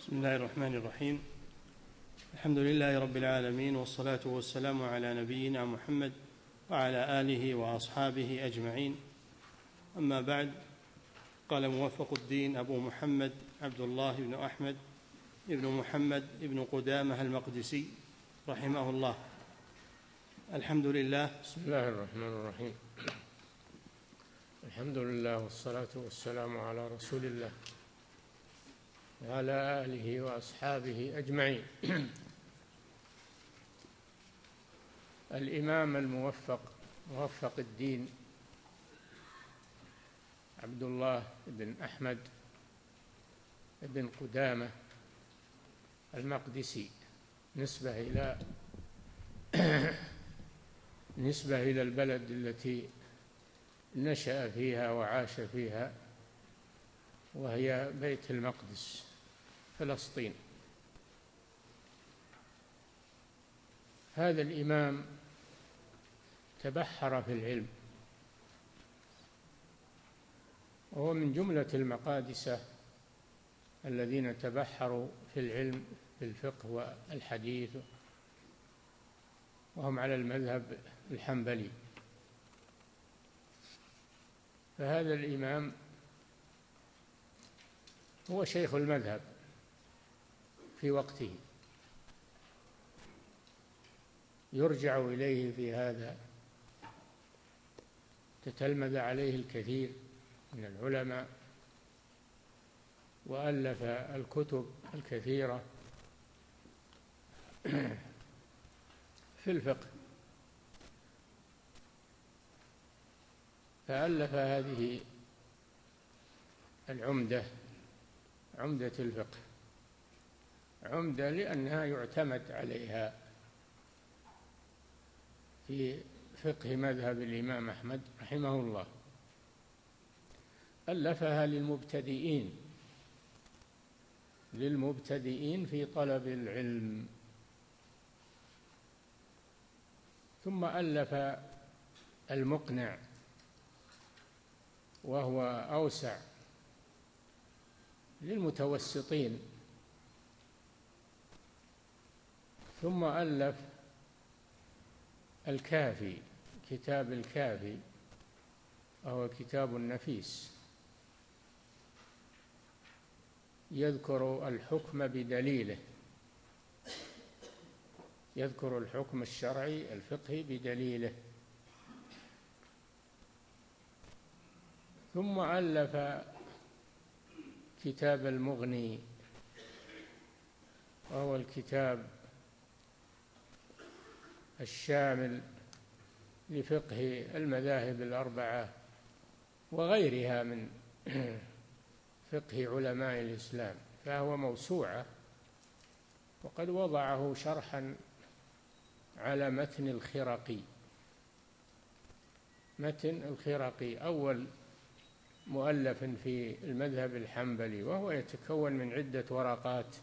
بسم الله الرحمن الرحيم. الحمد لله رب العالمين، والصلاة والسلام على نبينا محمد وعلى آله وأصحابه أجمعين. أما بعد، قال موفق الدين أبو محمد عبد الله بن أحمد بن محمد بن قدامة المقدسي رحمه الله: الحمد لله. بسم الله الرحمن الرحيم. الحمد لله والصلاة والسلام على رسول الله وعلى آله وأصحابه أجمعين. الإمام موفق الدين عبد الله بن أحمد بن قدامة المقدسي، نسبة إلى البلد التي نشأ فيها وعاش فيها، وهي بيت المقدس، فلسطين. هذا الإمام تبحر في العلم، وهو من جملة المقادسة الذين تبحروا في العلم في الفقه والحديث، وهم على المذهب الحنبلي. فهذا الإمام هو شيخ المذهب في وقته، يرجع إليه في هذا، تتلمذ عليه الكثير من العلماء، وألف الكتب الكثيرة في الفقه. فألف هذه العمدة، عمدة الفقه، عمدة لأنها يعتمد عليها في فقه مذهب الإمام أحمد رحمه الله. ألفها للمبتدئين في طلب العلم. ثم ألف المقنع، وهو أوسع للمتوسطين. ثم ألف الكافي، كتاب الكافي، وهو كتاب نفيس يذكر الحكم بدليله، يذكر الحكم الشرعي الفقهي بدليله. ثم ألف كتاب المغني، وهو الكتاب الشامل لفقه المذاهب الأربعة وغيرها من فقه علماء الإسلام، فهو موسوعة. وقد وضعه شرحا على متن الخرقي. متن الخرقي أول مؤلف في المذهب الحنبلي، وهو يتكون من عدة ورقات،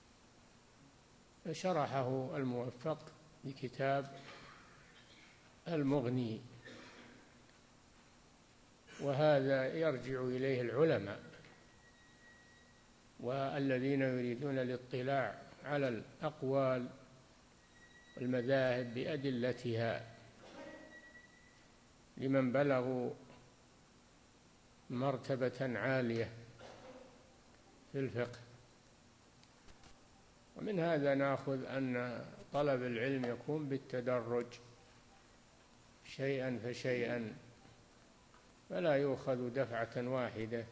شرحه الموفق بكتاب المغني. وهذا يرجع إليه العلماء والذين يريدون الاطلاع على الأقوال والمذاهب بأدلتها، لمن بلغوا مرتبة عالية في الفقه. ومن هذا نأخذ أن طلب العلم يكون بالتدرج، شيئا فشيئا، فلا يؤخذ دفعة واحدة.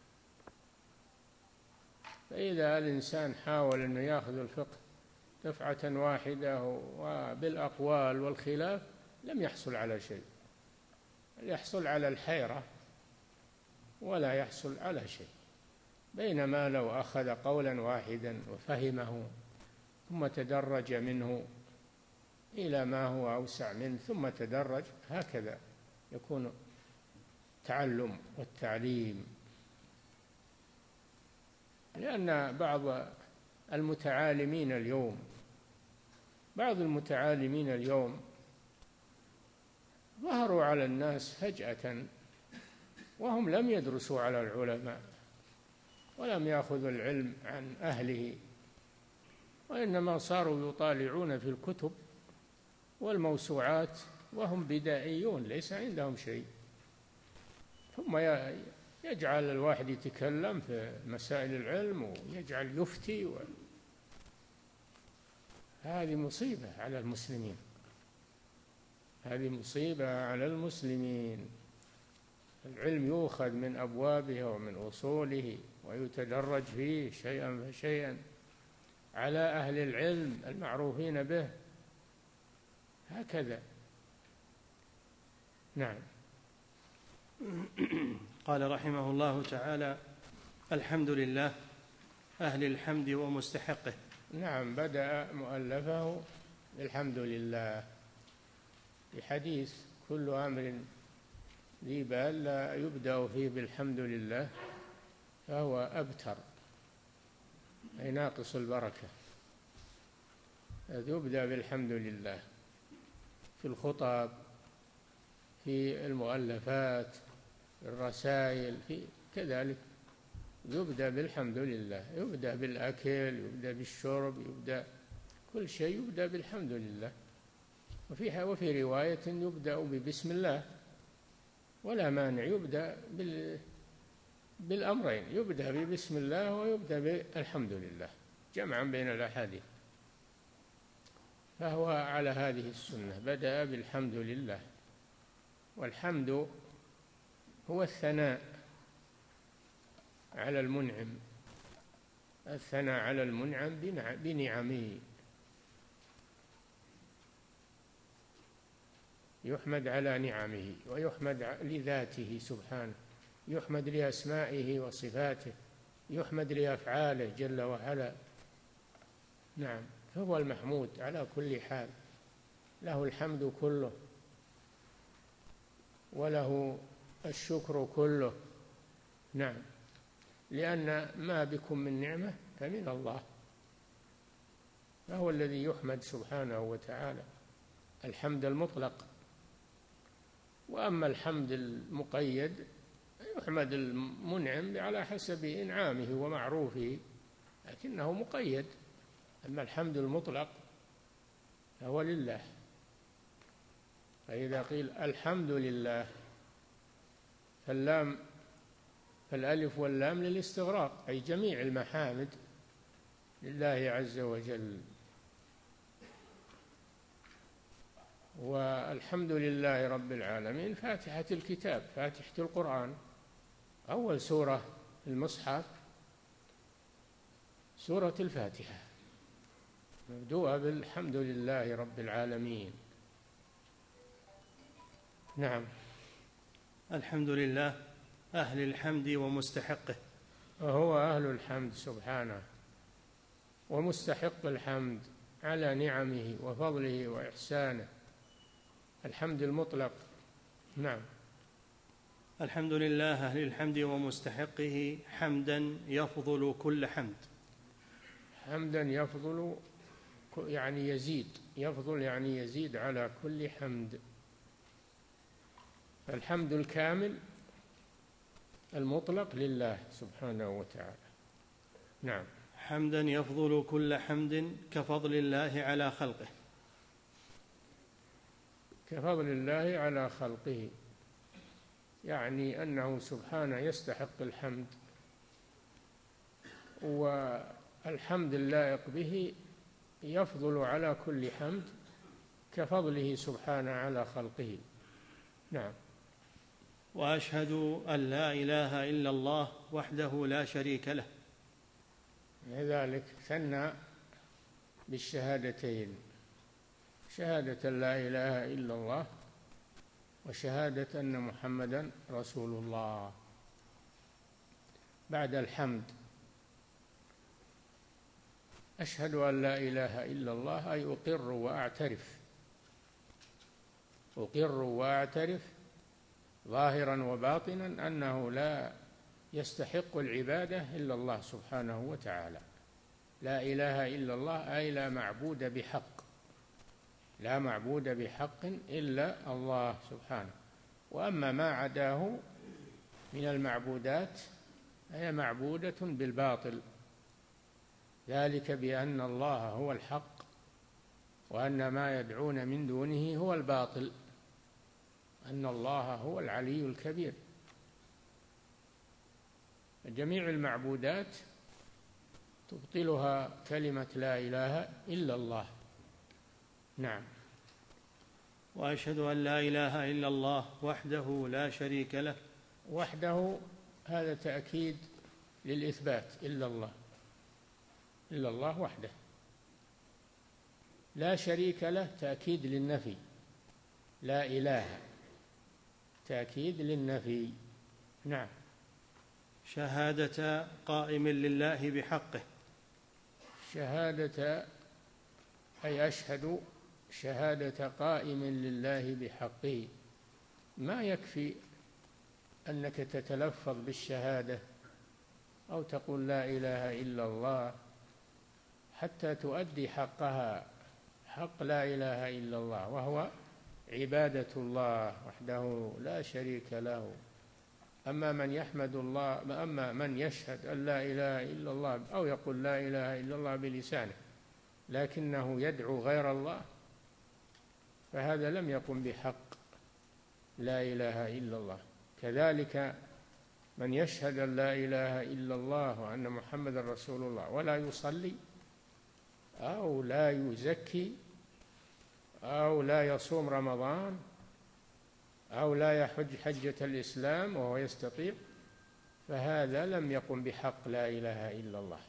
فإذا الإنسان حاول أن يأخذ الفقه دفعة واحدة وبالأقوال والخلاف، لم يحصل على شيء، يحصل على الحيرة ولا يحصل على شيء. بينما لو أخذ قولا واحدا وفهمه، ثم تدرج منه إلى ما هو أوسع منه، ثم تدرج، هكذا يكون التعلم والتعليم. لأن بعض المتعالمين اليوم ظهروا على الناس فجأة، وهم لم يدرسوا على العلماء، ولم يأخذوا العلم عن أهله، وإنما صاروا يطالعون في الكتب والموسوعات وهم بدائيون ليس عندهم شيء، ثم يجعل الواحد يتكلم في مسائل العلم ويجعل يفتي هذه مصيبة على المسلمين، هذه مصيبة على المسلمين. العلم يؤخذ من أبوابه ومن أصوله ويتدرج فيه شيئا فشيئا على أهل العلم المعروفين به، هكذا. نعم. قال رحمه الله تعالى: الحمد لله أهل الحمد ومستحقه. نعم، بدأ مؤلفه بالحمد لله، بحديث: كل أمر ذي بال لا يبدأ فيه بالحمد لله فهو أبتر، أي ناقص البركة. يبدأ بالحمد لله في الخطب، في المؤلفات، في الرسائل، في كذلك يبدأ بالحمد لله، يبدأ بالأكل، يبدأ بالشرب، يبدأ كل شيء يبدأ بالحمد لله. وفي رواية يبدأ ببسم الله، ولا مانع يبدأ بالأمرين، يبدأ ببسم الله ويبدأ بالحمد لله، جمعا بين الأحاديث. فهو على هذه السنة، بدأ بالحمد لله. والحمد هو الثناء على المنعم، الثناء على المنعم بنعمه، يحمد على نعمه ويحمد لذاته سبحانه، يحمد لأسمائه وصفاته، يحمد لأفعاله جل وعلا. نعم، فهو المحمود على كل حال، له الحمد كله وله الشكر كله. نعم، لأن ما بكم من نعمة فمن الله، فهو الذي يحمد سبحانه وتعالى، الحمد المطلق. وأما الحمد المقيد يحمد المنعم على حسب إنعامه ومعروفه، لكنه مقيد. أما الحمد المطلق فهو لله. فإذا قيل الحمد لله فالألف واللام للاستغراق، أي جميع المحامد لله عز وجل. والحمد لله رب العالمين فاتحة الكتاب، فاتحة القرآن، أول سورة في المصحف سورة الفاتحة، مبدوءة بالحمد لله رب العالمين. نعم. الحمد لله أهل الحمد ومستحقه. وهو أهل الحمد سبحانه ومستحق الحمد على نعمه وفضله وإحسانه، الحمد المطلق. نعم. الحمد لله أهل الحمد ومستحقه حمدا يفضل كل حمد. حمدا يفضل يعني يزيد، يفضل يعني يزيد على كل حمد. فالحمد الكامل المطلق لله سبحانه وتعالى. نعم. حمدا يفضل كل حمد كفضل الله على خلقه. كفضل الله على خلقه، يعني أنه سبحانه يستحق الحمد، والحمد اللائق به يفضل على كل حمد كفضله سبحانه على خلقه. نعم. وأشهد أن لا إله إلا الله وحده لا شريك له. لذلك ثنى بالشهادتين، شهادة لا إله إلا الله وشهادة أن محمدا رسول الله. بعد الحمد أشهد أن لا إله إلا الله، أي أقر وأعترف، أقر وأعترف ظاهرا وباطنا أنه لا يستحق العبادة إلا الله سبحانه وتعالى. لا إله إلا الله أي لا معبود بحق، لا معبود بحق إلا الله سبحانه. وأما ما عداه من المعبودات هي معبودة بالباطل، ذلك بأن الله هو الحق وأن ما يدعون من دونه هو الباطل، أن الله هو العلي الكبير. جميع المعبودات تبطلها كلمة لا إله إلا الله. نعم. وأشهد أن لا إله إلا الله وحده لا شريك له. وحده هذا تأكيد للإثبات، إلا الله، إلا الله وحده. لا شريك له تأكيد للنفي، لا إله تأكيد للنفي. نعم. شهادة قائم لله بحقه. شهادة أي أشهد شهادة قائم لله بحقه. ما يكفي أنك تتلفظ بالشهادة أو تقول لا إله إلا الله حتى تؤدي حقها، حق لا إله إلا الله، وهو عبادة الله وحده لا شريك له. أما من يحمد الله، أما من يشهد أن لا إله إلا الله أو يقول لا إله إلا الله بلسانه لكنه يدعو غير الله، فهذا لم يقم بحق لا إله إلا الله. كذلك من يشهد أن لا إله إلا الله وأن محمد رسول الله ولا يصلي أو لا يزكي أو لا يصوم رمضان أو لا يحج حجة الإسلام وهو يستطيع، فهذا لم يقم بحق لا إله إلا الله،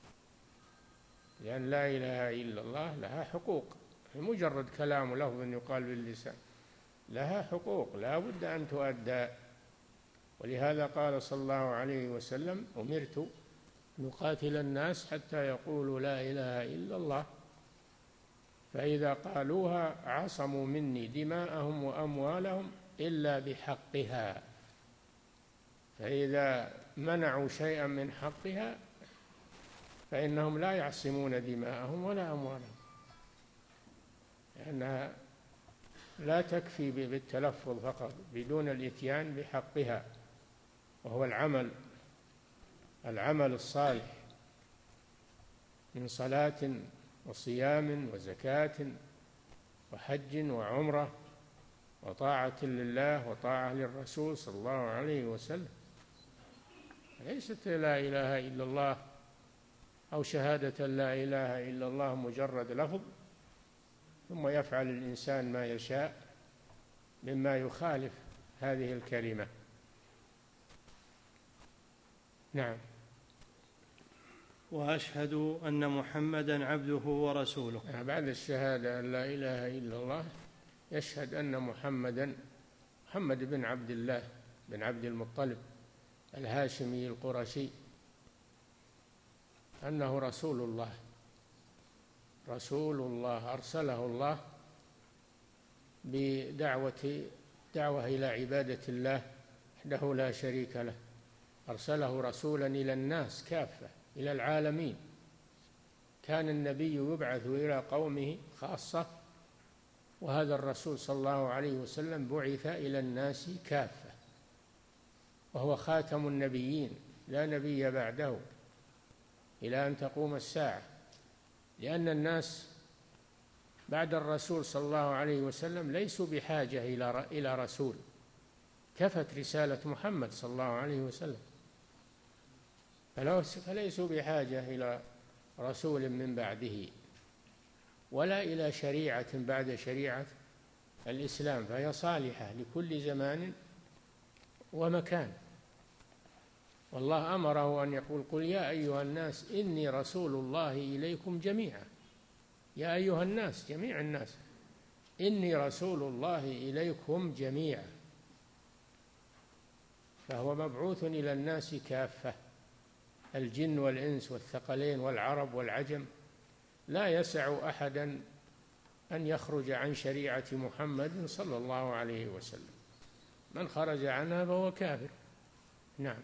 لأن لا إله إلا الله لها حقوق، مجرد كلام لفظ يقال باللسان، لها حقوق لا بد أن تؤدى. ولهذا قال صلى الله عليه وسلم: أمرت نقاتل الناس حتى يقولوا لا إله إلا الله، فإذا قالوها عصموا مني دماءهم وأموالهم إلا بحقها، فإذا منعوا شيئا من حقها فإنهم لا يعصمون دماءهم ولا أموالهم، لأنها لا تكفي بالتلفظ فقط بدون الإتيان بحقها، وهو العمل الصالح من صلاة وصيام وزكاة وحج وعمرة وطاعة لله وطاعة للرسول صلى الله عليه وسلم. ليست لا إله إلا الله أو شهادة لا إله إلا الله مجرد لفظ ثم يفعل الإنسان ما يشاء مما يخالف هذه الكلمة. نعم. وأشهد أن محمدا عبده ورسوله. بعد الشهادة أن لا إله إلا الله يشهد أن محمد بن عبد الله بن عبد المطلب الهاشمي القرشي أنه رسول الله، رسول الله أرسله الله دعوة إلى عبادة الله وحده لا شريك له، أرسله رسولا إلى الناس كافة، إلى العالمين. كان النبي يبعث إلى قومه خاصة، وهذا الرسول صلى الله عليه وسلم بعث إلى الناس كافة، وهو خاتم النبيين لا نبي بعده إلى أن تقوم الساعة، لأن الناس بعد الرسول صلى الله عليه وسلم ليسوا بحاجة إلى رسول، كفت رسالة محمد صلى الله عليه وسلم، فليسوا بحاجة إلى رسول من بعده ولا إلى شريعة بعد شريعة الإسلام، فهي صالحة لكل زمان ومكان. والله أمره أن يقول: قل يا أيها الناس إني رسول الله إليكم جميعا. يا أيها الناس، جميع الناس، إني رسول الله إليكم جميعا، فهو مبعوث إلى الناس كافة، الجن والإنس والثقلين والعرب والعجم، لا يسع أحدا أن يخرج عن شريعة محمد صلى الله عليه وسلم، من خرج عنها فهو كافر. نعم.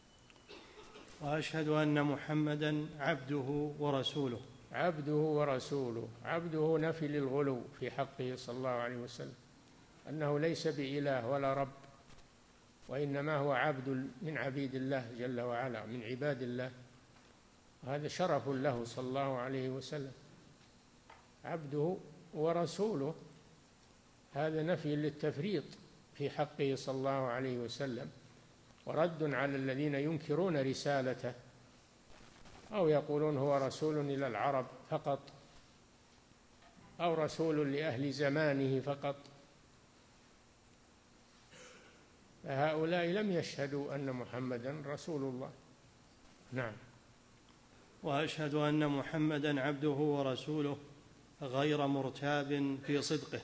وأشهد أن محمدا عبده ورسوله. عبده ورسوله، عبده نفي للغلو في حقه صلى الله عليه وسلم، أنه ليس بإله ولا رب، وإنما هو عبد من عبيد الله جل وعلا، من عباد الله، هذا شرف له صلى الله عليه وسلم، عبده ورسوله. هذا نفي للتفريط في حقه صلى الله عليه وسلم، ورد على الذين ينكرون رسالته أو يقولون هو رسول إلى العرب فقط أو رسول لأهل زمانه فقط، فهؤلاء لم يشهدوا أن محمدا رسول الله. نعم. وأشهد أن محمدا عبده ورسوله غير مرتاب في صدقه.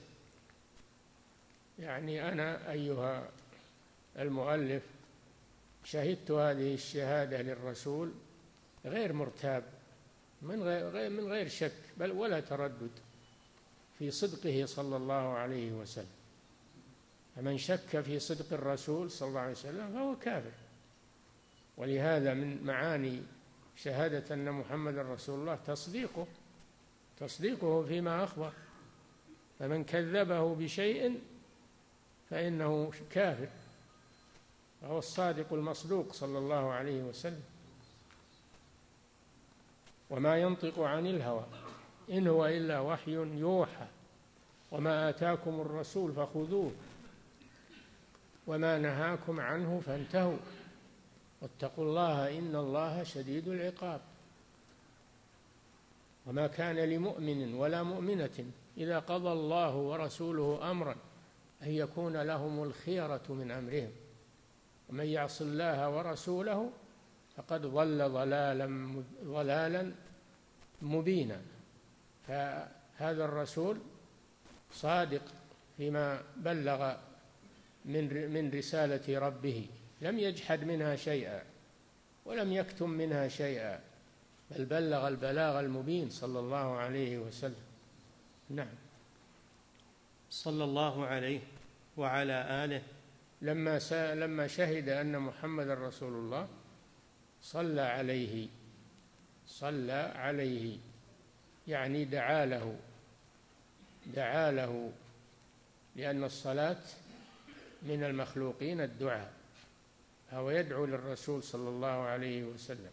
يعني أنا أيها المؤلف شهدت هذه الشهادة للرسول غير مرتاب، من غير شك بل ولا تردد في صدقه صلى الله عليه وسلم. فمن شك في صدق الرسول صلى الله عليه وسلم فهو كافر. ولهذا من معاني شهادة أن محمد رسول الله تصديقه فيما أخبر، فمن كذبه بشيء فإنه كافر، فهو الصادق المصدوق صلى الله عليه وسلم. وما ينطق عن الهوى إن هو إلا وحي يوحى وما آتاكم الرسول فخذوه وما نهاكم عنه فانتهوا واتقوا الله إن الله شديد العقاب. وما كان لمؤمن ولا مؤمنة إذا قضى الله ورسوله أمرا أن يكون لهم الخيرة من أمرهم ومن يعص الله ورسوله فقد ضل ضلالا مبينا. فهذا الرسول صادق فيما بلغ من رسالة ربه، لم يجحد منها شيئا ولم يكتم منها شيئا، بل بلغ البلاغ المبين صلى الله عليه وسلم. نعم. صلى الله عليه وعلى آله. لما شهد أن محمد رسول الله صلى عليه يعني دعا له لأن الصلاة من المخلوقين الدعاء، فهو يدعو للرسول صلى الله عليه وسلم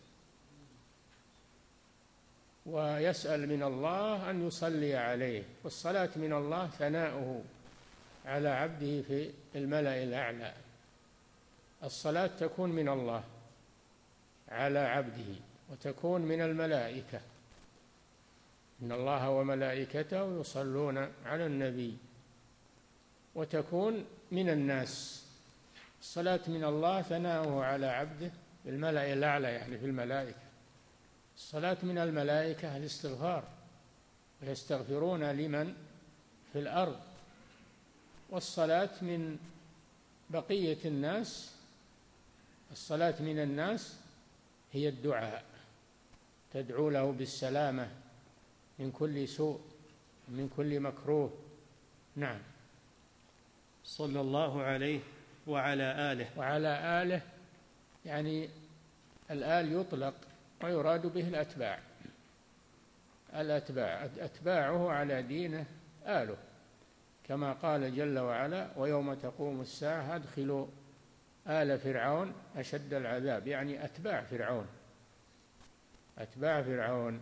ويسأل من الله أن يصلي عليه، والصلاة من الله ثناؤه على عبده في الملأ الأعلى. الصلاة تكون من الله على عبده وتكون من الملائكة، إن الله وملائكته يصلون على النبي، وتكون من الناس. الصلاة من الله ثناؤه على عبده في الملأ الأعلى يعني في الملائكة. الصلاة من الملائكة الاستغفار، ويستغفرون لمن في الأرض. والصلاة من بقية الناس، الصلاة من الناس هي الدعاء، تدعو له بالسلامة من كل سوء من كل مكروه. نعم. صلى الله عليه وعلى آله. وعلى آله يعني الآل يطلق ويراد به الأتباع أتباعه على دينه آله، كما قال جل وعلا ويوم تقوم الساعة أدخلوا آل فرعون أشد العذاب، يعني أتباع فرعون.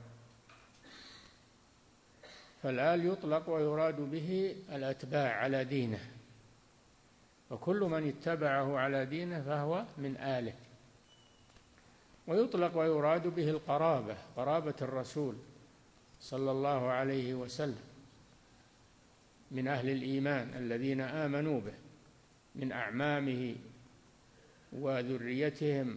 فالآل يطلق ويراد به الأتباع على دينه، وكل من اتبعه على دينه فهو من آله. ويطلق ويراد به القرابة، قرابة الرسول صلى الله عليه وسلم من أهل الإيمان الذين آمنوا به من أعمامه وذريتهم.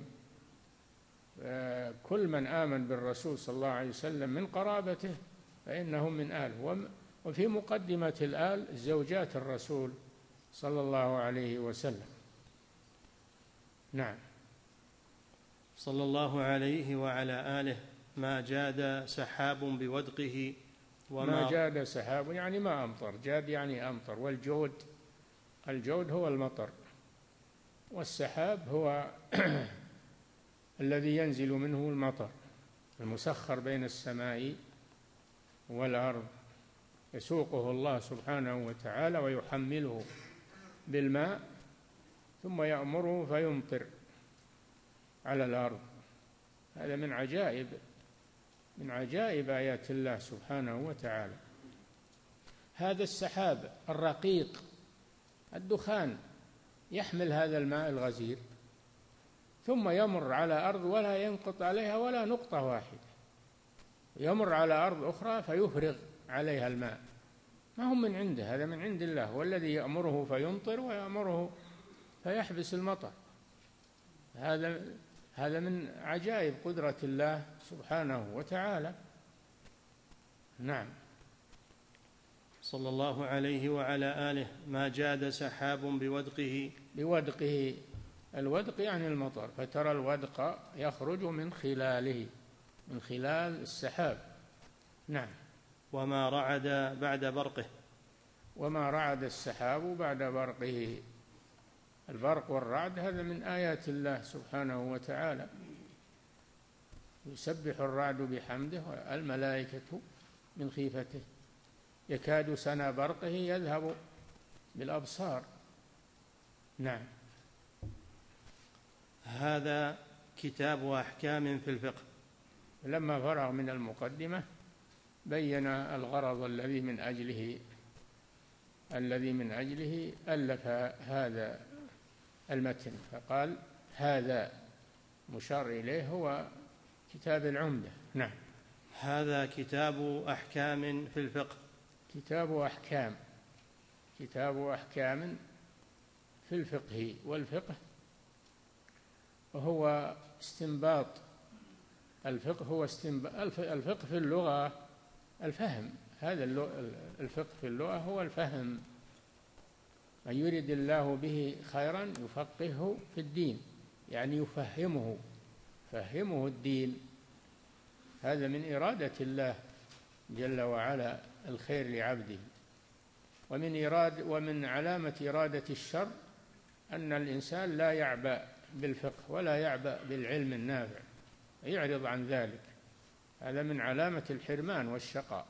كل من آمن بالرسول صلى الله عليه وسلم من قرابته فإنهم من آله. وفي مقدمة الآل زوجات الرسول صلى الله عليه وسلم. نعم. صلى الله عليه وعلى آله. ما جاد سحاب بودقه ما جاد سحاب يعني ما أمطر، جاد يعني أمطر. الجود هو المطر، والسحاب هو الذي ينزل منه المطر المسخر بين السماء والأرض، يسوقه الله سبحانه وتعالى ويحمله بالماء ثم يأمره فيمطر على الأرض. هذا من عجائب آيات الله سبحانه وتعالى. هذا السحاب الرقيق الدخان يحمل هذا الماء الغزير ثم يمر على أرض ولا ينقط عليها ولا نقطة واحدة، يمر على أرض أخرى فيفرغ عليها الماء. ما هم من عنده، هذا من عند الله، والذي يأمره فيمطر ويأمره فيحبس المطر. هذا من عجائب قدرة الله سبحانه وتعالى. نعم. صلى الله عليه وعلى آله: ما جاد سحاب بودقه. الودق يعني المطر، فترى الودق يخرج من خلاله، من خلال السحاب. نعم. وما رعد بعد برقه. وما رعد السحاب بعد برقه. البرق والرعد هذا من آيات الله سبحانه وتعالى. يسبح الرعد بحمده والملائكة من خيفته، يكاد سنا برقه يذهب بالأبصار. نعم. هذا كتاب أحكام في الفقه. لما فرغ من المقدمة بين الغرض الذي من أجله ألف هذا المتن، فقال هذا مشار إليه هو كتاب العمدة. نعم. هذا كتاب أحكام في الفقه. كتاب أحكام في الفقه. والفقه وهو استنباط. الفقه في اللغة الفهم. هذا الفقه في اللغة هو الفهم. من يريد الله به خيرا يفقهه في الدين، يعني يفهمه الدين. هذا من إرادة الله جل وعلا الخير لعبده. ومن علامة إرادة الشر أن الإنسان لا يعبأ بالفقه ولا يعبأ بالعلم النافع، يعرض عن ذلك. هذا من علامة الحرمان والشقاء.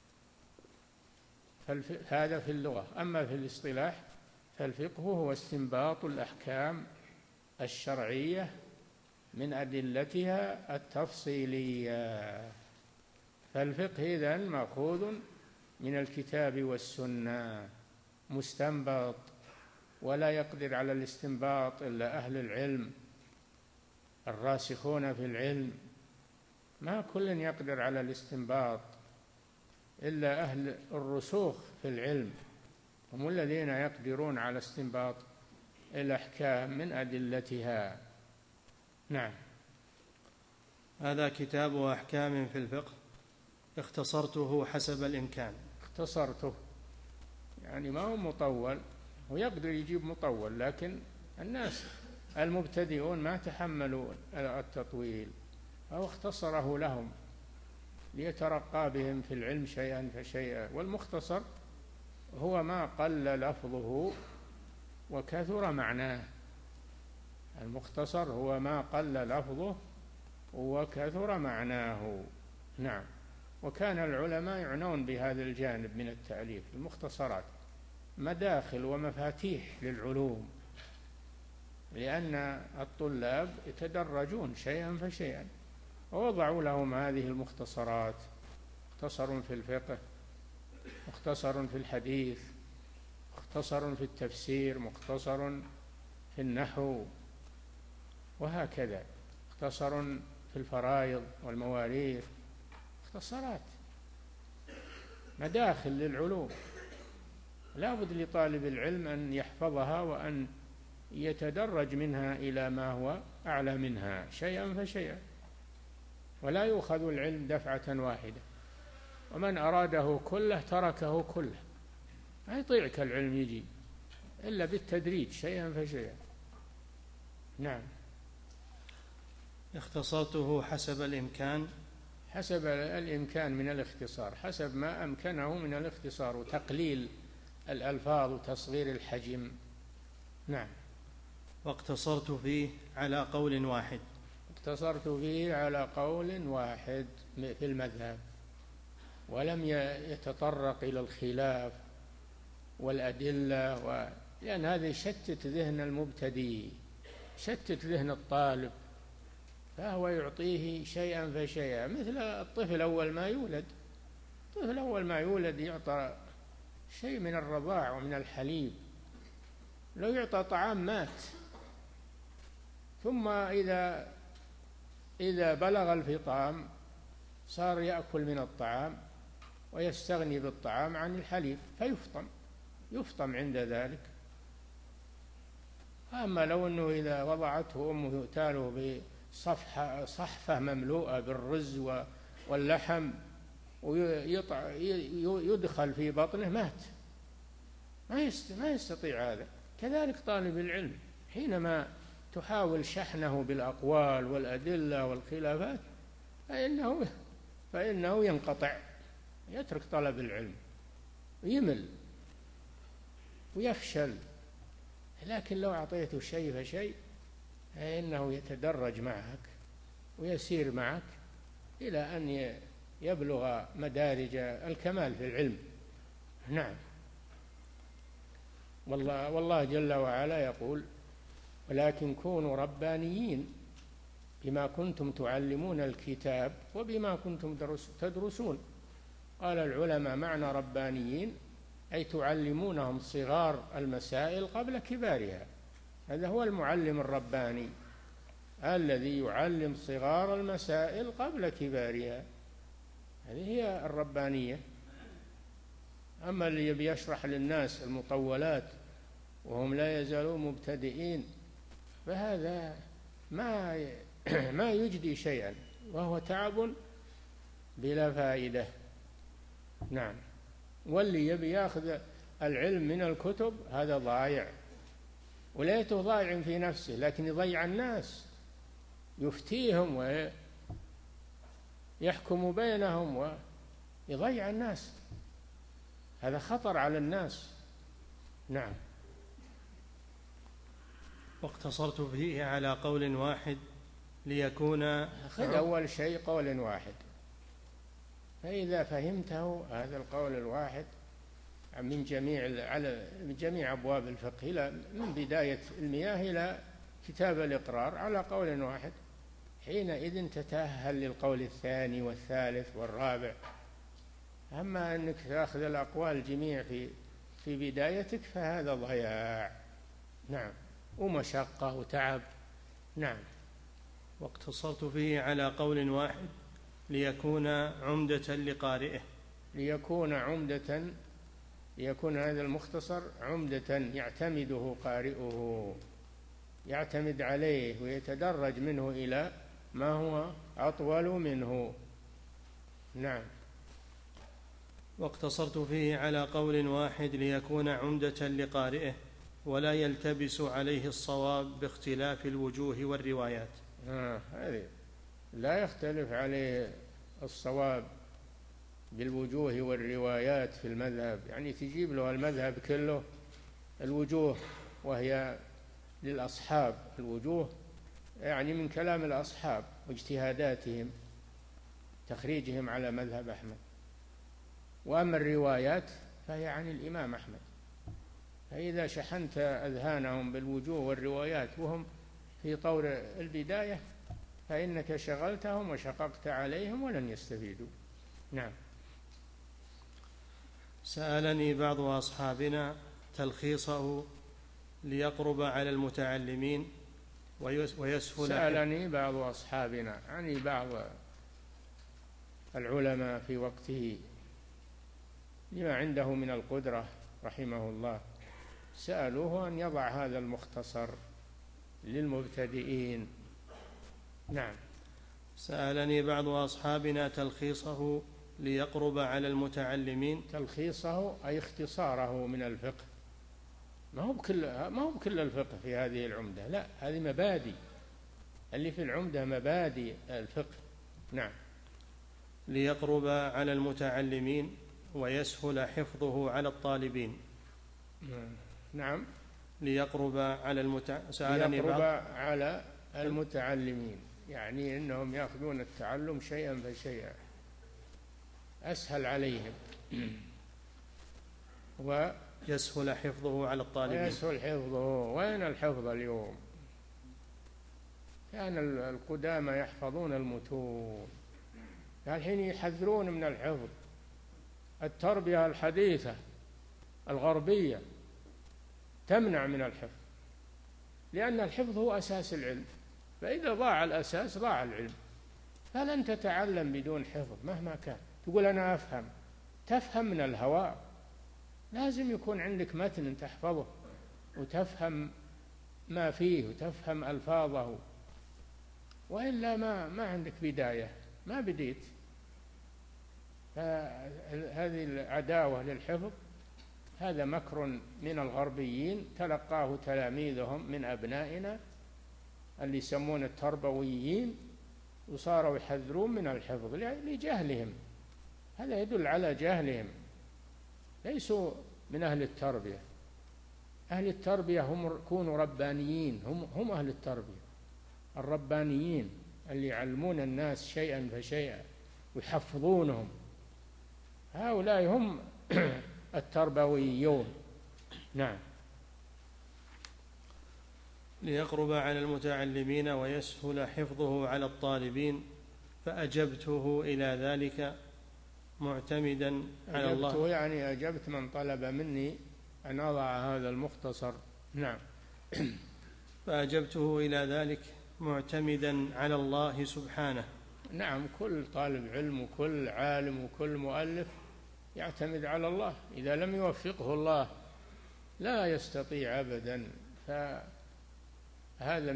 هذا في اللغة. أما في الاصطلاح فالفقه هو استنباط الأحكام الشرعية من أدلتها التفصيلية. فالفقه إذن مأخوذ من الكتاب والسنة، مستنبط، ولا يقدر على الاستنباط إلا أهل العلم الراسخون في العلم. ما كل يقدر على الاستنباط إلا أهل الرسوخ في العلم، هم الذين يقدرون على استنباط الأحكام من أدلتها. نعم. هذا كتاب أحكام في الفقه. اختصرته حسب الإمكان. اختصرته يعني ما هو مطول، ويقدر يجيب مطول، لكن الناس المبتدئون ما تحملوا التطويل، أو اختصره لهم ليترقى بهم في العلم شيئا فشيئا. والمختصر هو ما قل لفظه وكثر معناه. المختصر هو ما قل لفظه وكثر معناه. نعم. وكان العلماء يعنون بهذا الجانب من التأليف. المختصرات مداخل ومفاتيح للعلوم، لأن الطلاب يتدرجون شيئا فشيئا، ووضعوا لهم هذه المختصرات: مختصر في الفقه، مختصر في الحديث، مختصر في التفسير، مختصر في النحو، وهكذا، مختصر في الفرائض والمواريث. مختصرات مداخل للعلوم، لا بد لطالب العلم أن يحفظها وأن يتدرج منها إلى ما هو أعلى منها شيئا فشيئا، ولا يؤخذ العلم دفعة واحدة. ومن أراده كله تركه كله. ما يطيعك العلم يجي إلا بالتدريج شيئا فشيئا. نعم. اختصرته حسب الإمكان. حسب الإمكان من الاختصار، حسب ما أمكنه من الاختصار وتقليل الألفاظ وتصغير الحجم. نعم. واقتصرت فيه على قول واحد. اقتصرت فيه على قول واحد في المذهب، ولم يتطرق إلى الخلاف والأدلة لأن هذا يشتت ذهن المبتدئ، يشتت ذهن الطالب، فهو يعطيه شيئا فشيئا. مثل الطفل أول ما يولد، الطفل أول ما يولد يعطى شيء من الرضاع ومن الحليب، لو يعطى طعام مات. ثم إذا بلغ الفطام صار يأكل من الطعام ويستغني بالطعام عن الحليب يفطم عند ذلك. أما لو أنه إذا وضعته أمه تاله صحفة مملوءة بالرز واللحم ويدخل في بطنه مات، ما يستطيع هذا. كذلك طالب العلم حينما تحاول شحنه بالأقوال والأدلة والخلافات فإنه ينقطع، يترك طلب العلم، يمل ويفشل. لكن لو أعطيته شيء فشيء فإنه يتدرج معك ويسير معك إلى أن يبلغ مدارج الكمال في العلم. نعم. والله جل وعلا يقول: ولكن كونوا ربانيين بما كنتم تعلمون الكتاب وبما كنتم تدرسون. قال العلماء: معنى ربانيين أي تعلمونهم صغار المسائل قبل كبارها. هذا هو المعلم الرباني، الذي يعلم صغار المسائل قبل كبارها، هذه هي الربانية. أما اللي يبي يشرح للناس المطولات وهم لا يزالون مبتدئين فهذا ما يجدي شيئا، وهو تعب بلا فائدة. نعم. واللي يبي ياخذ العلم من الكتب هذا ضايع، وليته ضايع في نفسه لكن يضيع الناس، يفتيهم ويحكم بينهم ويضيع الناس، هذا خطر على الناس. نعم. واقتصرت فيه على قول واحد ليكون خذ أول شيء قول واحد، فإذا فهمته هذا القول الواحد من جميع أبواب الفقه من بداية المياه إلى كتاب الإقرار على قول واحد، حينئذ تتأهل للقول الثاني والثالث والرابع. أما أنك تأخذ الأقوال الجميع في بدايتك فهذا ضياع. نعم. ومشقة وتعب. نعم. واقتصرت فيه على قول واحد ليكون عمدة لقارئه. ليكون هذا المختصر عمدة يعتمده قارئه، يعتمد عليه ويتدرج منه إلى ما هو أطول منه. نعم. واقتصرت فيه على قول واحد ليكون عمدة لقارئه ولا يلتبس عليه الصواب باختلاف الوجوه والروايات. هذه لا يختلف عليه الصواب بالوجوه والروايات في المذهب، يعني تجيب له المذهب كله الوجوه، وهي للأصحاب، الوجوه يعني من كلام الأصحاب واجتهاداتهم تخريجهم على مذهب أحمد. وأما الروايات فهي عن الإمام أحمد، فإذا شحنت أذهانهم بالوجوه والروايات وهم في طور البداية فإنك شغلتهم وشققت عليهم ولن يستفيدوا. نعم. سألني بعض أصحابنا تلخيصه ليقرب على المتعلمين ويسهل. سألني بعض أصحابنا، يعني بعض العلماء في وقته لما عنده من القدرة رحمه الله، سألوه أن يضع هذا المختصر للمبتدئين. نعم. سألني بعض أصحابنا تلخيصه ليقرب على المتعلمين. تلخيصه أي اختصاره من الفقه، ما هو بكل الفقه في هذه العمدة، لا، هذه مبادئ، اللي في العمدة مبادئ الفقه. نعم. ليقرب على المتعلمين ويسهل حفظه على الطالبين. نعم. ليقرب على على المتعلمين، يعني أنهم يأخذون التعلم شيئا فشيئا، أسهل عليهم يسهل حفظه على الطالبين. ويسهل حفظه. وين الحفظ اليوم؟ كان القدامى يحفظون المتون، الحين يحذرون من الحفظ. التربية الحديثة الغربية تمنع من الحفظ، لأن الحفظ هو أساس العلم، فإذا ضاع الأساس ضاع العلم. فلن تتعلم بدون حفظ مهما كان. تقول أنا أفهم، تفهم من الهواء، لازم يكون عندك متن تحفظه وتفهم ما فيه وتفهم ألفاظه، وإلا ما عندك بداية، ما بديت. هذه العداوة للحفظ هذا مكر من الغربيين تلقاه تلاميذهم من أبنائنا اللي يسمون التربويين، وصاروا يحذرون من الحفظ لجهلهم. هذا يدل على جهلهم، ليسوا من أهل التربية. أهل التربية هم كونوا ربانيين، هم أهل التربية الربانيين اللي يعلمون الناس شيئا فشيئا ويحفظونهم. هؤلاء هم التربويون. نعم. ليقرب على المتعلمين ويسهل حفظه على الطالبين، فأجبته إلى ذلك معتمدا على الله. أجبته يعني أجبت من طلب مني أن أضع هذا المختصر. نعم. فأجبته إلى ذلك معتمدا على الله سبحانه. نعم، كل طالب علم وكل عالم وكل مؤلف يعتمد على الله، إذا لم يوفقه الله لا يستطيع أبدا. فهذا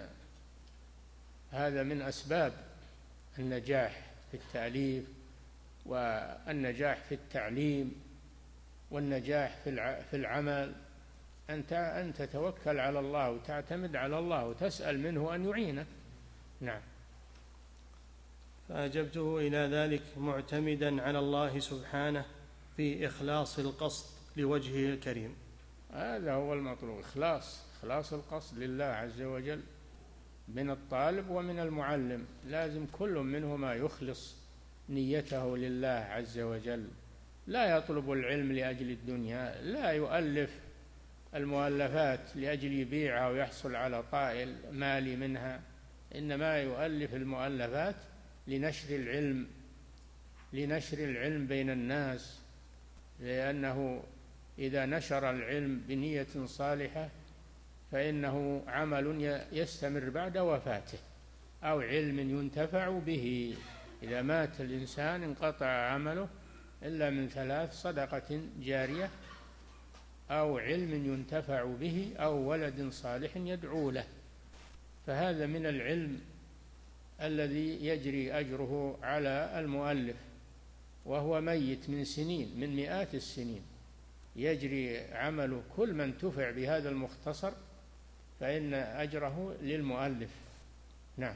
من أسباب النجاح في التأليف والنجاح في التعليم والنجاح في العمل، أن تتوكل على الله وتعتمد على الله وتسأل منه أن يعينك. نعم. فأجبته إلى ذلك معتمدا على الله سبحانه في إخلاص القصد لوجهه الكريم. هذا هو المطلوب، إخلاص القصد لله عز وجل من الطالب ومن المعلم. لازم كل منهما يخلص نيته لله عز وجل، لا يطلب العلم لأجل الدنيا، لا يؤلف المؤلفات لأجل يبيعها ويحصل على طائل مالي منها، إنما يؤلف المؤلفات لنشر العلم بين الناس، لأنه إذا نشر العلم بنية صالحة فإنه عمل يستمر بعد وفاته، أو علم ينتفع به. إذا مات الإنسان انقطع عمله إلا من 3: صدقة جارية، أو علم ينتفع به، أو ولد صالح يدعو له. فهذا من العلم الذي يجري أجره على المؤلف وهو ميت من سنين، من مئات السنين، يجري عمله. كل من تفع بهذا المختصر فإن أجره للمؤلف. نعم.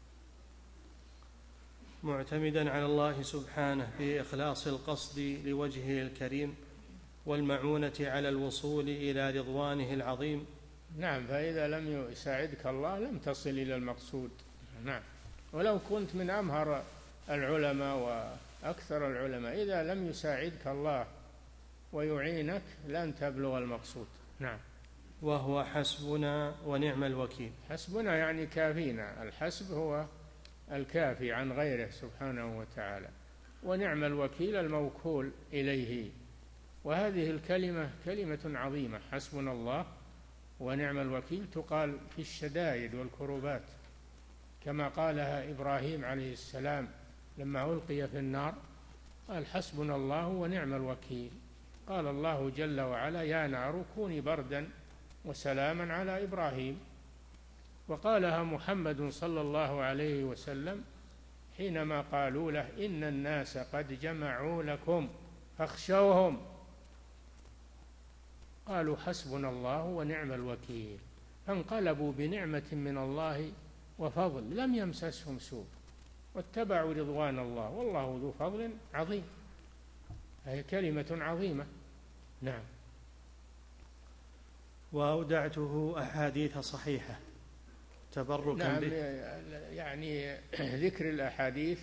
معتمدا على الله سبحانه في إخلاص القصد لوجهه الكريم والمعونة على الوصول إلى رضوانه العظيم. نعم. فإذا لم يساعدك الله لم تصل إلى المقصود. نعم. ولو كنت من أمهر العلماء وأكثر العلماء، إذا لم يساعدك الله ويعينك لن تبلغ المقصود. نعم. وهو حسبنا ونعم الوكيل. حسبنا يعني كافينا، الحسب هو الكافي عن غيره سبحانه وتعالى، ونعم الوكيل الموكول إليه. وهذه الكلمة كلمة عظيمة، حسبنا الله ونعم الوكيل، تقال في الشدائد والكروبات، كما قالها إبراهيم عليه السلام لما ألقي في النار، قال حسبنا الله ونعم الوكيل. قال الله جل وعلا يا نار كوني بردا وسلاما على إبراهيم. وقالها محمد صلى الله عليه وسلم حينما قالوا له إن الناس قد جمعوا لكم فاخشوهم، قالوا حسبنا الله ونعم الوكيل، فانقلبوا بنعمة من الله وفضل لم يمسسهم سوء واتبعوا رضوان الله والله ذو فضل عظيم. هي كلمة عظيمة. نعم. وأودعته أحاديث صحيحة تبركا نعم. به. يعني ذكر الأحاديث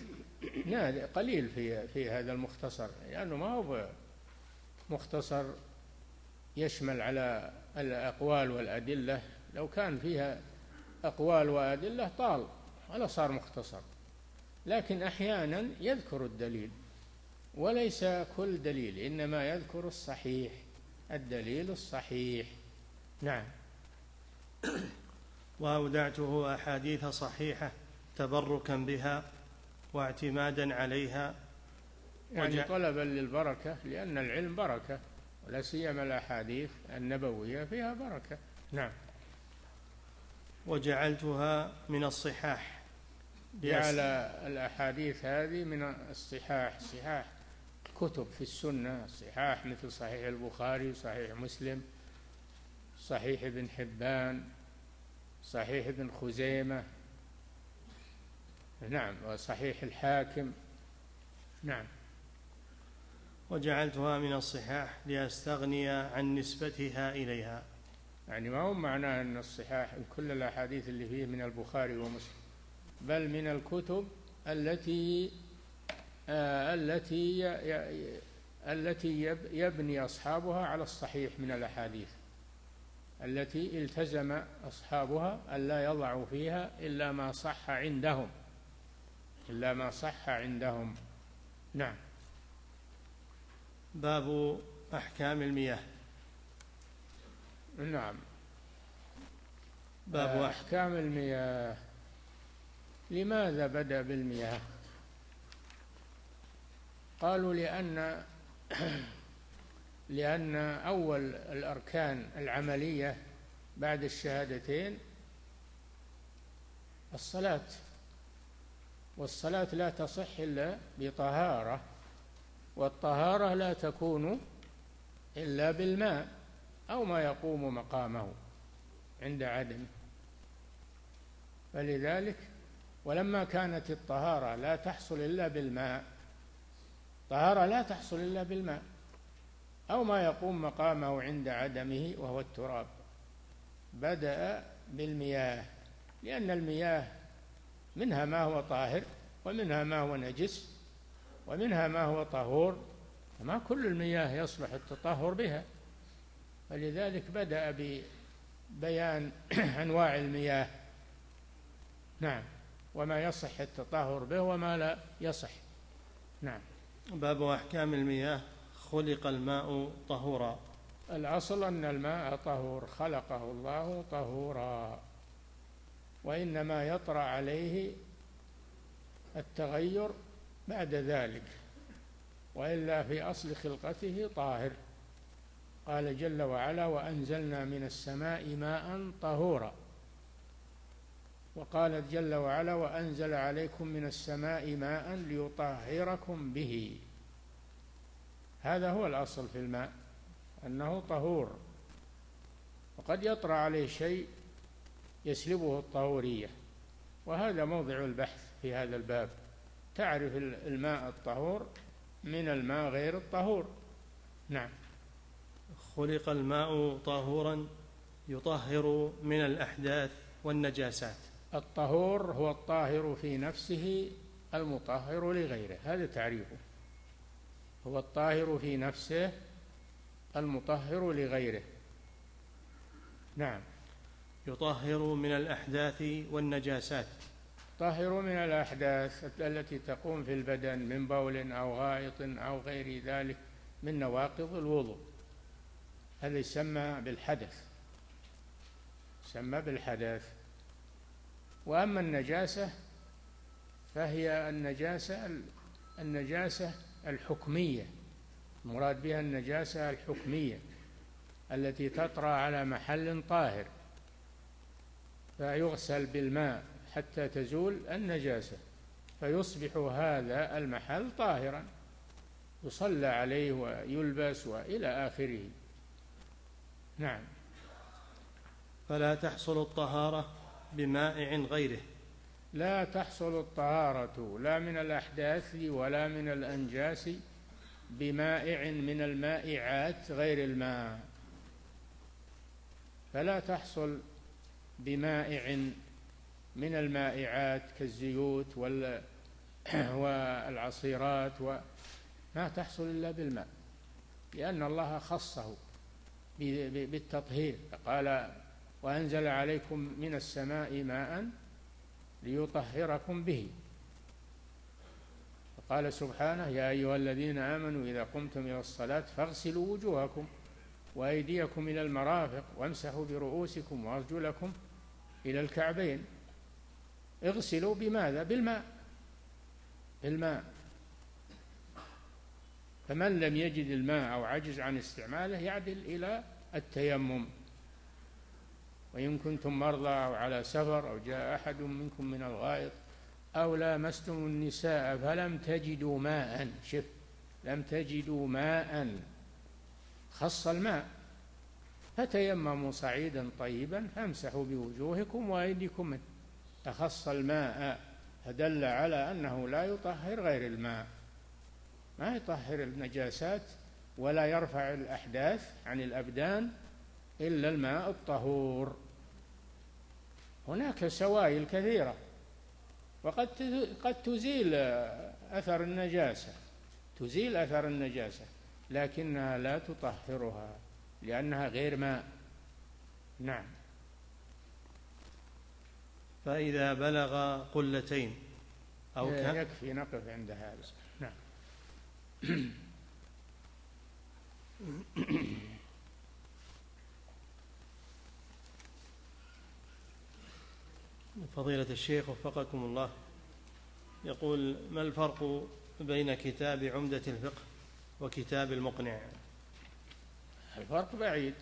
قليل في هذا المختصر، لأنه ما هو مختصر يشمل على الأقوال والأدلة. لو كان فيها أقوال وأدلة طال ولا صار مختصر، لكن أحيانا يذكر الدليل، وليس كل دليل، إنما يذكر الصحيح، الدليل الصحيح. نعم. وأودعته أحاديث صحيحة تبركا بها واعتمادا عليها، يعني طلبا للبركة، لأن العلم بركة، ولا سيما الأحاديث النبوية فيها بركة. نعم. وجعلتها من الصحاح، جعل الأحاديث هذه من الصحاح، صحاح كتب في السنة، صحاح مثل صحيح البخاري وصحيح مسلم، صحيح ابن حبان، صحيح ابن خزيمة، نعم، وصحيح الحاكم. نعم. وجعلتها من الصحاح لأستغني عن نسبتها إليها، يعني ما هو معناه أن الصحاح كل الأحاديث اللي فيه من البخاري ومسلم، بل من الكتب التي يبني أصحابها على الصحيح من الأحاديث، التي التزم أصحابها ألا يضعوا فيها إلا ما صح عندهم، إلا ما صح عندهم. نعم. باب أحكام المياه. نعم. باب أحكام المياه. لماذا بدأ بالمياه؟ قالوا لأن أول الأركان العملية بعد الشهادتين الصلاة، والصلاة لا تصح إلا بطهارة، والطهارة لا تكون إلا بالماء أو ما يقوم مقامه عند عدمه. فلذلك ولما كانت الطهارة لا تحصل إلا بالماء، طهارة لا تحصل إلا بالماء أو ما يقوم مقامه عند عدمه وهو التراب، بدأ بالمياه، لأن المياه منها ما هو طاهر ومنها ما هو نجس ومنها ما هو طهور، فما كل المياه يصلح التطهر بها، فلذلك بدأ ببيان أنواع المياه. نعم. وما يصح التطهر به وما لا يصح. نعم. باب أحكام المياه. خلق الماء طهورا. الأصل أن الماء طهور، خلقه الله طهورا، وإنما يطرأ عليه التغير بعد ذلك، وإلا في أصل خلقته طاهر. قال جل وعلا: وأنزلنا من السماء ماء طهورا. وقال جل وعلا: وأنزل عليكم من السماء ماء ليطهركم به. هذا هو الأصل في الماء، أنه طهور، وقد يطرأ عليه شيء يسلبه الطهورية، وهذا موضع البحث في هذا الباب، تعرف الماء الطهور من الماء غير الطهور. نعم. خلق الماء طهورا يطهر من الأحداث والنجاسات. الطهور هو الطاهر في نفسه المطهر لغيره، هذا تعريفه، هو الطاهر في نفسه المطهر لغيره. نعم. يطهر من الأحداث والنجاسات. طهر من الأحداث التي تقوم في البدن من بول أو غائط أو غير ذلك من نواقض الوضوء، هذا يسمى بالحدث، يسمى بالحدث. وأما النجاسة فهي النجاسة الحكمية، المراد بها النجاسة الحكمية التي تطرأ على محل طاهر، فيغسل بالماء حتى تزول النجاسة، فيصبح هذا المحل طاهرا، يصلى عليه ويلبس وإلى آخره. نعم. فلا تحصل الطهارة بمائع غيره. لا تحصل الطهارة لا من الأحداث ولا من الأنجاس بمائع من المائعات غير الماء، فلا تحصل بمائع من المائعات كالزيوت والعصيرات، ما تحصل إلا بالماء، لأن الله خصه بالتطهير. قال وأنزل عليكم من السماء ماء ليطهركم به. قال سبحانه يا أيها الذين آمنوا إذا قمتم إلى الصلاة فاغسلوا وجوهكم وأيديكم إلى المرافق وامسحوا برؤوسكم وأرجلكم إلى الكعبين. اغسلوا بماذا؟ بالماء. فمن لم يجد الماء أو عجز عن استعماله يعدل إلى التيمم. وإن كنتم مرضى أو على سفر أو جاء أحد منكم من الغائط أو لامستم النساء فلم تجدوا ماء، شف، لم تجدوا ماء، خص الماء، فتيمموا صعيدا طيبا فامسحوا بوجوهكم وأيديكم منه. فخص الماء فدل على أنه لا يطهر غير الماء، ما يطهر النجاسات ولا يرفع الأحداث عن الأبدان إلا الماء الطهور. هناك سوائل كثيرة وقد تزيل أثر النجاسة، تزيل أثر النجاسة، لكنها لا تطهرها لأنها غير ماء. نعم. فإذا بلغ قلتين أو يكفي نقف عند هذا. نعم. فضيلة الشيخ وفقكم الله، يقول ما الفرق بين كتاب عمدة الفقه وكتاب المقنع؟ الفرق بعيد.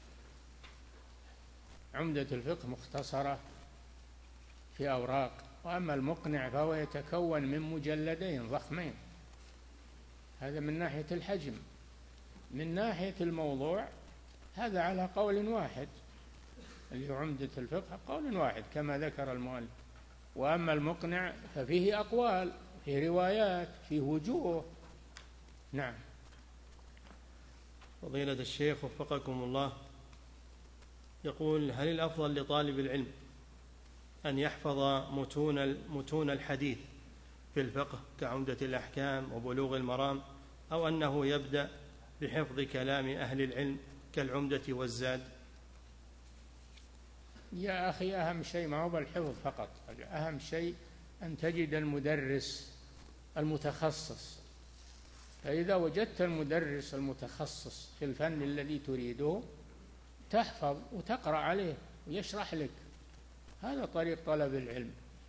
عمدة الفقه مختصرة في أوراق، وأما المقنع فهو يتكون من مجلدين ضخمين. هذا من ناحية الحجم. من ناحية الموضوع هذا على قول واحد، اللي هو عمدة الفقه قول واحد كما ذكر المؤلف. وأما المقنع ففيه أقوال، فيه روايات، فيه وجوه. نعم. فضيلة الشيخ وفقكم الله، يقول هل الأفضل لطالب العلم أن يحفظ متون الحديث في الفقه كعمدة الأحكام وبلوغ المرام، أو أنه يبدأ بحفظ كلام أهل العلم كالعمدة والزاد؟ يا أخي أهم شيء ما هو بالحفظ فقط، أهم شيء أن تجد المدرس المتخصص. فإذا وجدت المدرس المتخصص في الفن الذي تريده تحفظ وتقرأ عليه ويشرح لك. هذا طريق طلب العلم.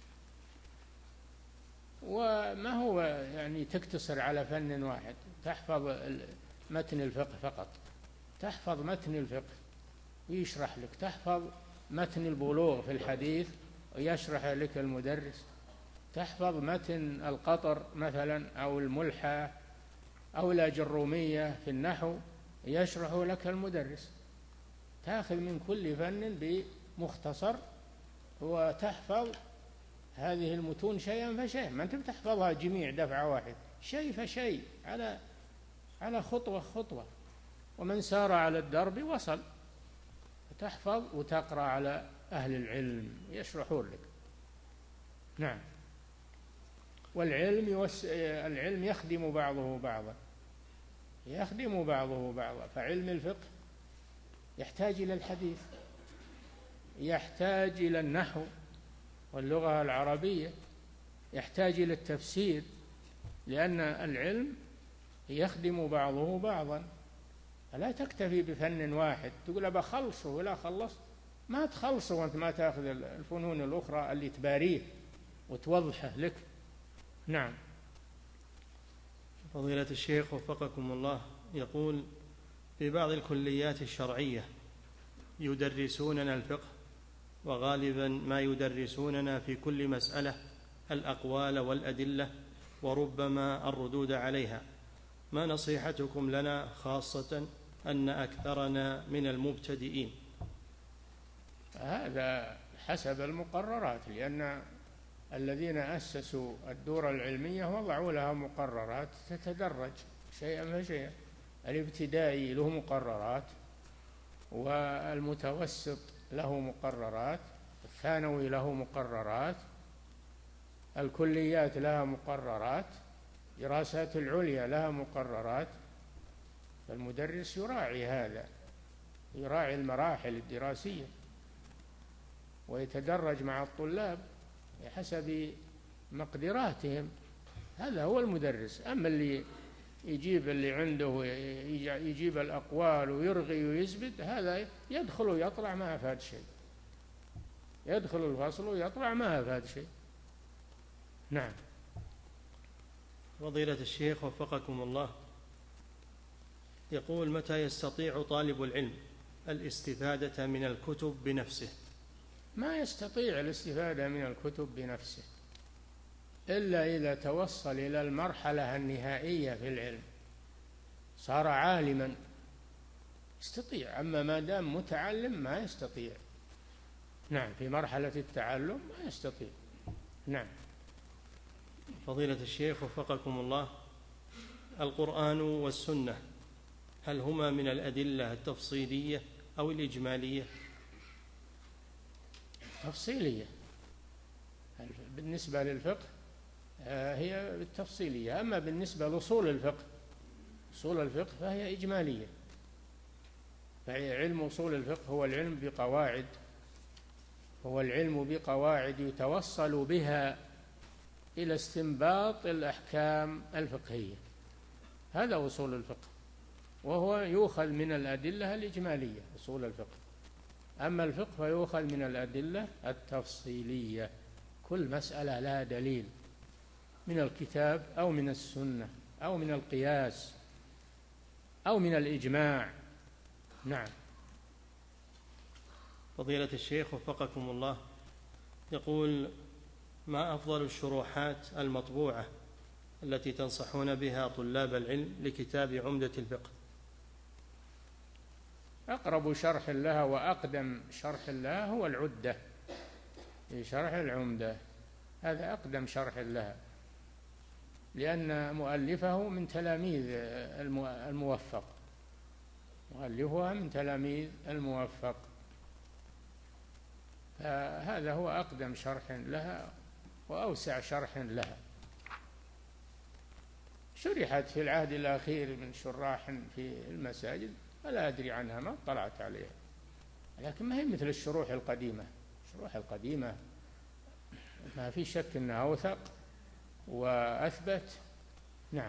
وما هو يعني تقتصر على فن واحد، تحفظ متن الفقه فقط، تحفظ متن الفقه ويشرح لك، تحفظ متن البلوغ في الحديث ويشرح لك المدرس، تحفظ متن القطر مثلا أو الملحة أو الأجرومية في النحو يشرح لك المدرس. تأخذ من كل فن بمختصر وتحفظ هذه المتون شيئا فشيئا، ما أنت بتحفظها جميع دفعة واحد، شيء فشيء على خطوة خطوة. ومن سار على الدرب وصل. تحفظ وتقرأ على أهل العلم يشرحون لك. نعم. والعلم يخدم بعضه بعضا، يخدم بعضه بعضا. فعلم الفقه يحتاج إلى الحديث، يحتاج إلى النحو واللغة العربية، يحتاج إلى التفسير، لأن العلم يخدم بعضه بعضا. فلا تكتفي بفن واحد تقول بخلصه، ولا خلصت ما تخلصه وأنت ما تأخذ الفنون الأخرى اللي تباريه وتوضحه لك. نعم. فضيلة الشيخ وفقكم الله، يقول في بعض الكليات الشرعية يدرسوننا الفقه، وغالبا ما يدرسوننا في كل مسألة الأقوال والأدلة وربما الردود عليها. ما نصيحتكم لنا، خاصة أن أكثرنا من المبتدئين؟ هذا حسب المقررات، لأن الذين أسسوا الدور العلمية وضعوا لها مقررات تتدرج شيئا فشيئا. الابتدائي له مقررات، والمتوسط له مقررات، الثانوي له مقررات، الكليات لها مقررات، دراسات العليا لها مقررات. فالمدرس يراعي هذا يراعي المراحل الدراسية ويتدرج مع الطلاب بحسب مقدراتهم. هذا هو المدرس. أما اللي يجيب اللي عنده يجيب الأقوال ويرغي ويثبت، هذا يدخل ويطلع ما أفاد شيء، يدخل الفصل ويطلع ما أفاد شيء. نعم. فضيلة الشيخ وفقكم الله، يقول: متى يستطيع طالب العلم الاستفادة من الكتب بنفسه؟ ما يستطيع الاستفادة من الكتب بنفسه إلا إذا توصل إلى المرحلة النهائية في العلم، صار عالما يستطيع. أما ما دام متعلم ما يستطيع. نعم، في مرحلة التعلم ما يستطيع. نعم. فضيلة الشيخ وفقكم الله، القرآن والسنة هل هما من الأدلة التفصيلية أو الإجمالية؟ تفصيلية. بالنسبة للفقه هي بالتفصيلية. أما بالنسبة لأصول الفقه، أصول الفقه فهي إجمالية. فعلم أصول الفقه هو العلم بقواعد، هو العلم بقواعد يتوصل بها إلى استنباط الأحكام الفقهية. هذا أصول الفقه، وهو يؤخذ من الأدلة الإجمالية أصول الفقه. أما الفقه فيؤخذ من الأدلة التفصيلية، كل مسألة لها دليل من الكتاب أو من السنة أو من القياس أو من الإجماع. نعم. فضيلة الشيخ وفقكم الله، يقول: ما أفضل الشروحات المطبوعة التي تنصحون بها طلاب العلم لكتاب عمدة الفقه؟ أقرب شرح لها وأقدم شرح لها هو العدة في شرح العمدة. هذا أقدم شرح لها، لأن مؤلفه من تلاميذ الموفق، مؤلفها من تلاميذ الموفق، فهذا هو أقدم شرح لها وأوسع شرح لها. شرحت في العهد الأخير من شراح في المساجد، فلا أدري عنها، ما اطلعت عليها، لكن ما هي مثل الشروح القديمة. الشروح القديمة ما في شك أنها أوثق وأثبت. نعم.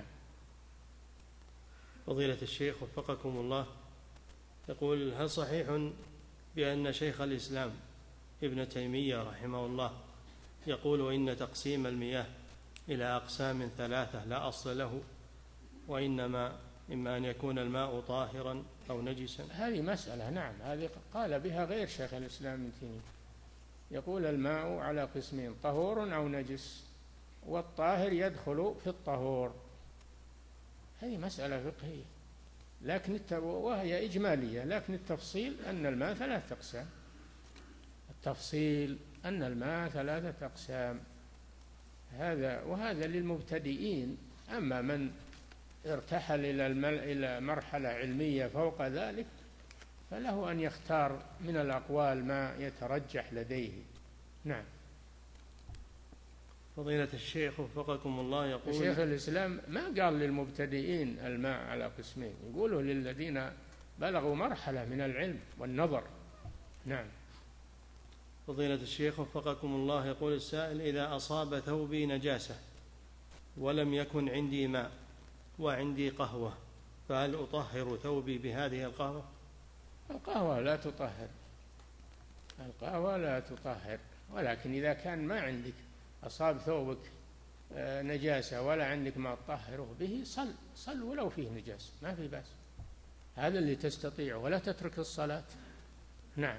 فضيلة الشيخ وفقكم الله، يقول: هل صحيح بأن شيخ الإسلام ابن تيمية رحمه الله يقول إن تقسيم المياه إلى أقسام ثلاثة لا أصل له، وإنما إما أن يكون الماء طاهرا أو نجسا؟ هذه مسألة، نعم، هذه قال بها غير شيخ الإسلام ابن تيمية. يقول الماء على قسمين: طهور أو نجس، والطاهر يدخل في الطهور. هذه مسألة فقهية، لكن وهي إجمالية، لكن التفصيل أن الماء ثلاثة أقسام. التفصيل أن الماء ثلاثة أقسام، وهذا للمبتدئين. أما من ارتحل إلى مرحلة علمية فوق ذلك فله أن يختار من الأقوال ما يترجح لديه. نعم. فضيلة الشيخ وفقكم الله، يقول: شيخ الإسلام ما قال للمبتدئين الماء على قسمين، يقولوا للذين بلغوا مرحلة من العلم والنظر. نعم. فضيلة الشيخ وفقكم الله، يقول السائل: إذا أصاب ثوبي نجاسة ولم يكن عندي ماء وعندي قهوة، فهل أطهر ثوبي بهذه القهوة؟ القهوة لا تطهر، القهوة لا تطهر. ولكن إذا كان ما عندك، أصاب ثوبك نجاسة ولا عندك ما تطهره به، صل ولو فيه نجاسة، ما في بأس. هذا اللي تستطيع، ولا تترك الصلاة. نعم.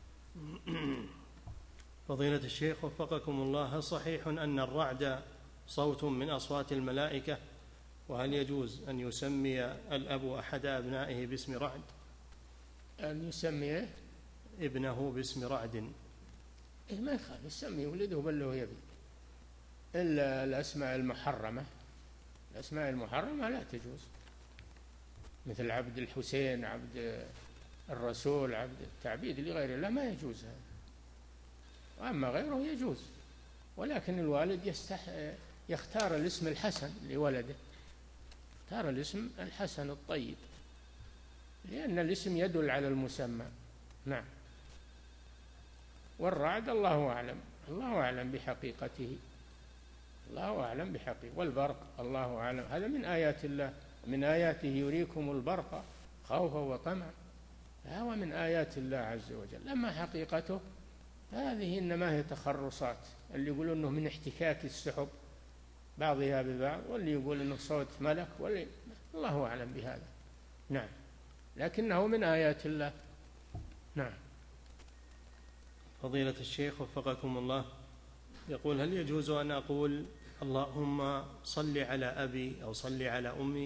فضيلة الشيخ وفقكم الله، هل صحيح أن الرعد صوت من أصوات الملائكة؟ وهل يجوز أن يسمي الأب أحد أبنائه باسم رعد؟ أن يسمي ابنه باسم رعد؟ ما يخالف، يسمي ولده بل هو يبي، إلا الأسماء المحرمة. الأسماء المحرمة لا تجوز، مثل عبد الحسين، عبد الرسول، عبد التعبيد لغير الله ما يجوز هذا. وأما غيره يجوز، ولكن الوالد يختار الاسم الحسن لولده، يختار الاسم الحسن الطيب. لأن الاسم يدل على المسمى. نعم. والرعد الله أعلم، الله أعلم بحقيقته، الله أعلم بحقيقته. والبرق الله أعلم، هذا من آيات الله، من آياته يريكم البرق خوفا وطمعا، فهو من آيات الله عز وجل. أما حقيقته هذه إنما هي تخرصات، اللي يقول إنه من احتكاك السحب بعضها ببعض، واللي يقول إنه صوت ملك، واللي الله أعلم بهذا. نعم، لكنه من آيات الله. نعم. فضيلة الشيخ وفقكم الله، يقول: هل يجوز أن أقول اللهم صل على أبي أو صل على أمي؟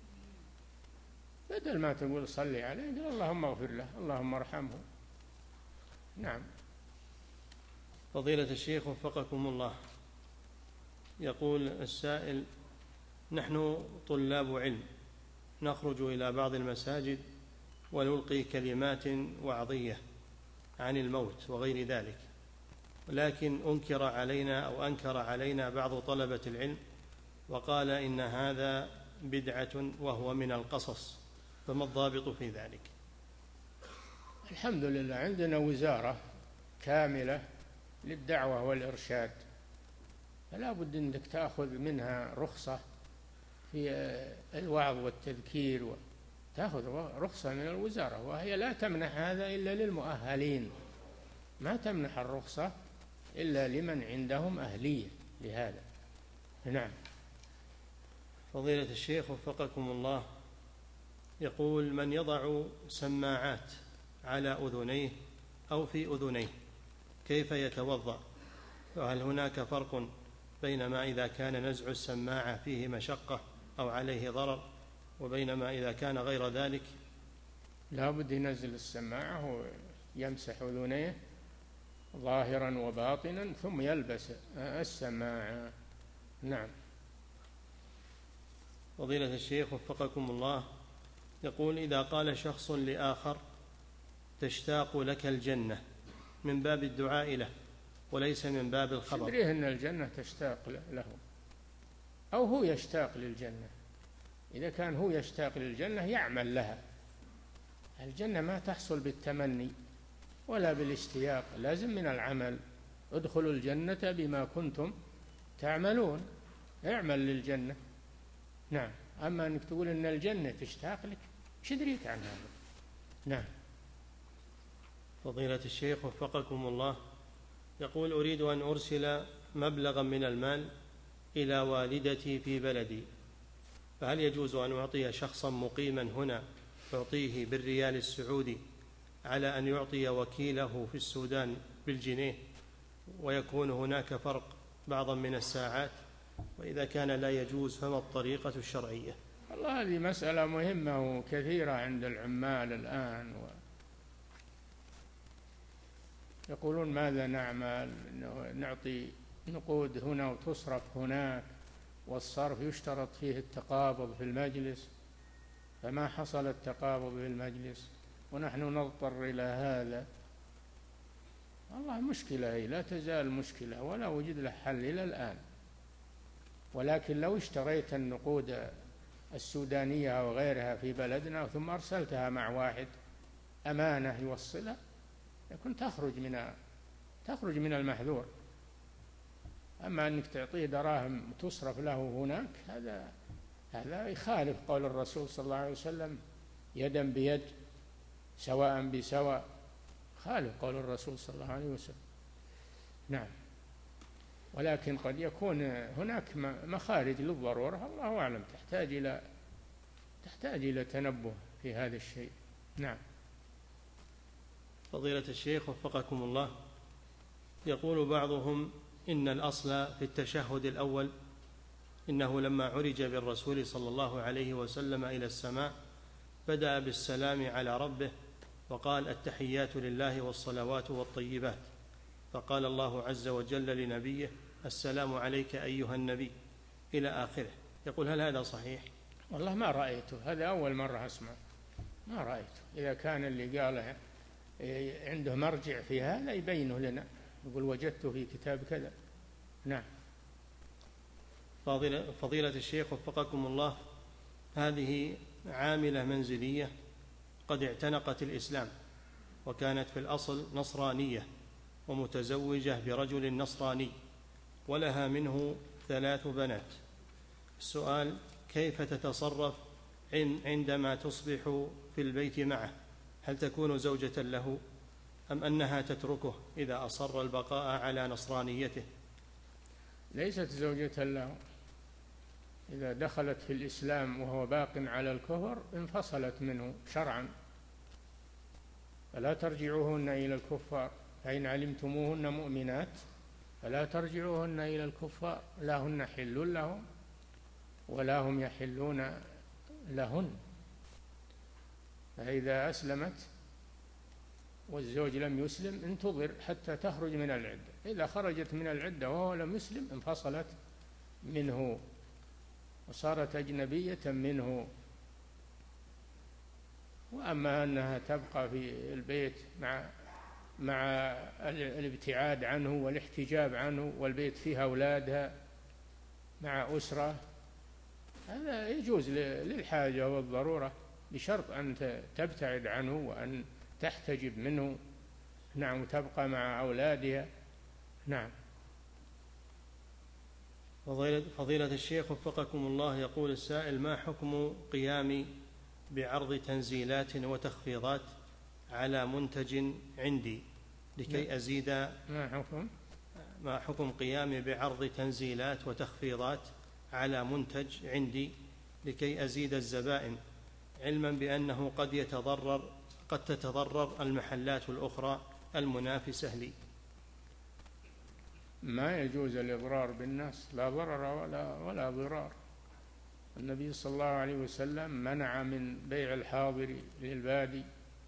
بدل ما تقول صل عليه قل اللهم اغفر له، اللهم ارحمه. نعم. فضيلة الشيخ وفقكم الله، يقول السائل: نحن طلاب علم نخرج إلى بعض المساجد ونلقي كلمات وعظية عن الموت وغير ذلك، ولكن أنكر علينا بعض طلبة العلم وقال إن هذا بدعة وهو من القصص، فما الضابط في ذلك؟ الحمد لله عندنا وزارة كاملة للدعوة والإرشاد، فلا بد أنك تأخذ منها رخصة في الوعظ والتذكير، تأخذ رخصة من الوزارة، وهي لا تمنح هذا إلا للمؤهلين، ما تمنح الرخصة إلا لمن عندهم أهلية لهذا. نعم. فضيلة الشيخ وفقكم الله، يقول: من يضع سماعات على أذنيه أو في أذنيه كيف يتوضأ؟ وهل هناك فرق بينما إذا كان نزع السماعة فيه مشقة أو عليه ضرر وبينما إذا كان غير ذلك؟ لا بد ينزل السماعة ويمسح أذنيه ظاهرا وباطنا ثم يلبس السماعة. نعم. فضيلة الشيخ وفقكم الله، يقول: إذا قال شخص لآخر تشتاق لك الجنة من باب الدعاء له وليس من باب الخبر، تدريه أن الجنة تشتاق له أو هو يشتاق للجنة؟ إذا كان هو يشتاق للجنة يعمل لها. الجنة ما تحصل بالتمني ولا بالاشتياق، لازم من العمل. ادخلوا الجنة بما كنتم تعملون، اعمل للجنة. نعم. أما أنك تقول أن الجنة تشتاق لك، ايش يدريك عن هذا؟ نعم. فضيلة الشيخ وفقكم الله، يقول: أريد أن أرسل مبلغا من المال إلى والدتي في بلدي، فهل يجوز أن أعطي شخصا مقيما هنا أعطيه بالريال السعودي على أن يعطي وكيله في السودان بالجنيه، ويكون هناك فرق بعضا من الساعات؟ وإذا كان لا يجوز فما الطريقة الشرعية؟ والله هذه مسألة مهمة وكثيرة عند العمال الآن، يقولون ماذا نعمل؟ نعطي نقود هنا وتصرف هناك، والصرف يشترط فيه التقابض في المجلس، فما حصل التقابض في المجلس ونحن نضطر إلى هذا. والله مشكلة، هي لا تزال مشكلة ولا وجد له حل إلى الآن. ولكن لو اشتريت النقود السودانية أو غيرها في بلدنا ثم أرسلتها مع واحد أمانة يوصلها، يكون تخرج من المحذور. أما أنك تعطيه دراهم تصرف له هناك، هذا يخالف قول الرسول صلى الله عليه وسلم: يدا بيد سواء بسواء، خالف قول الرسول صلى الله عليه وسلم. نعم. ولكن قد يكون هناك مخارج للضرورة، الله أعلم، تحتاج إلى تنبه في هذا الشيء. نعم. فضيلة الشيخ وفقكم الله، يقول بعضهم إن الأصل في التشهد الأول إنه لما عرج بالرسول صلى الله عليه وسلم إلى السماء بدأ بالسلام على ربه وقال: التحيات لله والصلوات والطيبات، فقال الله عز وجل لنبيه: السلام عليك أيها النبي، إلى آخره. يقول: هل هذا صحيح؟ والله ما رأيته، هذا أول مرة أسمع، ما رأيته. إذا كان اللي قاله عنده مرجع في هذا يبينه لنا، يقول وجدته في كتاب كذا. نعم. فضيلة الشيخ وفقكم الله، هذه عاملة منزلية قد اعتنقت الإسلام، وكانت في الأصل نصرانية ومتزوجة برجل نصراني، ولها منه 3 بنات. السؤال: كيف تتصرف عندما تصبح في البيت معه؟ هل تكون زوجة له أم أنها تتركه إذا أصر البقاء على نصرانيته؟ ليست زوجة له. إذا دخلت في الإسلام وهو باق على الكفر انفصلت منه شرعا، فلا ترجعوهن إلى الكفار، فإن علمتموهن مؤمنات فلا ترجعوهن إلى الكفار، لا هن حل لهم ولا هم يحلون لهن. فإذا أسلمت والزوج لم يسلم انتظر حتى تخرج من العدة، إذا خرجت من العدة وهو لم يسلم انفصلت منه وصارت أجنبية منه. وأما أنها تبقى في البيت مع الابتعاد عنه والاحتجاب عنه، والبيت فيها أولادها مع أسرة، هذا يجوز للحاجة والضرورة، بشرط أن تبتعد عنه وأن تحتجب منه. نعم، وتبقى مع أولادها. نعم. فضيلة الشيخ وفقكم الله، يقول السائل: ما حكم قيامي بعرض تنزيلات وتخفيضات على منتج عندي لكي أزيد؟ ما حكم قيامي بعرض تنزيلات وتخفيضات على منتج عندي لكي أزيد الزبائن، علما بأنه قد تتضرر المحلات الأخرى المنافسة لي؟ ما يجوز الإضرار بالناس، لا ضرر ولا ضرار. النبي صلى الله عليه وسلم منع من بيع الحاضر للبادي،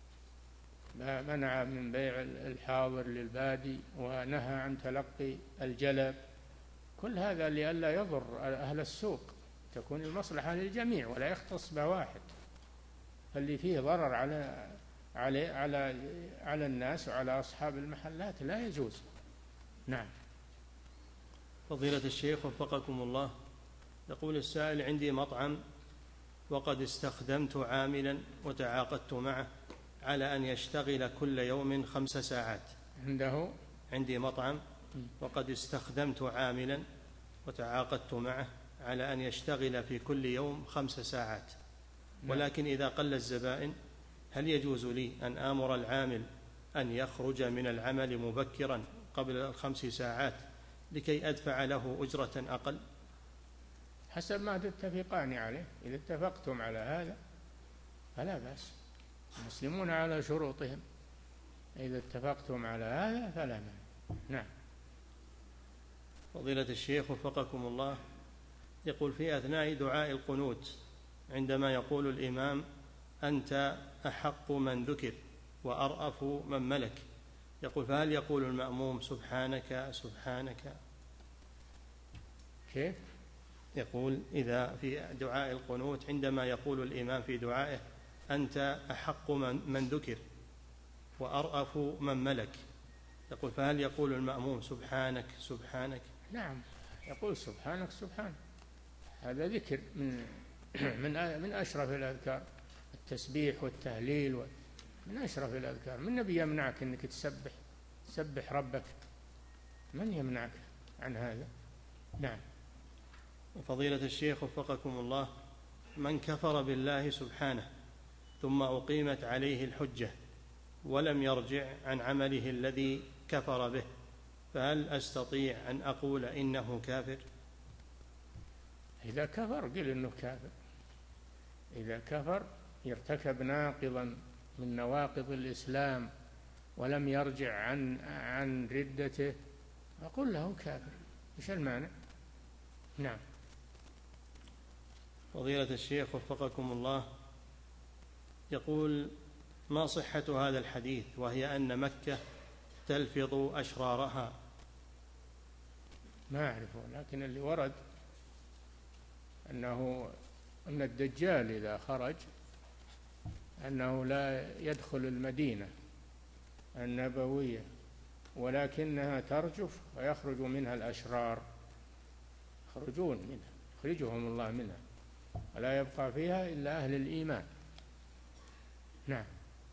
منع من بيع الحاضر للبادي، ونهى عن تلقي الجلب. كل هذا لئلا يضر أهل السوق، تكون المصلحة للجميع ولا يختص بواحد. فاللي فيه ضرر على الناس وعلى أصحاب المحلات لا يجوز. نعم. فضيلة الشيخ وفقكم الله، يقول السائل: عندي مطعم وقد استخدمت عاملا وتعاقدت معه على أن يشتغل كل يوم 5 ساعات. عندي مطعم وقد استخدمت عاملا وتعاقدت معه على أن يشتغل في كل يوم 5 ساعات، ولكن إذا قل الزبائن هل يجوز لي أن آمر العامل أن يخرج من العمل مبكرا قبل 5 ساعات لكي أدفع له أجرة أقل؟ حسب ما تتفقان عليه. إذا اتفقتم على هذا فلا بأس، المسلمون على شروطهم، إذا اتفقتم على هذا فلا مانع. نعم. فضيلة الشيخ وفقكم الله، يقول: في أثناء دعاء القنوت عندما يقول الإمام: أنت أحق من ذكر وأرأف من ملك، يقول: فهل يقول المأموم سبحانك سبحانك؟ كيف؟ يقول: إذا في دعاء القنوت عندما يقول الإمام في دعائه: أنت أحق من ذكر وأرأف من ملك، يقول: فهل يقول المأموم سبحانك سبحانك؟ نعم، يقول سبحانك سبحانك، هذا ذكر من أشرف الأذكار، التسبيح والتهليل من أشرف الأذكار. من النبي يمنعك أنك تسبح ربك؟ من يمنعك عن هذا؟ نعم. فضيلة الشيخ وفقكم الله، من كفر بالله سبحانه ثم أقيمت عليه الحجة ولم يرجع عن عمله الذي كفر به، فهل أستطيع أن أقول إنه كافر؟ إذا كفر قل إنه كافر. إذا كفر يرتكب ناقضا من نواقض الإسلام ولم يرجع عن ردته، أقول له كافر، إيش المانع؟ نعم. فضيلة الشيخ وفقكم الله، يقول: ما صحة هذا الحديث وهي أن مكة تلفظ أشرارها؟ ما أعرفه، لكن اللي ورد أن الدجال إذا خرج أنه لا يدخل المدينة النبوية، ولكنها ترجف ويخرج منها الأشرار، يخرجون منها، يخرجهم الله منها، ولا يبقى فيها إلا أهل الإيمان. نعم.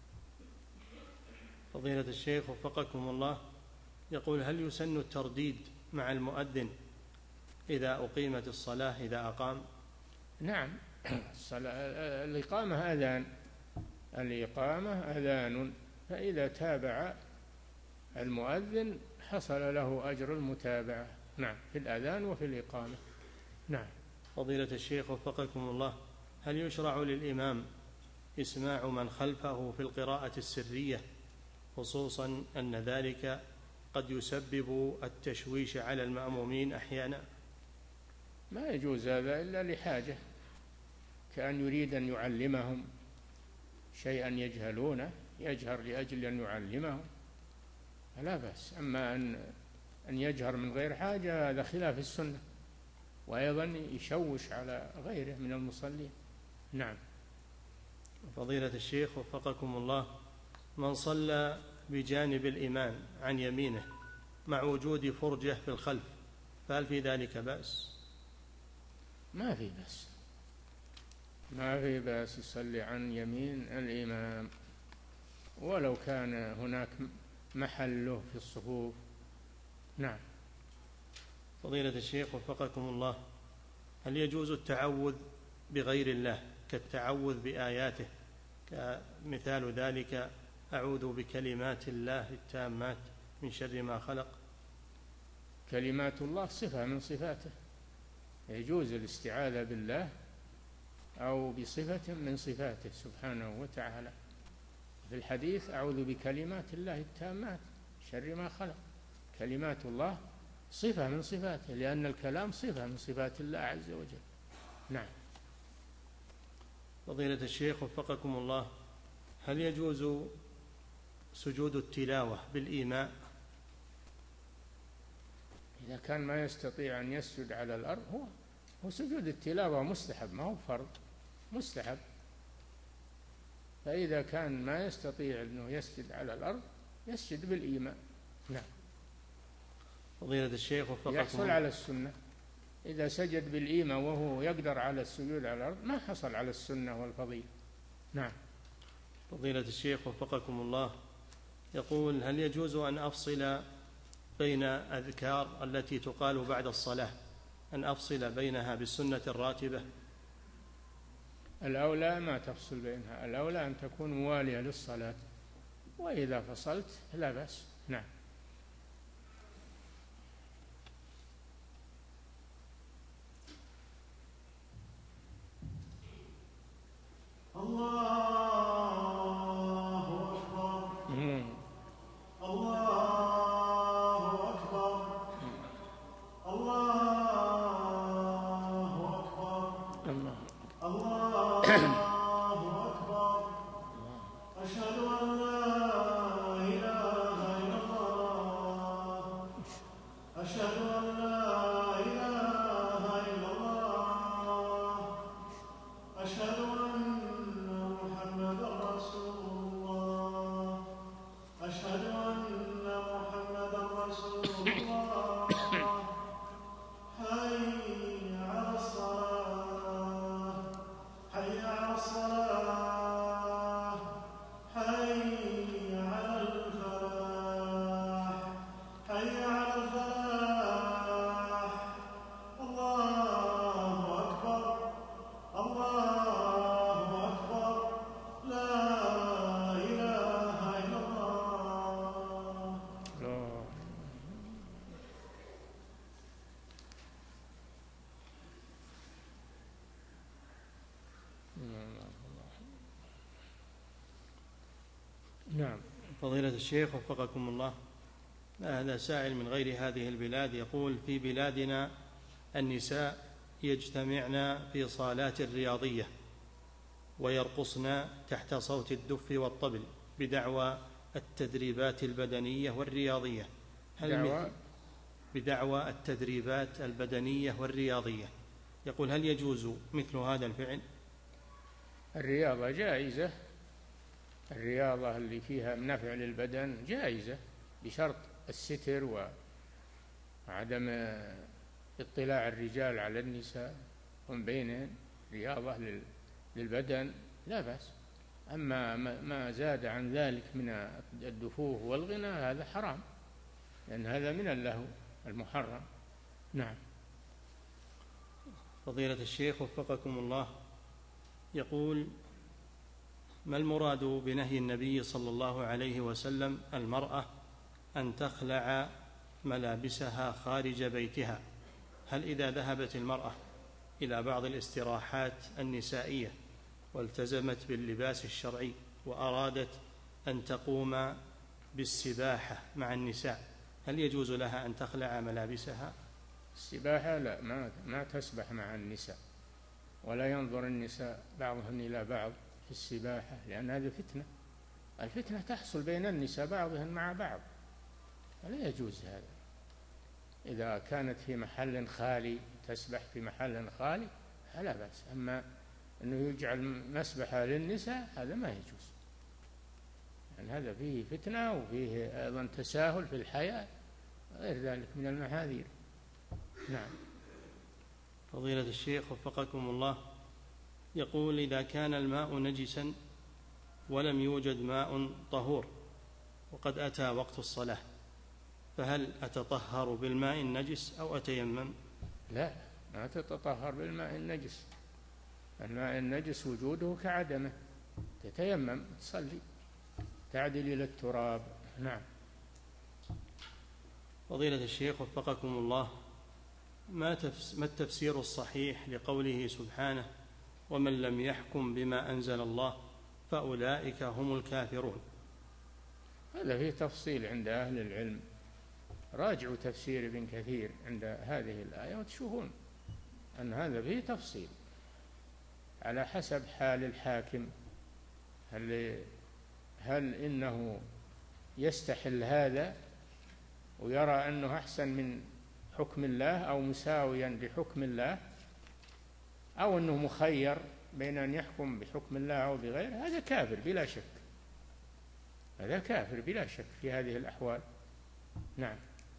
فضيلة الشيخ وفقكم الله، يقول: هل يسن الترديد مع المؤذن إذا أقيمت الصلاة إذا أقام؟ نعم. الإقامة أذان، الإقامة أذان، فإذا تابع المؤذن حصل له أجر المتابعة. نعم، في الأذان وفي الإقامة. نعم. فضيلة الشيخ وفقكم الله، هل يشرع للإمام إسماع من خلفه في القراءة السرية، خصوصا أن ذلك قد يسبب التشويش على المأمومين أحيانا؟ ما يجوز هذا إلا لحاجة، كأن يريد أن يعلمهم شيئا يجهلونه، يجهر لأجل أن يعلمهم، لا بأس. أما أن يجهر من غير حاجة هذا خلاف السنة، وأيضا يشوش على غيره من المصلين. نعم. فضيلة الشيخ وفقكم الله، من صلى بجانب الإمام عن يمينه مع وجود فرجة في الخلف، فهل في ذلك بأس؟ ما في بأس، ما في بأس يصلي عن يمين الإمام ولو كان هناك محله في الصفوف. نعم. فضيلة الشيخ وفقكم الله، هل يجوز التعوذ بغير الله كالتعوذ بآياته، كمثال ذلك أعوذ بكلمات الله التامات من شر ما خلق؟ كلمات الله صفة من صفاته، يجوز الاستعاذة بالله أو بصفة من صفاته سبحانه وتعالى. في الحديث أعوذ بكلمات الله التامات شر ما خلق، كلمات الله صفة من صفاته، لأن الكلام صفة من صفات الله عز وجل. نعم. فضيلة الشيخ وفقكم الله، هل يجوز سجود التلاوة بالإيماء؟ إذا كان ما يستطيع أن يسجد على الأرض، هو سجود التلاوة مستحب، ما هو فرض، مستحب. فإذا كان ما يستطيع أنه يسجد على الأرض يسجد بالإيماء. نعم. فضيلة الشيخ وفقكم الله، يحصل على السنة. إذا سجد بالإيماء وهو يقدر على السجود على الأرض ما حصل على السنة والفضيلة. نعم. فضيلة الشيخ وفقكم الله، يقول: هل يجوز أن أفصل بين أذكار التي تقال بعد الصلاة، أن أفصل بينها بالسنة الراتبة؟ الأولى ما تفصل بينها، الأولى أن تكون موالية للصلاة، وإذا فصلت لا بأس. نعم. الله أكبر. الله أكبر. الله أكبر. الله أكبر. أشهد أن لا إله إلا الله. أشهد أن لا إله إلا الله. أشهد أن محمدا رسول الله. أشهد أن محمدا رسول الله. حي على الصلاة. حي على الصلاة. حي على الفلاح. حي على الفلاح. الله أكبر. الله أكبر. لا إله إلا الله. نعم. فضيلة الشيخ وفقكم الله، هذا سائل من غير هذه البلاد، يقول: في بلادنا النساء يجتمعن في صالات رياضية ويرقصن تحت صوت الدف والطبل بدعوى التدريبات البدنية والرياضية. بدعوى التدريبات البدنية والرياضية. يقول: هل يجوز مثل هذا الفعل؟ الرياضة جائزة، الرياضة اللي فيها نفع للبدن جائزة بشرط الستر وعدم اطلاع الرجال على النساء، ومن بينهن رياضة للبدن لا بأس. أما ما زاد عن ذلك من الدفوف والغنى هذا حرام، لأن هذا من اللهو المحرم. نعم. فضيلة الشيخ وفقكم الله، يقول: ما المراد بنهي النبي صلى الله عليه وسلم المرأة أن تخلع ملابسها خارج بيتها؟ هل إذا ذهبت المرأة إلى بعض الاستراحات النسائية والتزمت باللباس الشرعي وأرادت أن تقوم بالسباحة مع النساء، هل يجوز لها أن تخلع ملابسها؟ السباحة لا، ما تسبح مع النساء، ولا ينظر النساء بعضهن إلى بعض في السباحة، لأن هذه فتنة. الفتنة تحصل بين النساء بعضهن مع بعض، فلا يجوز هذا. إذا كانت في محل خالي تسبح في محل خالي فلا بأس، أما أنه يجعل مسبحة للنساء هذا ما يجوز، يعني هذا فيه فتنة وفيه أيضا تساهل في الحياة، غير ذلك من المحاذير. نعم. فضيلة الشيخ وفقكم الله، يقول: إذا كان الماء نجسا ولم يوجد ماء طهور وقد أتى وقت الصلاة، فهل أتطهر بالماء النجس أو أتيمم؟ لا، ما تتطهر بالماء النجس، الماء النجس وجوده كعدمه، تتيمم تصلي، تعدل إلى التراب. نعم. فضيلة الشيخ وفقكم الله، ما التفسير الصحيح لقوله سبحانه: ومن لم يحكم بما أنزل الله فأولئك هم الكافرون؟ هذا فيه تفصيل عند أهل العلم، راجعوا تفسير ابن كثير عند هذه الآية وتشوفون أن هذا فيه تفصيل على حسب حال الحاكم، هل إنه يستحل هذا ويرى أنه أحسن من حكم الله أو مساويا لحكم الله، أو أنه مخير بين أن يحكم بحكم الله أو بغيره، هذا كافر بلا شك، هذا كافر بلا شك في هذه الأحوال. نعم.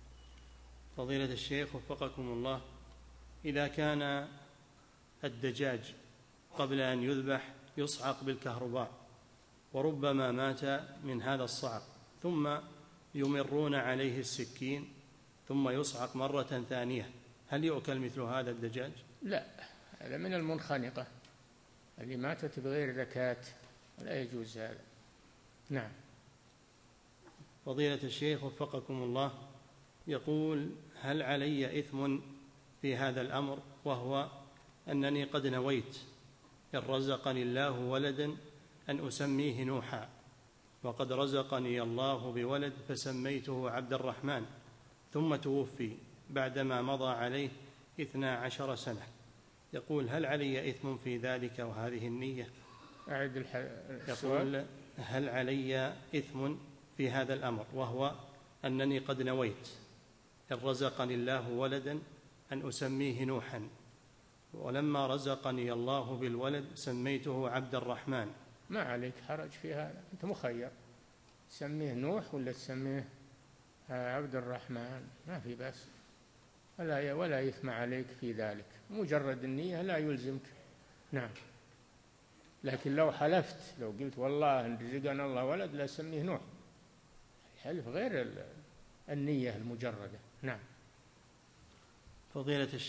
فضيلة الشيخ وفقكم الله، إذا كان الدجاج قبل أن يذبح يصعق بالكهرباء وربما مات من هذا الصعق، ثم يمرون عليه السكين ثم يصعق مرة ثانية، هل يؤكل مثل هذا الدجاج؟ لا، هذا من المنخنقة اللي ماتت بغير زكاة، لا يجوز هذا. نعم. فضيلة الشيخ وفقكم الله، يقول: هل علي إثم في هذا الأمر، وهو أنني قد نويت إن رزقني الله ولدا أن أسميه نوحا، وقد رزقني الله بولد فسميته عبد الرحمن، ثم توفي بعدما مضى عليه 12 سنة، يقول: هل علي إثم في ذلك وهذه النية؟ يقول: هل علي إثم في هذا الأمر، وهو أنني قد نويت إن رزقني الله ولدا أن أسميه نوحا، ولما رزقني الله بالولد سميته عبد الرحمن. ما عليك حرج في هذا، أنت مخير، تسميه نوح ولا تسميه عبد الرحمن، ما في بأس، ولا إثم عليك في ذلك، مجرد النية لا يلزمك. نعم. لكن لو حلفت، لو قلت والله إن رزقنا الله ولد لا سميه نوح، الحلف غير النية المجردة. نعم. فضيلة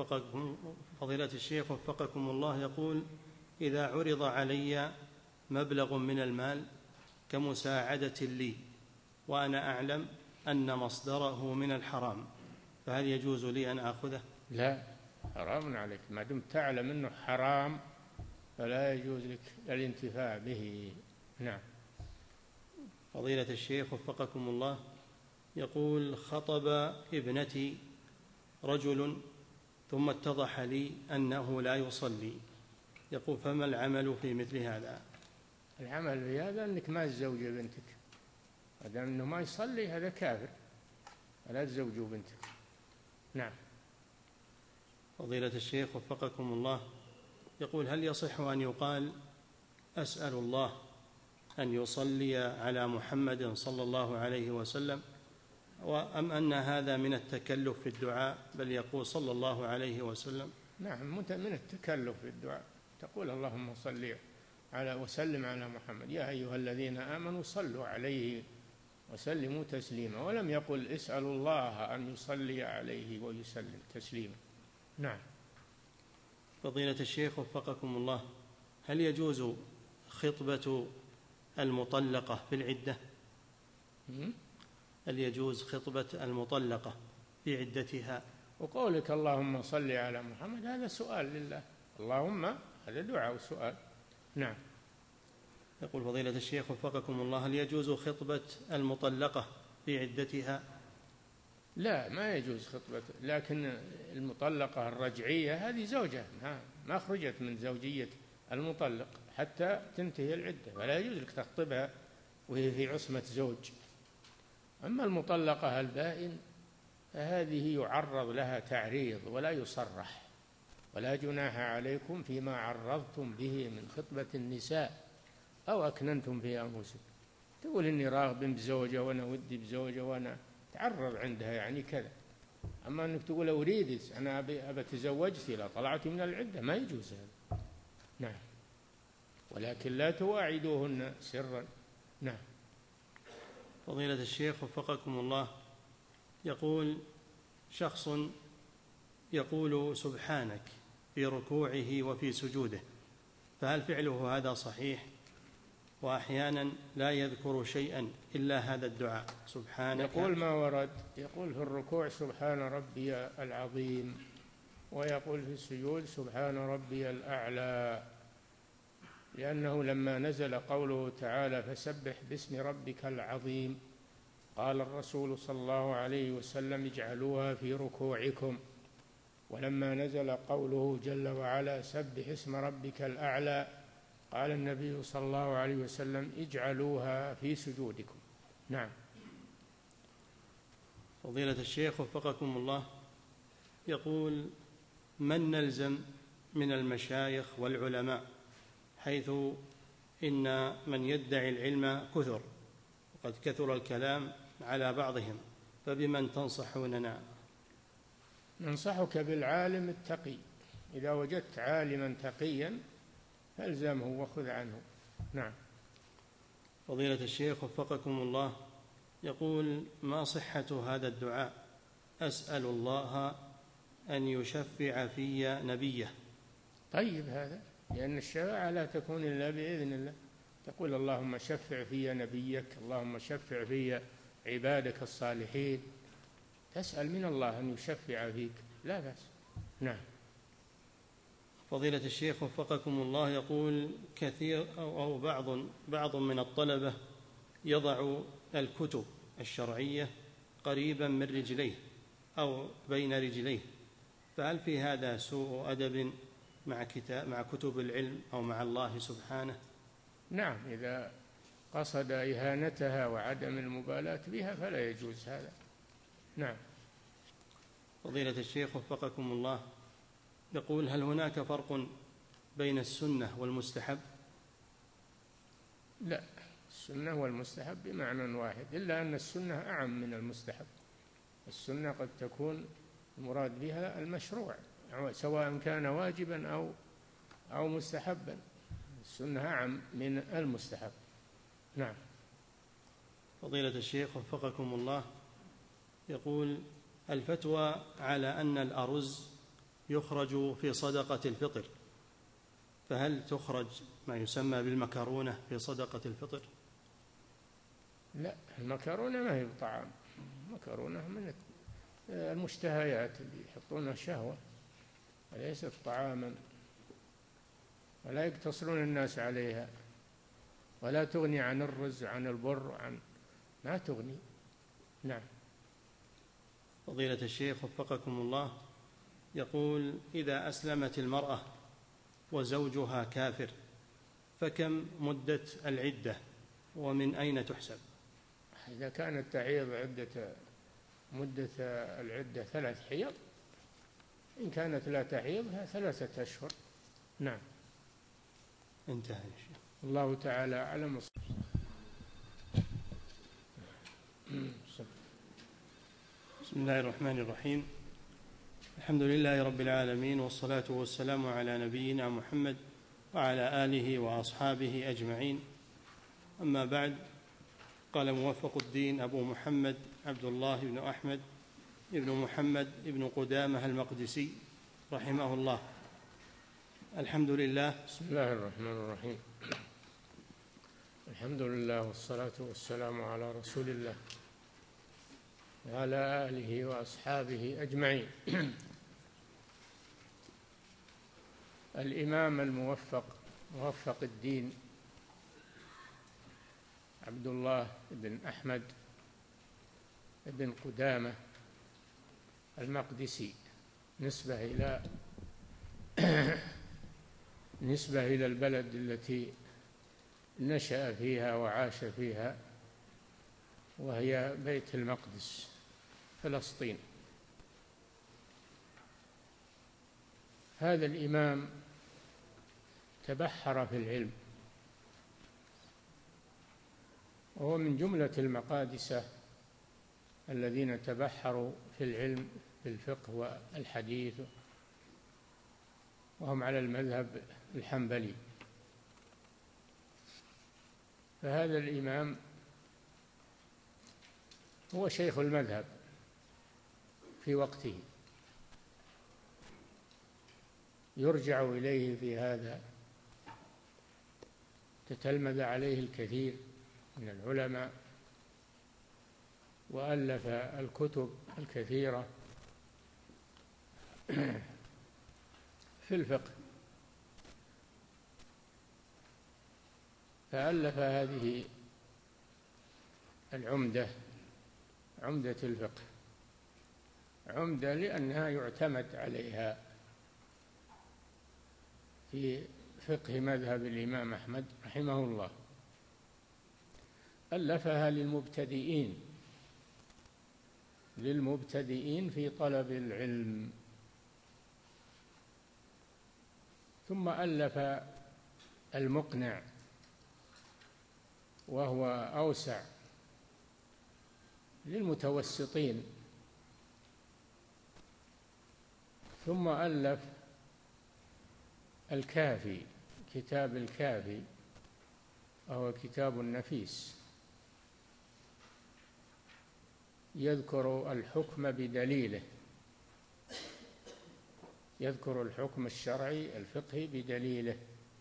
الشيخ وفقكم الله، يقول: إذا عرض علي مبلغ من المال كمساعدة لي وأنا أعلم أن مصدره من الحرام، فهل يجوز لي أن آخذه؟ لا، حرام عليك، ما دمت تعلم أنه حرام فلا يجوز لك الانتفاع به. نعم. فضيلة الشيخ وفقكم الله، يقول: خطب ابنتي رجل ثم اتضح لي أنه لا يصلي، يقول: فما العمل في مثل هذا؟ العمل في هذا أنك ما تزوج بنتك، ما دام أنه ما يصلي هذا كافر، لا تزوجوا بنتك. نعم. فضيلة الشيخ وفقكم الله، يقول: هل يصح أن يقال: أسأل الله أن يصلي على محمد صلى الله عليه وسلم، أم أن هذا من التكلف في الدعاء، بل يقول صلى الله عليه وسلم؟ نعم، من التكلف في الدعاء، تقول اللهم صل وسلم على محمد، يا أيها الذين آمنوا صلوا عليه وسلموا تسليما، ولم يقل اسألوا الله أن يصلي عليه ويسلم تسليما. نعم. فضيلة الشيخ وفقكم الله، هل يجوز خطبة المطلقة في العدة؟ هل يجوز خطبة المطلقة في عدتها؟ وقولك اللهم صل على محمد هذا سؤال لله، اللهم هذا دعاء وسؤال. نعم. يقول فضيلة الشيخ وفقكم الله، هل يجوز خطبة المطلقة في عدتها؟ لا، ما يجوز خطبة، لكن المطلقة الرجعية هذه زوجة ما خرجت من زوجية المطلق حتى تنتهي العدة، فلا يجوز لك تخطبها وهي في عصمة زوج. أما المطلقة البائن فهذه يعرض لها تعريض ولا يصرح، ولا جناح عليكم فيما عرضتم به من خطبة النساء أو أكننتم في أنفسكم. تقول إني راغب بزوجة وأنا ودي بزوجة وأنا تعرض عندها يعني كذا، أما أنك تقول أريد أنا أبى تزوجت لا طلعت من العدة، ما يجوز هذا. نعم. ولكن لا تواعدوهن سرا. نعم. فضيلة الشيخ وفقكم الله، يقول شخص يقول سبحانك في ركوعه وفي سجوده، فهل فعله هذا صحيح؟ وأحيانا لا يذكر شيئا إلا هذا الدعاء سبحانك. يقول ما ورد، يقول في الركوع سبحان ربي العظيم، ويقول في السجود سبحان ربي الأعلى، لأنه لما نزل قوله تعالى فسبح باسم ربك العظيم قال الرسول صلى الله عليه وسلم اجعلوها في ركوعكم، ولما نزل قوله جل وعلا سبح اسم ربك الأعلى قال النبي صلى الله عليه وسلم اجعلوها في سجودكم. نعم. فضيلة الشيخ وفقكم الله، يقول من نلزم من المشايخ والعلماء، حيث إن من يدعي العلم كثر وقد كثر الكلام على بعضهم، فبمن تنصحوننا؟ ننصحك بالعالم التقي، إذا وجدت عالما تقيا فالزمه وخذ عنه. نعم. فضيلة الشيخ وفقكم الله، يقول ما صحة هذا الدعاء؟ أسأل الله أن يشفع في نبيه. طيب هذا، لأن الشفاعة لا تكون إلا بإذن الله، تقول اللهم شفع في نبيك، اللهم شفع في عبادك الصالحين، تسأل من الله أن يشفع فيك، لا بأس. نعم. فضيلة الشيخ وفقكم الله، يقول كثير أو بعض من الطلبة يضع الكتب الشرعية قريبا من رجليه أو بين رجليه، فهل في هذا سوء أدب مع كتب العلم أو مع الله سبحانه؟ نعم، إذا قصد إهانتها وعدم المبالاة بها فلا يجوز هذا. نعم. فضيلة الشيخ وفقكم الله، يقول هل هناك فرق بين السنة والمستحب؟ لا، السنة والمستحب بمعنى واحد، إلا أن السنة أعم من المستحب. السنة قد تكون المراد بها المشروع سواء كان واجبا أو مستحبا، السنة أعم من المستحب. نعم. فضيلة الشيخ وفقكم الله، يقول الفتوى على أن الأرز يخرج في صدقة الفطر، فهل تخرج ما يسمى بالمكرونة في صدقة الفطر؟ لا، المكرونة ما هي بطعام، المكرونة من المشتهيات اللي يحطونها شهوة وليست طعاما، ولا يقتصرون الناس عليها، ولا تغني عن الرز عن البر ما تغني. نعم. فضيلة الشيخ وفقكم الله، يقول إذا أسلمت المرأة وزوجها كافر فكم مدة العدة ومن أين تحسب؟ إذا كانت تعيض مدة العدة 3 حيض، إن كانت لا تعيضها 3 أشهر. نعم. انتهى يا شيخ. الله تعالى أعلم. بسم الله الرحمن الرحيم، الحمد لله رب العالمين، والصلاة والسلام على نبينا محمد وعلى آله وأصحابه أجمعين. أما بعد، قال موفق الدين أبو محمد عبد الله بن أحمد بن محمد بن قدامة المقدسي رحمه الله: الحمد لله. بسم الله الرحمن الرحيم. الحمد لله والصلاة والسلام على رسول الله وعلى آله وأصحابه أجمعين. الإمام موفق الدين عبد الله بن أحمد بن قدامة المقدسي، نسبة إلى البلد التي نشأ فيها وعاش فيها، وهي بيت المقدس، فلسطين. هذا الإمام تبحر في العلم، وهو من جملة المقادسة الذين تبحروا في العلم في الفقه والحديث، وهم على المذهب الحنبلي. فهذا الإمام هو شيخ المذهب في وقته، يرجع إليه في هذا، تتلمذ عليه الكثير من العلماء، وألف الكتب الكثيرة في الفقه. فألف هذه العمدة، عمدة الفقه، عمدة لأنها يعتمد عليها في فقه مذهب الإمام أحمد رحمه الله. ألفها للمبتدئين في طلب العلم. ثم ألف المقنع، وهو أوسع للمتوسطين. ثم ألف الكافي، كتاب الكافي، وهو كتاب نفيس يذكر الحكم بدليله، يذكر الحكم الشرعي الفقهي بدليله.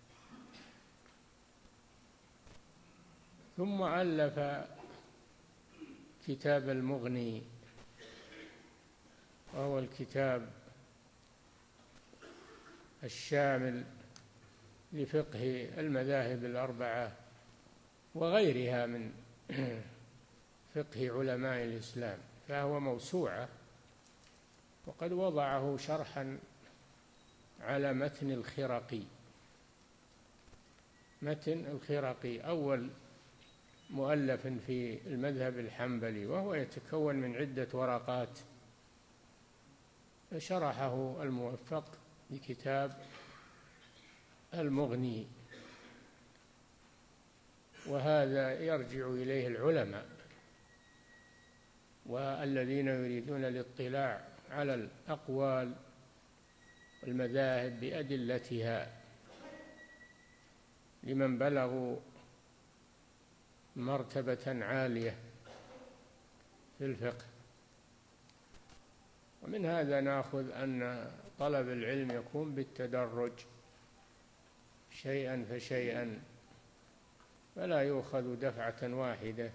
ثم ألف كتاب المغني، وهو الكتاب الشامل لفقه المذاهب الأربعة وغيرها من فقه علماء الإسلام، فهو موسوعة. وقد وضعه شرحا على متن الخرقي. متن الخرقي أول مؤلف في المذهب الحنبلي، وهو يتكون من عدة ورقات، شرحه الموفق بكتاب المغني. وهذا يرجع إليه العلماء والذين يريدون الاطلاع على الأقوال والمذاهب بأدلتها، لمن بلغوا مرتبة عالية في الفقه. ومن هذا نأخذ أن طلب العلم يكون بالتدرج، شيئا فشيئا، فلا يؤخذ دفعة واحدة.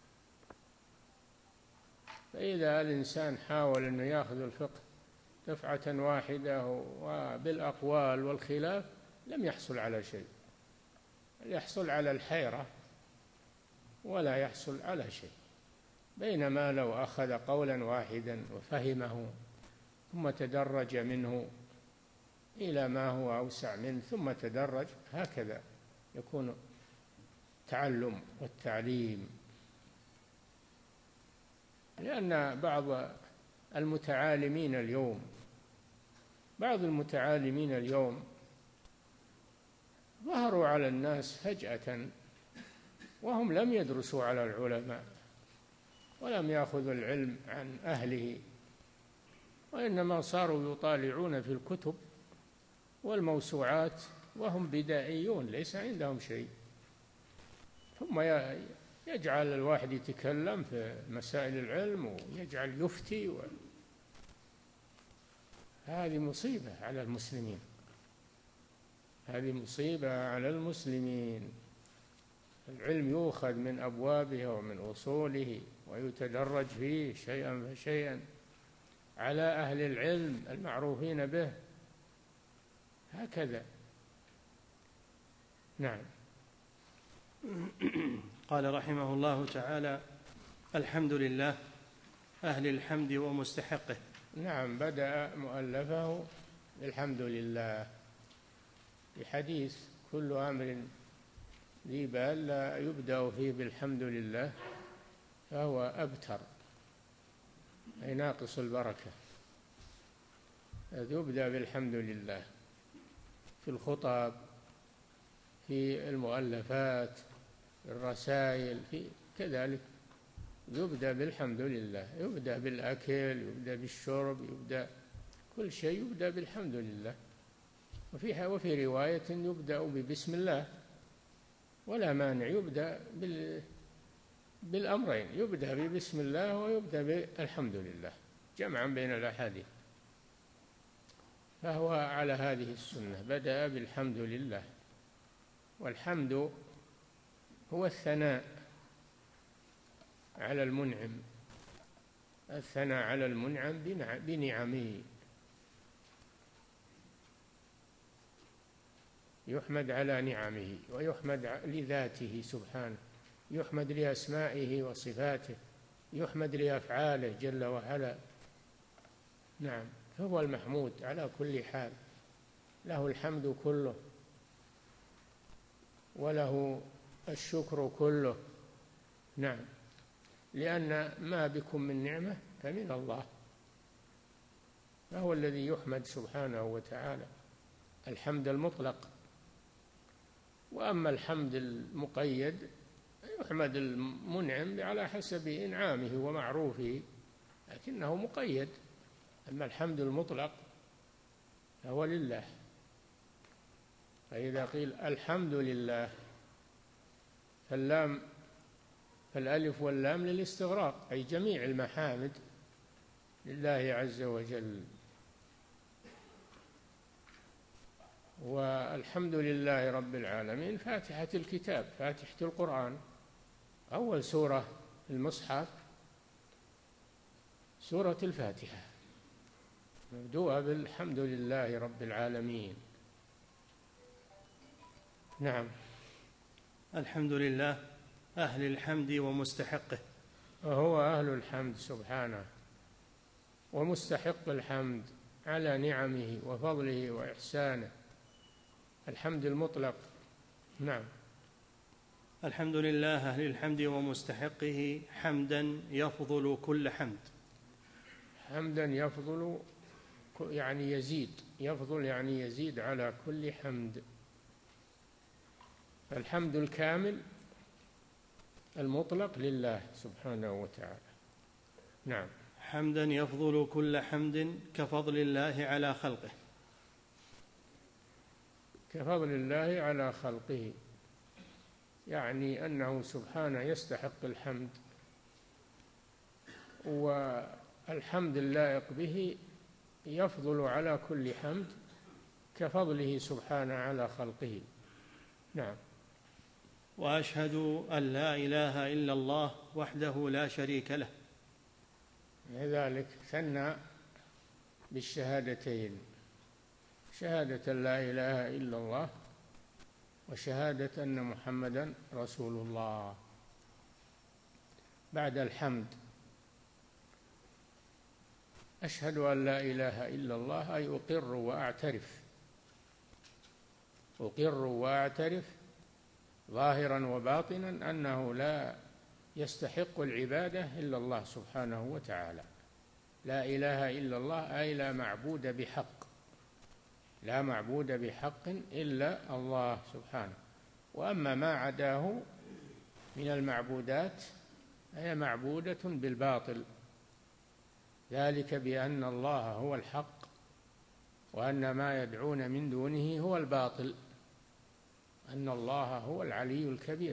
فإذا الإنسان حاول أن يأخذ الفقه دفعة واحدة وبالأقوال والخلاف، لم يحصل على شيء، يحصل على الحيرة ولا يحصل على شيء. بينما لو أخذ قولا واحدا وفهمه ثم تدرج منه إلى ما هو أوسع منه ثم تدرج، هكذا يكون التعلم والتعليم. لأن بعض المتعالمين اليوم ظهروا على الناس فجأة، وهم لم يدرسوا على العلماء ولم يأخذوا العلم عن أهله، وإنما صاروا يطالعون في الكتب والموسوعات وهم بدائيون ليس عندهم شيء، ثم يجعل الواحد يتكلم في مسائل العلم ويجعل يفتي هذه مصيبة على المسلمين، هذه مصيبة على المسلمين. العلم يؤخذ من أبوابه ومن أصوله ويتدرج فيه شيئا فشيئا على أهل العلم المعروفين به، هكذا. نعم. قال رحمه الله تعالى: الحمد لله أهل الحمد ومستحقه. نعم، بدأ مؤلفه بالحمد لله، بحديث: كل أمر ذي بال لا يبدأ فيه بالحمد لله فهو أبتر، أي ناقص البركة. يبدأ بالحمد لله في الخطب، في المؤلفات، في الرسائل، في كذلك يبدأ بالحمد لله، يبدأ بالأكل، يبدأ بالشرب، يبدأ كل شيء يبدأ بالحمد لله. وفي رواية يبدأ ببسم الله، ولا مانع، يبدأ بالأمرين، يبدأ ببسم الله ويبدأ بالحمد لله، جمعا بين الأحاديث. فهو على هذه السنة، بدأ بالحمد لله. والحمد هو الثناء على المنعم، الثناء على المنعم بنعمه، يحمد على نعمه ويحمد لذاته سبحانه، يحمد لأسمائه وصفاته، يحمد لأفعاله جل وعلا. نعم، فهو المحمود على كل حال، له الحمد كله وله الشكر كله. نعم، لأن ما بكم من نعمة فمن الله، فهو الذي يحمد سبحانه وتعالى، الحمد المطلق. وأما الحمد المقيد يحمد المنعم على حسب إنعامه ومعروفه، لكنه مقيد. أما الحمد المطلق فهو لله. فإذا قيل الحمد لله فالألف واللام للاستغراق، أي جميع المحامد لله عز وجل. والحمد لله رب العالمين فاتحة الكتاب، فاتحة القرآن، أول سورة المصحف سورة الفاتحة، مبدوءة بالحمد لله رب العالمين. نعم. الحمد لله أهل الحمد ومستحقه. وهو أهل الحمد سبحانه ومستحق الحمد على نعمه وفضله وإحسانه، الحمد المطلق. نعم. الحمد لله أهل الحمد ومستحقه حمدا يفضل كل حمد. حمدا يفضل يعني يزيد، يفضل يعني يزيد على كل حمد. الحمد الكامل المطلق لله سبحانه وتعالى. نعم. حمدا يفضل كل حمد كفضل الله على خلقه. كفضل الله على خلقه، يعني أنه سبحانه يستحق الحمد، والحمد اللائق به يفضل على كل حمد كفضله سبحانه على خلقه. نعم. وأشهد أن لا إله إلا الله وحده لا شريك له. لذلك ثنى بالشهادتين، شهادة لا إله إلا الله وشهادة أن محمدا رسول الله. بعد الحمد أشهد أن لا إله إلا الله، أي أقر وأعترف، أقر وأعترف ظاهرا وباطنا أنه لا يستحق العبادة إلا الله سبحانه وتعالى. لا إله إلا الله أي لا معبود بحق، لا معبود بحق إلا الله سبحانه. وأما ما عداه من المعبودات هي معبودة بالباطل، ذلك بأن الله هو الحق وأن ما يدعون من دونه هو الباطل. أن الله هو العلي الكبير.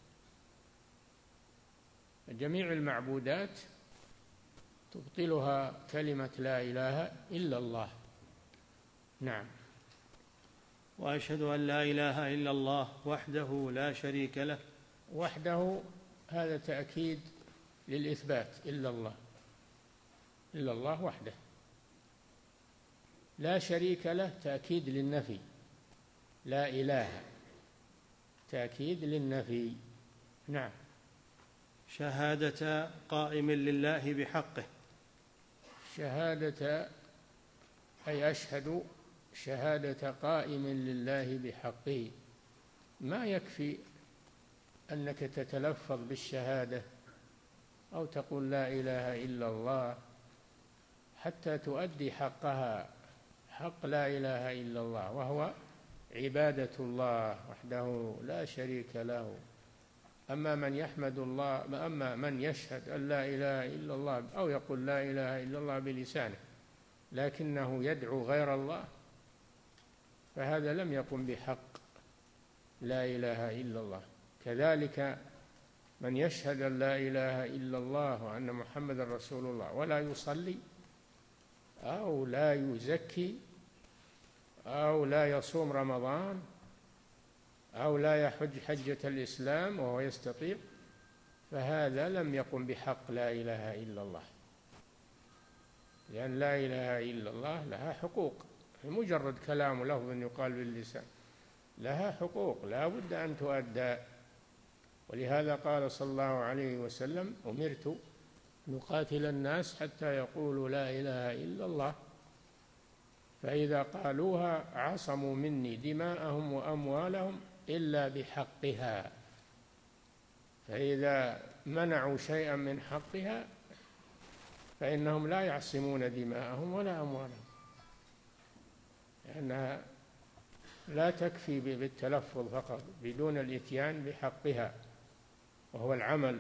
جميع المعبودات تبطلها كلمة لا إله إلا الله. نعم. وأشهد أن لا إله إلا الله وحده لا شريك له. وحده هذا تأكيد للإثبات، إلا الله، إلا الله وحده. لا شريك له تأكيد للنفي، لا إله تأكيد للنفي. نعم. شهادة قائم لله بحقه. شهادة أي أشهد شهادة قائم لله بحقه. ما يكفي أنك تتلفظ بالشهادة أو تقول لا إله إلا الله حتى تؤدي حقها، حق لا إله إلا الله، وهو عبادة الله وحده لا شريك له. أما من يحمد الله، أما من يشهد أن لا إله إلا الله أو يقول لا إله إلا الله بلسانه لكنه يدعو غير الله، فهذا لم يقم بحق لا إله إلا الله. كذلك من يشهد أن لا إله إلا الله وأن محمد رسول الله ولا يصلي أو لا يزكي أو لا يصوم رمضان أو لا يحج حجة الإسلام وهو يستطيع، فهذا لم يقم بحق لا إله إلا الله، لأن لا إله إلا الله لها حقوق، مجرد كلام لفظ يقال باللسان، لها حقوق لا بد أن تؤدى. ولهذا قال صلى الله عليه وسلم: أمرت نقاتل الناس حتى يقولوا لا إله إلا الله، فإذا قالوها عصموا مني دماءهم وأموالهم إلا بحقها، فإذا منعوا شيئا من حقها فإنهم لا يعصمون دماءهم ولا أموالهم، لأنها لا تكفي بالتلفظ فقط بدون الإتيان بحقها، وهو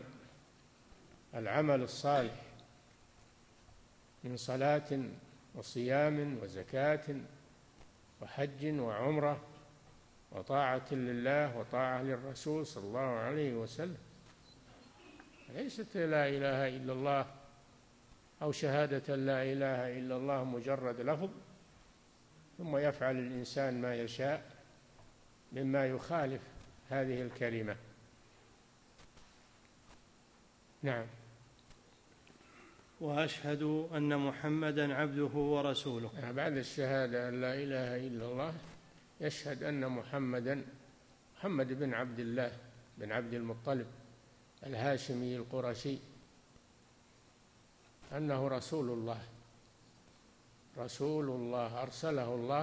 العمل الصالح من صلاة وصيام وزكاة وحج وعمرة وطاعة لله وطاعة للرسول صلى الله عليه وسلم. ليست لا إله إلا الله أو شهادة لا إله إلا الله مجرد لفظ ثم يفعل الإنسان ما يشاء مما يخالف هذه الكلمة. نعم. وأشهد أن محمدا عبده ورسوله. بعد الشهادة أن لا إله إلا الله يشهد أن محمد بن عبد الله بن عبد المطلب الهاشمي القرشي أنه رسول الله أرسله الله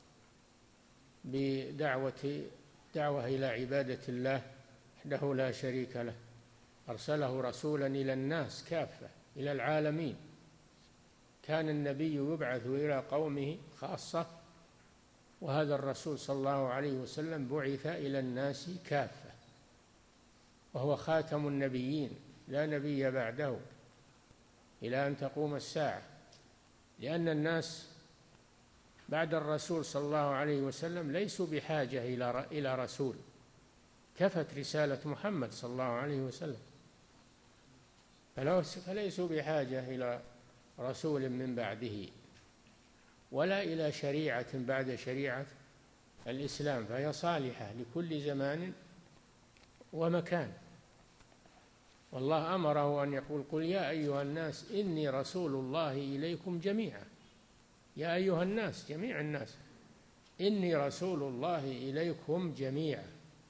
دعوة إلى عبادة الله وحده لا شريك له، أرسله رسولا إلى الناس كافة، إلى العالمين. كان النبي يبعث إلى قومه خاصة، وهذا الرسول صلى الله عليه وسلم بعث إلى الناس كافة، وهو خاتم النبيين لا نبي بعده إلى أن تقوم الساعة، لأن الناس بعد الرسول صلى الله عليه وسلم ليسوا بحاجة إلى رسول، كفت رسالة محمد صلى الله عليه وسلم، فليسوا بحاجة إلى رسول من بعده ولا إلى شريعة بعد شريعة الإسلام، فهي صالحة لكل زمان ومكان. والله أمره أن يقول: قل يا أيها الناس إني رسول الله إليكم جميعا. يا أيها الناس، جميع الناس، إني رسول الله إليكم جميعا،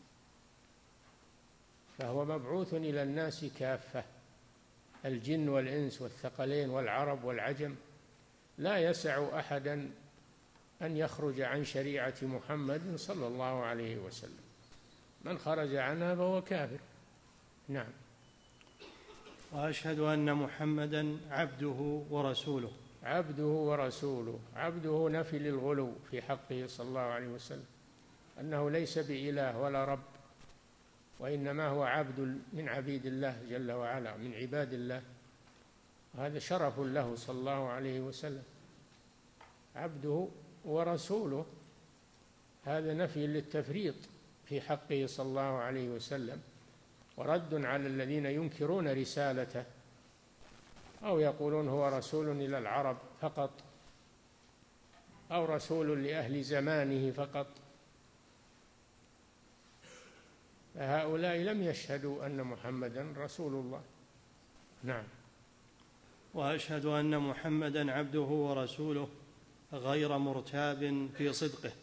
فهو مبعوث إلى الناس كافة، الجن والإنس والثقلين والعرب والعجم، لا يسع أحدا أن يخرج عن شريعة محمد صلى الله عليه وسلم، من خرج عنها فهو كافر. نعم. وأشهد أن محمدا عبده ورسوله. عبده ورسوله، عبده نفي للغلو في حقه صلى الله عليه وسلم، أنه ليس بإله ولا رب، وإنما هو عبد من عبيد الله جل وعلا، من عباد الله، وهذا شرف له صلى الله عليه وسلم. عبده ورسوله هذا نفي للتفريط في حقه صلى الله عليه وسلم، ورد على الذين ينكرون رسالته أو يقولون هو رسول إلى العرب فقط أو رسول لأهل زمانه فقط. فهؤلاء لم يشهدوا أن محمدا رسول الله. نعم. وأشهد أن محمدا عبده ورسوله غير مرتاب في صدقه.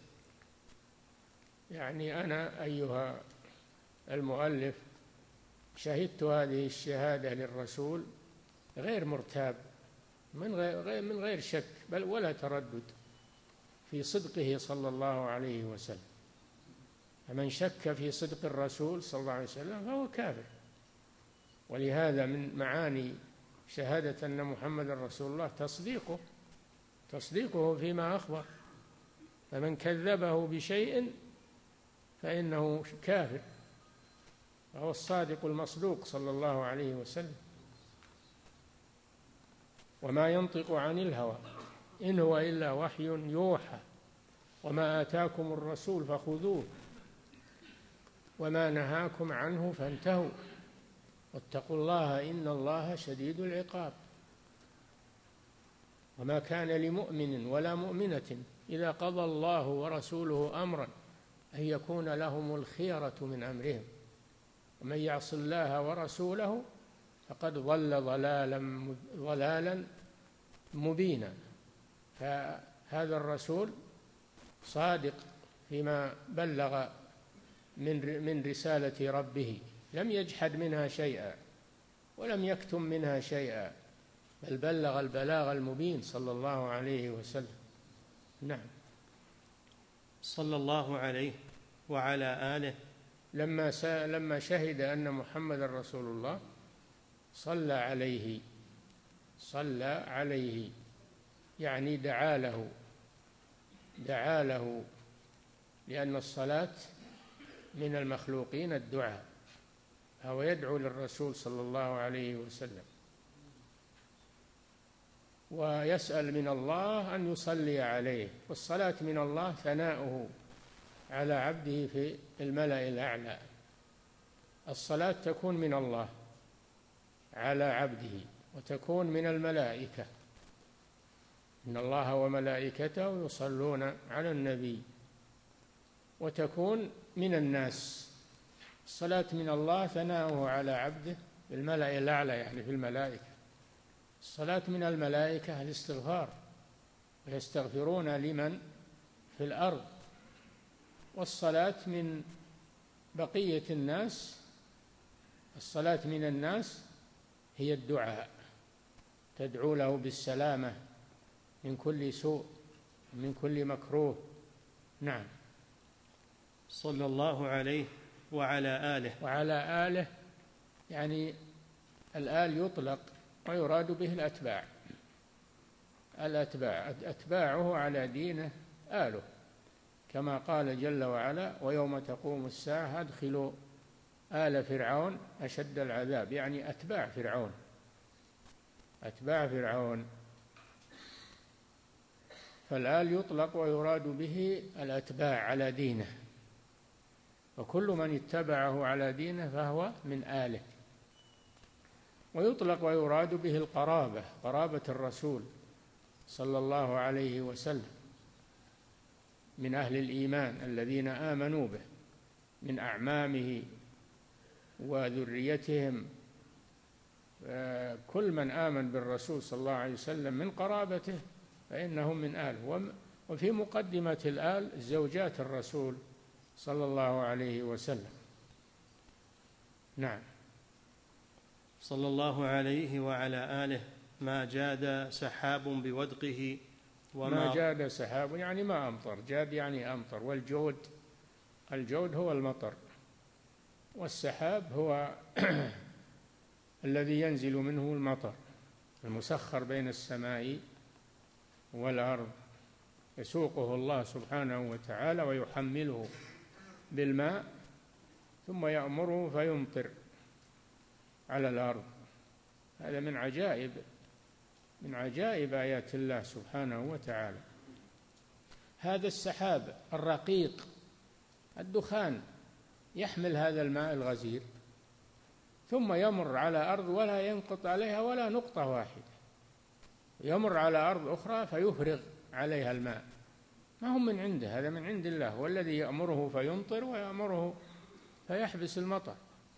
يعني أنا أيها المؤلف شهدت هذه الشهادة للرسول غير مرتاب، من غير شك بل ولا تردد في صدقه صلى الله عليه وسلم. فمن شك في صدق الرسول صلى الله عليه وسلم فهو كافر. ولهذا من معاني شهادة أن محمد رسول الله تصديقه فيما أخبر. فمن كذبه بشيء فإنه كافر، وهو الصادق المصدوق صلى الله عليه وسلم. وما ينطق عن الهوى إن هو إلا وحي يوحى وما آتاكم الرسول فخذوه وما نهاكم عنه فانتهوا واتقوا الله إن الله شديد العقاب. وما كان لمؤمن ولا مؤمنة إذا قضى الله ورسوله أمرا أن يكون لهم الخيرة من أمرهم ومن يعص الله ورسوله فقد ضل ضلالا مبينا. فهذا الرسول صادق فيما بلغ من رسالة ربه، لم يجحد منها شيئا ولم يكتم منها شيئا، بل بلغ البلاغ المبين صلى الله عليه وسلم. نعم. صلى الله عليه وعلى آله لما شهد أن محمد رسول الله صلى عليه يعني دعا له لأن الصلاة من المخلوقين الدعاء، فهو يدعو للرسول صلى الله عليه وسلم ويسأل من الله أن يصلي عليه. والصلاة من الله ثناؤه على عبده في الملأ الأعلى. الصلاة تكون من الله على عبده وتكون من الملائكة، إن الله وملائكته يصلون على النبي، وتكون من الناس. الصلاة من الله ثناؤه على عبده في الملأ الأعلى يعني في الملائكة. الصلاة من الملائكة الاستغفار ويستغفرون لمن في الأرض. والصلاة من بقية الناس، الصلاة من الناس هي الدعاء، تدعو له بالسلامة من كل سوء من كل مكروه. نعم. صلى الله عليه وعلى آله يعني الآل يطلق ويراد به الأتباع أتباعه على دينه آله، كما قال جل وعلا ويوم تقوم الساعة أدخلوا آل فرعون أشد العذاب، يعني أتباع فرعون. فالآل يطلق ويراد به الأتباع على دينه، وكل من اتبعه على دينه فهو من آله. ويطلق ويراد به القرابة، قرابة الرسول صلى الله عليه وسلم من أهل الإيمان الذين آمنوا به من أعمامه وذريتهم. كل من آمن بالرسول صلى الله عليه وسلم من قرابته فإنهم من آله. وفي مقدمة الآل زوجات الرسول صلى الله عليه وسلم. نعم. صلى الله عليه وعلى آله ما جاد سحاب بودقه ما جاد سحاب يعني ما أمطر، جاد يعني أمطر. والجود هو المطر، والسحاب هو الذي ينزل منه المطر المسخر بين السماء والأرض، يسوقه الله سبحانه وتعالى ويحمله بالماء ثم يأمره فيمطر على الأرض. هذا من عجائب آيات الله سبحانه وتعالى. هذا السحاب الرقيق الدخان يحمل هذا الماء الغزير ثم يمر على أرض ولا ينقط عليها ولا نقطة واحدة، يمر على أرض أخرى فيفرغ عليها الماء. ما هم من عنده، هذا من عند الله، هو الذي يأمره فيمطر ويأمره فيحبس المطر.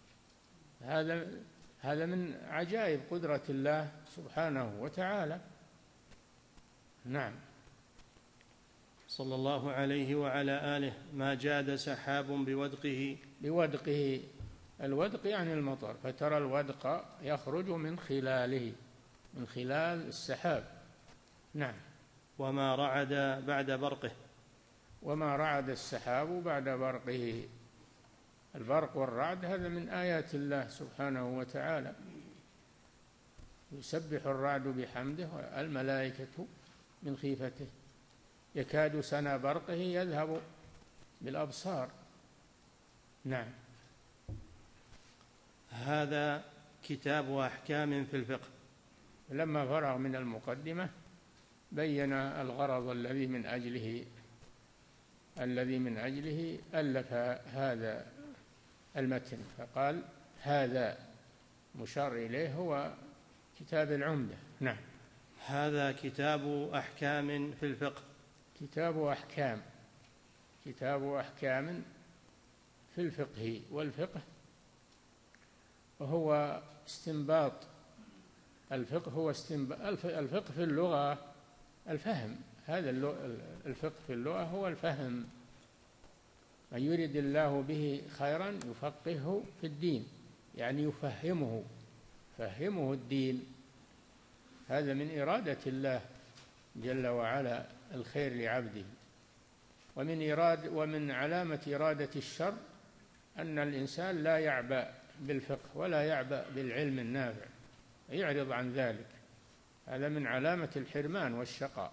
هذا من عجائب قدرة الله سبحانه وتعالى. نعم. صلى الله عليه وعلى آله: ما جاد سحاب بودقه. بودقه، الودق يعني المطر، فترى الودق يخرج من خلاله، من خلال السحاب. نعم. وما رعد بعد برقه. وما رعد السحاب بعد برقه. البرق والرعد هذا من آيات الله سبحانه وتعالى، يسبح الرعد بحمده والملائكة من خيفته، يكاد سنا برقه يذهب بالأبصار. نعم. هذا كتاب أحكام في الفقه. لما فرغ من المقدمة بين الغرض الذي من أجله ألف هذا المتن، فقال هذا مشار إليه هو كتاب العمدة. نعم. هذا كتاب أحكام في الفقه. كتاب أحكام في الفقه. والفقه هو استنباط. الفقه في اللغة الفهم. هذا الفقه في اللغة هو الفهم. من يريد الله به خيرا يفقهه في الدين، يعني يفهمه الدين. هذا من إرادة الله جل وعلا الخير لعبده. ومن علامة إرادة الشر أن الإنسان لا يعبأ بالفقه ولا يعبأ بالعلم النافع، يعرض عن ذلك. هذا من علامة الحرمان والشقاء.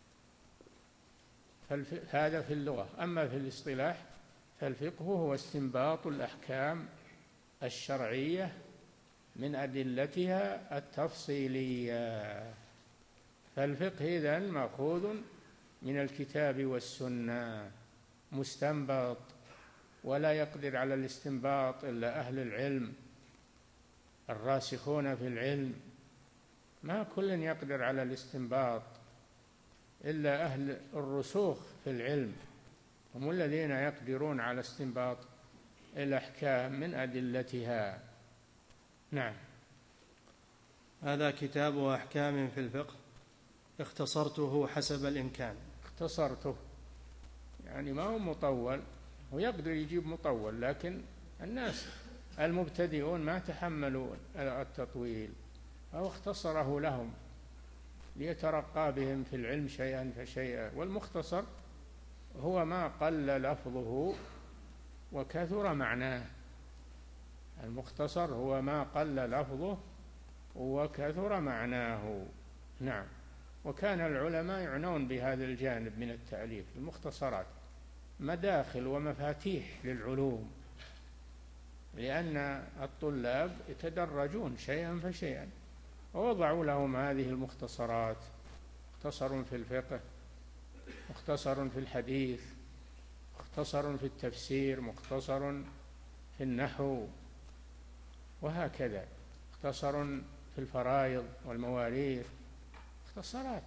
هذا في اللغة. أما في الاصطلاح فالفقه هو استنباط الأحكام الشرعية من أدلتها التفصيلية. فالفقه إذن مأخوذ من الكتاب والسنة، مستنبط، ولا يقدر على الاستنباط إلا أهل العلم الراسخون في العلم. ما كل يقدر على الاستنباط إلا أهل الرسوخ في العلم، هم الذين يقدرون على استنباط الأحكام من أدلتها. نعم. هذا كتاب أحكام في الفقه، اختصرته حسب الإمكان. اختصرته يعني ما هو مطول، هو يقدر يجيب مطول، لكن الناس المبتدئون ما تحملوا التطويل، فهو اختصره لهم ليترقى بهم في العلم شيئا فشيئا. والمختصر هو ما قل لفظه وكثر معناه. المختصر هو ما قل لفظه وكثر معناه. نعم. وكان العلماء يعنون بهذا الجانب من التأليف. المختصرات مداخل ومفاتيح للعلوم، لأن الطلاب يتدرجون شيئا فشيئا، ووضعوا لهم هذه المختصرات: مختصر في الفقه، مختصر في الحديث، مختصر في التفسير، مختصر في النحو، وهكذا، مختصر في الفرائض والمواريث. مختصرات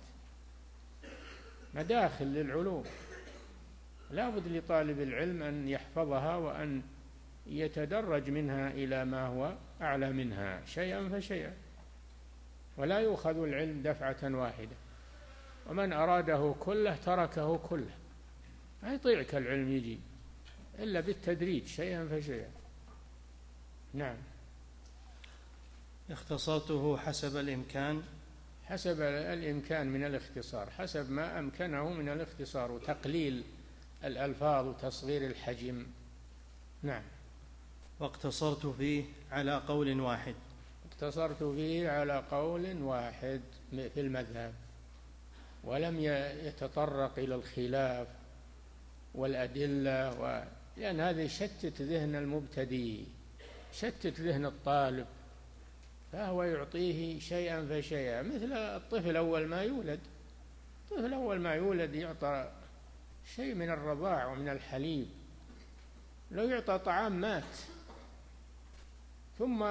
مداخل للعلوم، لا بد لطالب العلم أن يحفظها وأن يتدرج منها إلى ما هو أعلى منها شيئا فشيئا، ولا يؤخذ العلم دفعة واحدة. ومن أراده كله تركه كله، ما يطيعك العلم يجي إلا بالتدريج شيئا فشيئا. نعم. اختصرته حسب الإمكان. حسب الإمكان من الاختصار، حسب ما أمكنه من الاختصار وتقليل الألفاظ وتصغير الحجم. نعم. واقتصرت فيه على قول واحد. اقتصرت فيه على قول واحد في المذهب، ولم يتطرق إلى الخلاف والأدلة لأن هذا يشتت ذهن المبتدئ، يشتت ذهن الطالب، فهو يعطيه شيئا فشيئا. مثل الطفل أول ما يولد، الطفل أول ما يولد يعطى شيء من الرضاع ومن الحليب، لو يعطى طعام مات. ثم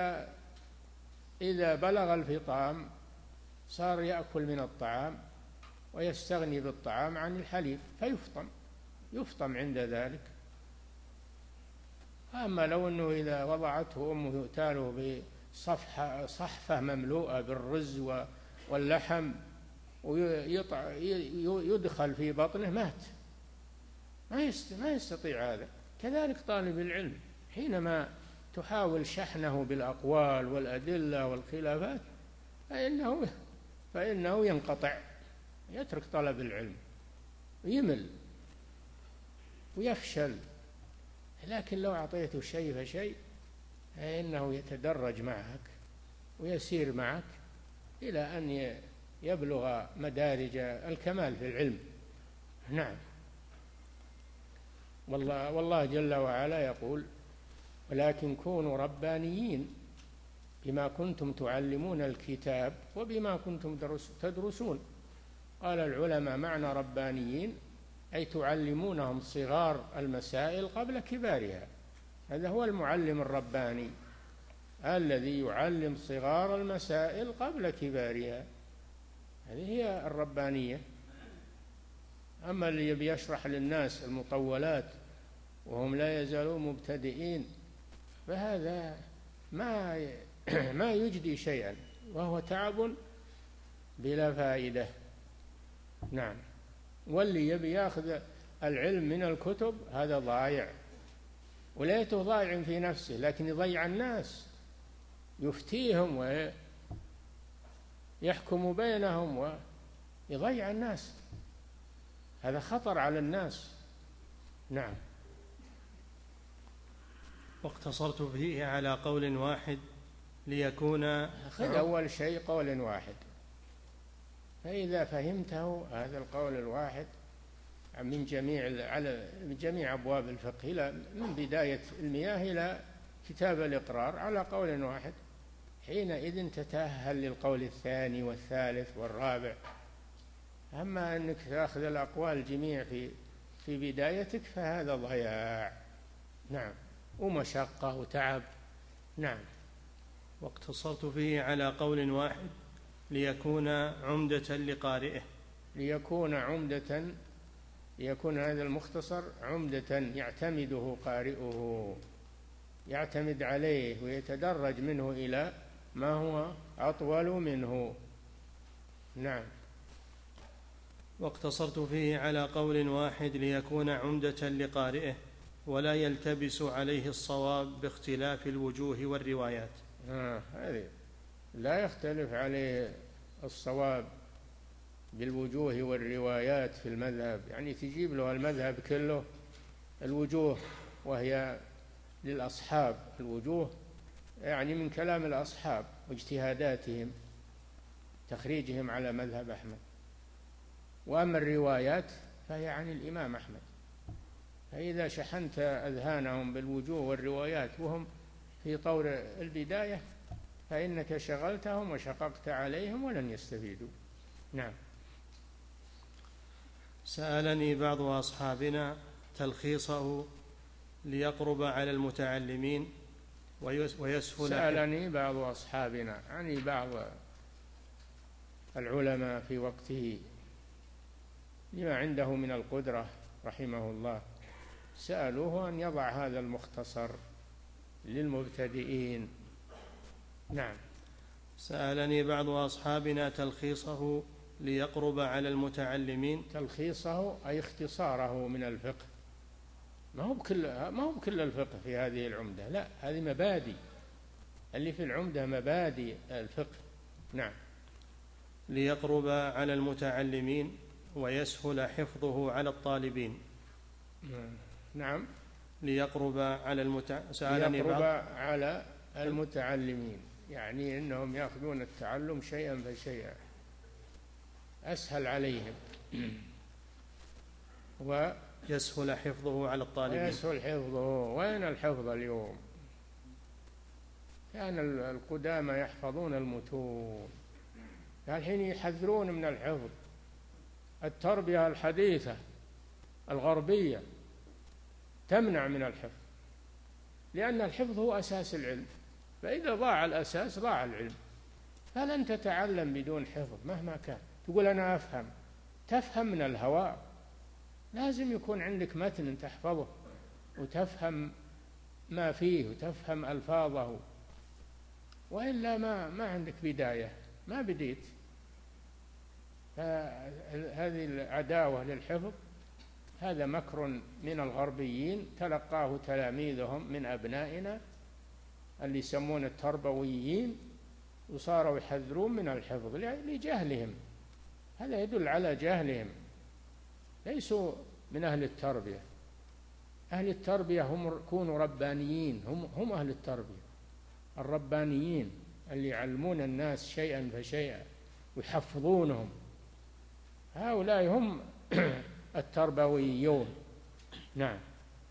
إذا بلغ الفطام صار يأكل من الطعام ويستغني بالطعام عن الحليب يفطم عند ذلك. أما لو أنه إذا وضعته أمه تاله صحفة مملوءة بالرز واللحم ويدخل في بطنه مات، ما يستطيع هذا. كذلك طالب العلم حينما تحاول شحنه بالأقوال والأدلة والخلافات فإنه ينقطع، يترك طلب العلم، يمل ويفشل. لكن لو أعطيته شيء فشيء فإنه يتدرج معك ويسير معك إلى أن يبلغ مدارج الكمال في العلم. نعم. والله جل وعلا يقول: ولكن كونوا ربانيين بما كنتم تعلمون الكتاب وبما كنتم تدرسون. قال العلماء: معنى ربانيين أي تعلمونهم صغار المسائل قبل كبارها. هذا هو المعلم الرباني، الذي يعلم صغار المسائل قبل كبارها. هذه هي الربانية. أما اللي يبي يشرح للناس المطولات وهم لا يزالون مبتدئين فهذا ما يجدي شيئا، وهو تعب بلا فائدة. نعم. واللي يبي ياخذ العلم من الكتب هذا ضايع، وليته ضايع في نفسه لكن يضيع الناس، يفتيهم ويحكم بينهم ويضيع الناس. هذا خطر على الناس. نعم. واقتصرت فيه على قول واحد ليكون خذ أول شيء قول واحد، فإذا فهمته هذا القول الواحد من جميع أبواب الفقه من بداية المياه إلى كتاب الإقرار على قول واحد، حينئذ تتأهل للقول الثاني والثالث والرابع. أما أنك تأخذ الأقوال الجميع في بدايتك فهذا ضياع. نعم. ومشقة وتعب. نعم. واقتصرت فيه على قول واحد ليكون عمدة لقارئه. ليكون هذا المختصر عمدة يعتمده قارئه، يعتمد عليه ويتدرج منه إلى ما هو أطول منه. نعم. واقتصرت فيه على قول واحد ليكون عمدة لقارئه ولا يلتبس عليه الصواب باختلاف الوجوه والروايات. هذه لا يختلف عليه الصواب بالوجوه والروايات في المذهب، يعني تجيب له المذهب كله الوجوه، وهي للأصحاب الوجوه، يعني من كلام الأصحاب واجتهاداتهم تخريجهم على مذهب أحمد. وأما الروايات فهي عن الإمام أحمد. فإذا شحنت أذهانهم بالوجوه والروايات وهم في طور البداية فإنك شغلتهم وشققت عليهم ولن يستفيدوا. نعم. سألني بعض أصحابنا تلخيصه ليقرب على المتعلمين ويسهل. سألني بعض أصحابنا، يعني بعض العلماء في وقته لما عنده من القدرة رحمه الله، سألوه أن يضع هذا المختصر للمبتدئين. نعم. سألني بعض أصحابنا تلخيصه ليقرب على المتعلمين. تلخيصه أي اختصاره من الفقه، ما هو بكل الفقه في هذه العمدة، لا، هذه مبادئ، اللي في العمدة مبادئ الفقه. نعم. ليقرب على المتعلمين ويسهل حفظه على الطالبين. نعم. ليقرب على على المتعلمين، يعني أنهم يأخذون التعلم شيئا فشيئا، أسهل عليهم، ويسهل حفظه على الطالبين. ويسهل حفظه. وين الحفظ اليوم؟ كان القدامى يحفظون المتون، الحين يحذرون من الحفظ. التربية الحديثة الغربية تمنع من الحفظ، لأن الحفظ هو أساس العلم، فإذا ضاع الأساس ضاع العلم. فلن تتعلم بدون حفظ مهما كان. تقول أنا أفهم، تفهم من الهواء، لازم يكون عندك متن تحفظه وتفهم ما فيه وتفهم ألفاظه، وإلا ما عندك بداية، ما بديت. هذه العداوة للحفظ هذا مكر من الغربيين تلقاه تلاميذهم من أبنائنا اللي يسمون التربويين، وصاروا يحذرون من الحفظ لجهلهم. هذا يدل على جهلهم، ليسوا من أهل التربية. أهل التربية هم كونوا ربانيين، هم أهل التربية الربانيين اللي يعلمون الناس شيئا فشيئا ويحفظونهم، هؤلاء هم التربويون. نعم.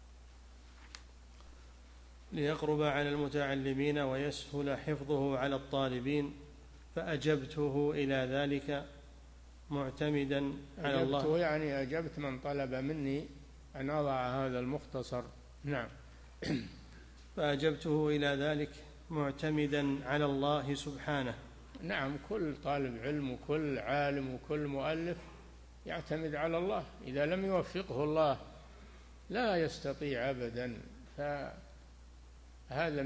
ليقرب على المتعلمين ويسهل حفظه على الطالبين، فأجبته إلى ذلك معتمدا على الله. أجبته يعني أجبت من طلب مني أن أضع هذا المختصر. نعم. فأجبته إلى ذلك معتمدا على الله سبحانه. نعم، كل طالب علم وكل عالم وكل مؤلف يعتمد على الله، إذا لم يوفقه الله لا يستطيع أبدا. فهذا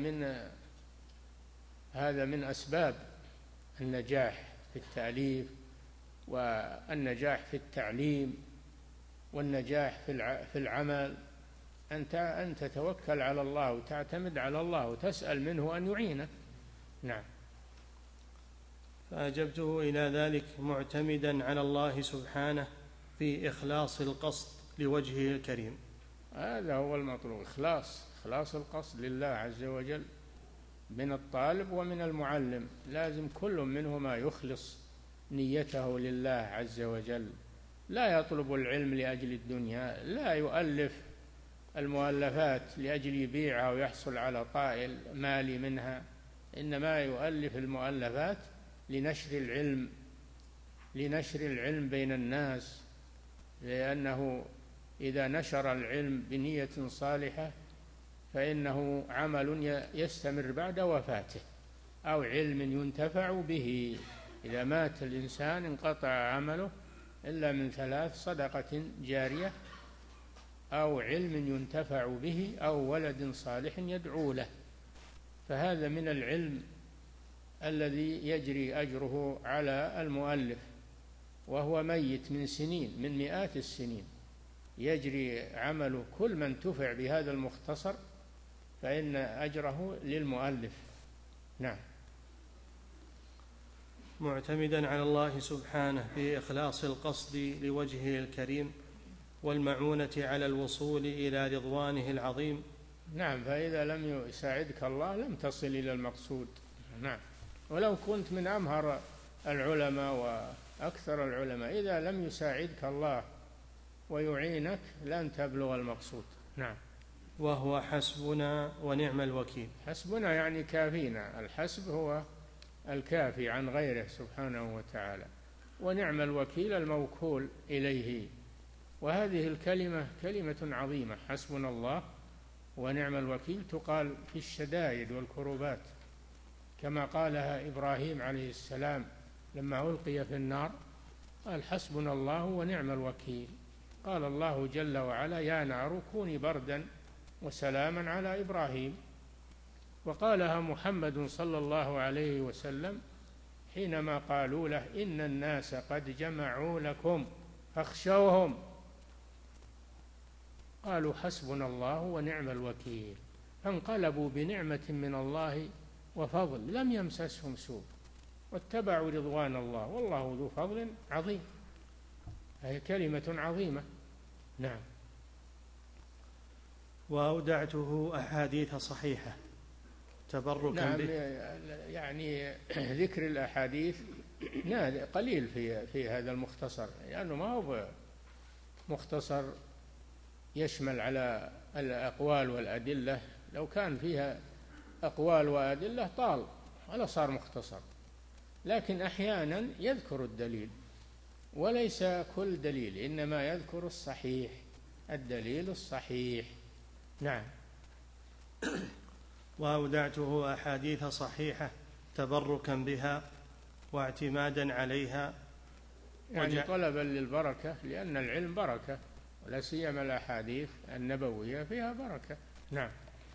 من أسباب النجاح في التأليف والنجاح في التعليم والنجاح في العمل، أن تتوكل على الله وتعتمد على الله وتسأل منه أن يعينك. نعم. فأجبته إلى ذلك معتمدا على الله سبحانه في إخلاص القصد لوجهه الكريم. هذا هو المطلوب، إخلاص القصد لله عز وجل من الطالب ومن المعلم. لازم كل منهما يخلص نيته لله عز وجل، لا يطلب العلم لأجل الدنيا، لا يؤلف المؤلفات لأجل يبيعها ويحصل على طائل مالي منها، إنما يؤلف المؤلفات لنشر العلم بين الناس، لأنه إذا نشر العلم بنية صالحة فإنه عمل يستمر بعد وفاته، أو علم ينتفع به. إذا مات الإنسان انقطع عمله إلا من 3: صدقة جارية، أو علم ينتفع به، أو ولد صالح يدعو له. فهذا من العلم الذي يجري أجره على المؤلف وهو ميت من سنين، من مئات السنين، يجري عمله. كل من انتفع بهذا المختصر فإن أجره للمؤلف. نعم. معتمدا على الله سبحانه في إخلاص القصد لوجهه الكريم والمعونة على الوصول إلى رضوانه العظيم. نعم، فإذا لم يساعدك الله لم تصل إلى المقصود. نعم. ولو كنت من أمهر العلماء وأكثر العلماء، إذا لم يساعدك الله ويعينك لن تبلغ المقصود. نعم. وهو حسبنا ونعم الوكيل. حسبنا يعني كافينا، الحسب هو الكافي عن غيره سبحانه وتعالى، ونعم الوكيل الموكول إليه. وهذه الكلمة كلمة عظيمة، حسبنا الله ونعم الوكيل، تقال في الشدائد والكروبات، كما قالها إبراهيم عليه السلام لما ألقي في النار، قال حسبنا الله ونعم الوكيل. قال الله جل وعلا يا نار كوني بردا وسلاما على إبراهيم. وقالها محمد صلى الله عليه وسلم حينما قالوا له إن الناس قد جمعوا لكم فاخشوهم، قالوا حسبنا الله ونعم الوكيل، فانقلبوا بنعمة من الله وفضل لم يمسسهم سوء واتبعوا رضوان الله والله ذو فضل عظيم. هي كلمة عظيمة. نعم. وأودعته أحاديث صحيحة تبركا نعم به. يعني ذكر الأحاديث قليل في هذا المختصر، لأنه ما هو مختصر يشمل على الأقوال والأدلة. لو كان فيها أقوال وأدلة طال ولا صار مختصر، لكن أحيانا يذكر الدليل، وليس كل دليل، إنما يذكر الصحيح، الدليل الصحيح. نعم. وأودعته أحاديث صحيحة تبركا بها واعتمادا عليها، يعني طلبا للبركة، لأن العلم بركة، ولا سيما الأحاديث النبوية فيها بركة. نعم.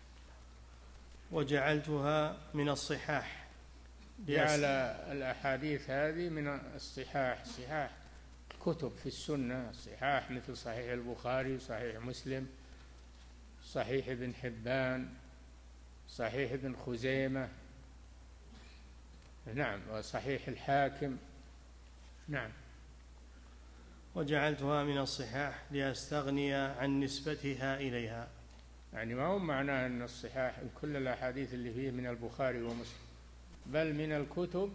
وجعلتها من الصحاح، جعل الأحاديث هذه من الصحاح، صحاح كتب في السنة، صحاح مثل صحيح البخاري وصحيح مسلم، صحيح ابن حبان، صحيح ابن خزيمة، نعم، وصحيح الحاكم. نعم. وجعلتها من الصحاح لأستغني عن نسبتها إليها. يعني ما هو معناه أن الصحاح كل الأحاديث اللي فيه من البخاري ومسلم، بل من الكتب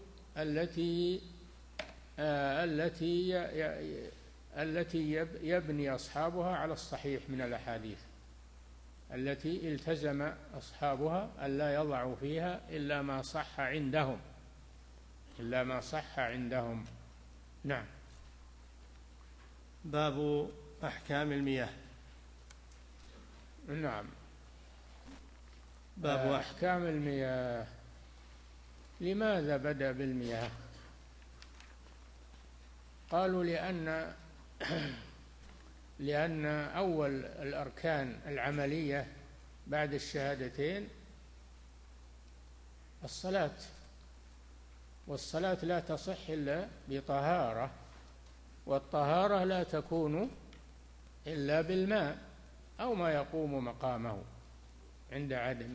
التي يبني أصحابها على الصحيح من الأحاديث، التي التزم أصحابها ألا يضعوا فيها إلا ما صح عندهم، إلا ما صح عندهم. نعم. باب أحكام المياه. نعم. باب أحكام المياه. لماذا بدأ بالمياه؟ قالوا لأن أول الأركان العملية بعد الشهادتين الصلاة، والصلاة لا تصح إلا بطهارة، والطهارة لا تكون إلا بالماء أو ما يقوم مقامه عند عدمه.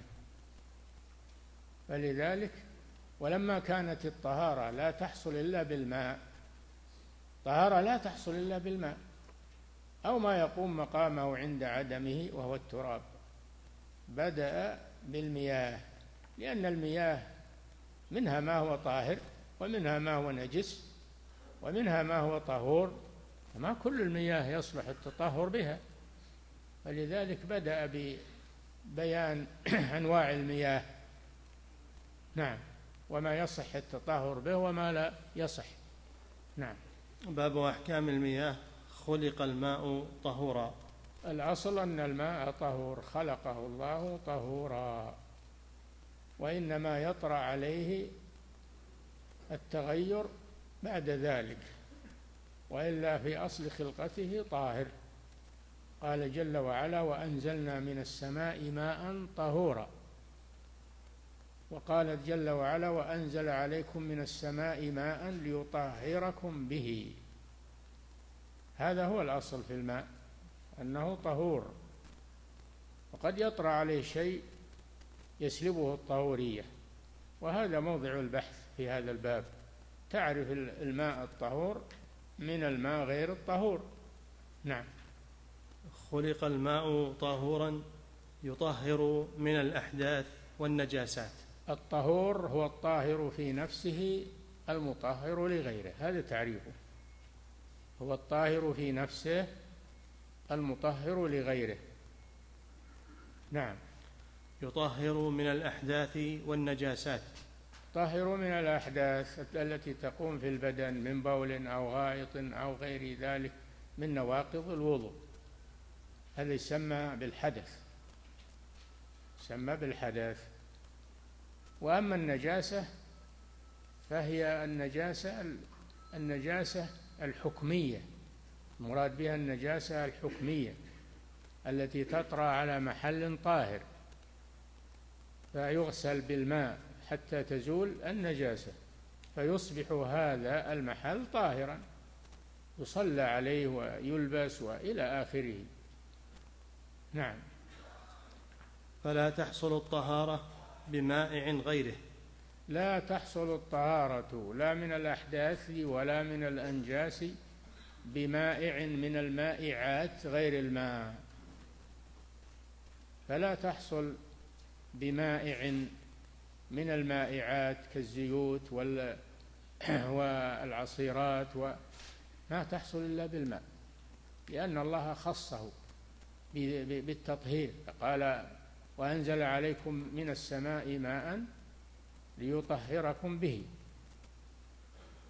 فلذلك ولما كانت الطهارة لا تحصل إلا بالماء، طهارة لا تحصل إلا بالماء أو ما يقوم مقامه عند عدمه وهو التراب، بدأ بالمياه، لأن المياه منها ما هو طاهر ومنها ما هو نجس ومنها ما هو طهور، وما كل المياه يصلح التطهر بها، فلذلك بدأ ببيان أنواع المياه. نعم. وما يصح التطهر به وما لا يصح. نعم. باب أحكام المياه. خلق الماء طهورا. الأصل أن الماء طهور، خلقه الله طهورا، وإنما يطرأ عليه التغير بعد ذلك، وإلا في أصل خلقته طاهر. قال جل وعلا: وأنزلنا من السماء ماء طهورا. وقال جل وعلا: وأنزل عليكم من السماء ماء ليطهركم به. هذا هو الأصل في الماء، أنه طهور، وقد يطرأ عليه شيء يسلبه الطهورية، وهذا موضع البحث في هذا الباب، تعرف الماء الطهور من الماء غير الطهور. نعم. خلق الماء طهورا يطهر من الأحداث والنجاسات. الطهور هو الطاهر في نفسه المطهر لغيره، هذا تعريفه، هو الطاهر في نفسه المطهر لغيره. نعم. يطهر من الأحداث والنجاسات. طهر من الأحداث التي تقوم في البدن من بول أو غائط أو غير ذلك من نواقض الوضوء، هذا يسمى بالحدث، يسمى بالحدث. وأما النجاسة فهي النجاسة الحكمية، المراد بها النجاسة الحكمية التي تطرأ على محل طاهر، فيغسل بالماء حتى تزول النجاسة، فيصبح هذا المحل طاهرا، يصلى عليه ويلبس وإلى آخره. نعم. فلا تحصل الطهارة بمائع غيره. لا تحصل الطهارة لا من الأحداث ولا من الأنجاس بمائع من المائعات غير الماء، فلا تحصل بمائع من المائعات كالزيوت والعصيرات، ما تحصل إلا بالماء، لأن الله خصه بالتطهير، قال: وأنزل عليكم من السماء ماء ليطهركم به.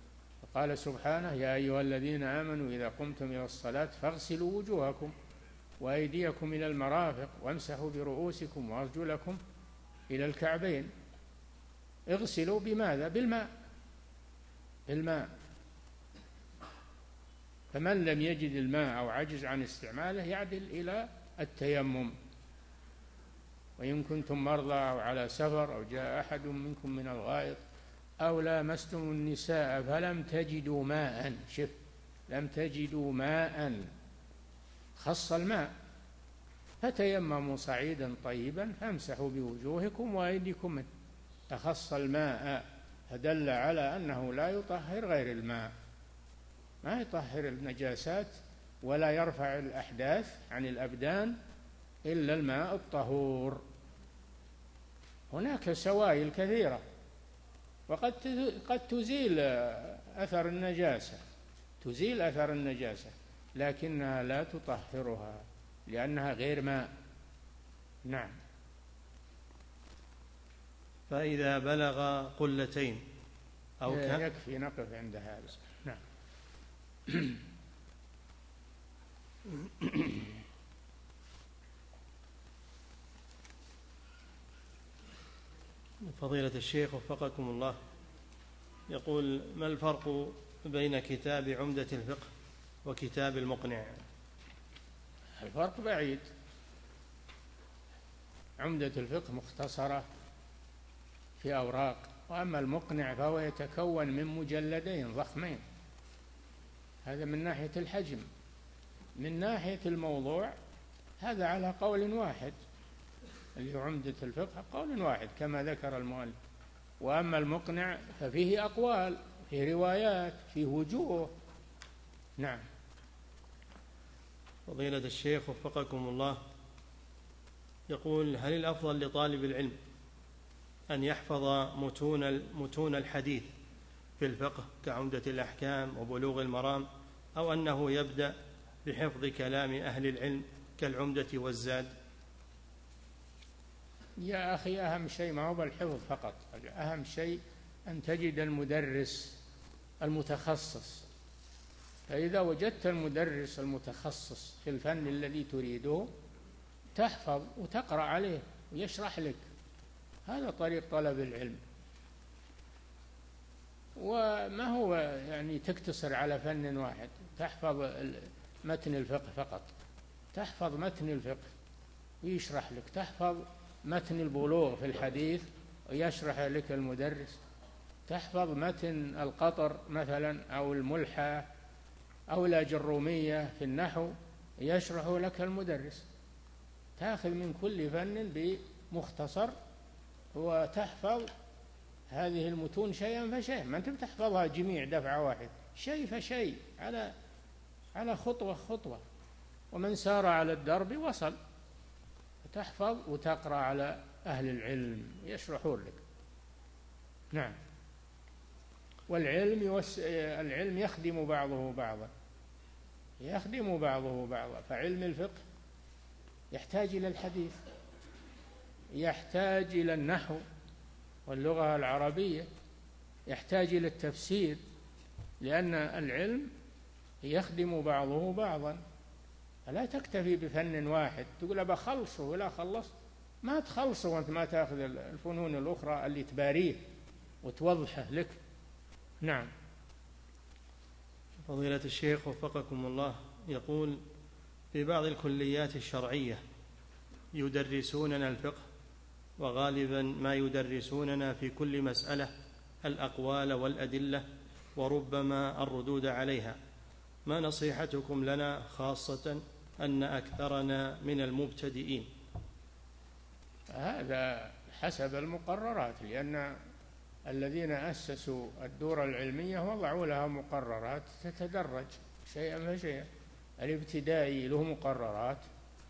وقال سبحانه: يا أيها الذين آمنوا إذا قمتم إلى الصلاة فاغسلوا وجوهكم وأيديكم إلى المرافق وامسحوا برؤوسكم وأرجلكم إلى الكعبين. اغسلوا بماذا؟ بالماء. فمن لم يجد الماء أو عجز عن استعماله يعدل إلى التيمم. وإن كنتم مرضى أو على سفر أو جاء أحد منكم من الغائط أو لامستم النساء فلم تجدوا ماء، شف، لم تجدوا ماء، خص الماء، فتيمموا صعيدا طيبا فامسحوا بوجوهكم وأيديكم منه. فخص الماء فدل على أنه لا يطهر غير الماء، ما يطهر النجاسات ولا يرفع الأحداث عن الأبدان إلا الماء الطهور. هناك سوائل كثيرة وقد تزيل أثر النجاسة، تزيل أثر النجاسة، لكنها لا تطهرها لأنها غير ماء. نعم. فإذا بلغ قلتين أو يكفي نقف عند هذا. نعم. فضيلة الشيخ وفقكم الله، يقول: ما الفرق بين كتاب عمدة الفقه وكتاب المقنع؟ الفرق بعيد. عمدة الفقه مختصرة في أوراق، وأما المقنع فهو يتكون من مجلدين ضخمين. هذا من ناحية الحجم. من ناحية الموضوع هذا على قول واحد، اللي هو عمدة الفقه قول واحد كما ذكر المؤلف. وأما المقنع ففيه أقوال، فيه روايات، فيه وجوه. نعم. فضيلة الشيخ وفقكم الله، يقول: هل الأفضل لطالب العلم أن يحفظ متون الحديث في الفقه كعمدة الأحكام وبلوغ المرام، أو أنه يبدأ بحفظ كلام أهل العلم كالعمدة والزاد؟ يا أخي، أهم شيء ما هو بالحفظ فقط، أهم شيء أن تجد المدرس المتخصص. فإذا وجدت المدرس المتخصص في الفن الذي تريده تحفظ وتقرأ عليه ويشرح لك. هذا طريق طلب العلم. وما هو يعني تقتصر على فن واحد، تحفظ متن الفقه فقط، تحفظ متن الفقه ويشرح لك، تحفظ متن البلوغ في الحديث ويشرح لك المدرس، تحفظ متن القطر مثلا أو الملحة أو الأجرومية في النحو يشرح لك المدرس. تأخذ من كل فن بمختصر وتحفظ هذه المتون شيئا فشيئا، ما أنت بتحفظها جميع دفعة واحد، شيء فشيء، على خطوة خطوة. ومن سار على الدرب وصل. تحفظ وتقرأ على أهل العلم يشرحون لك. نعم. والعلم يخدم بعضه بعضا، يخدم بعضه بعضا. فعلم الفقه يحتاج إلى الحديث، يحتاج إلى النحو واللغة العربية، يحتاج إلى التفسير، لأن العلم يخدم بعضه بعضا. فلا تكتفي بفن واحد تقول أبا خلصه ولا خلصت، ما تخلصه وأنت ما تأخذ الفنون الأخرى اللي تباريه وتوضحه لك. نعم. فضيلة الشيخ وفقكم الله، يقول: في بعض الكليات الشرعية يدرسوننا الفقه، وغالبا ما يدرسوننا في كل مسألة الأقوال والأدلة وربما الردود عليها. ما نصيحتكم لنا، خاصة أن أكثرنا من المبتدئين؟ هذا حسب المقررات، لأن الذين أسسوا الدور العلمية وضعوا لها مقررات تتدرج شيئا فشيئا. الابتدائي له مقررات،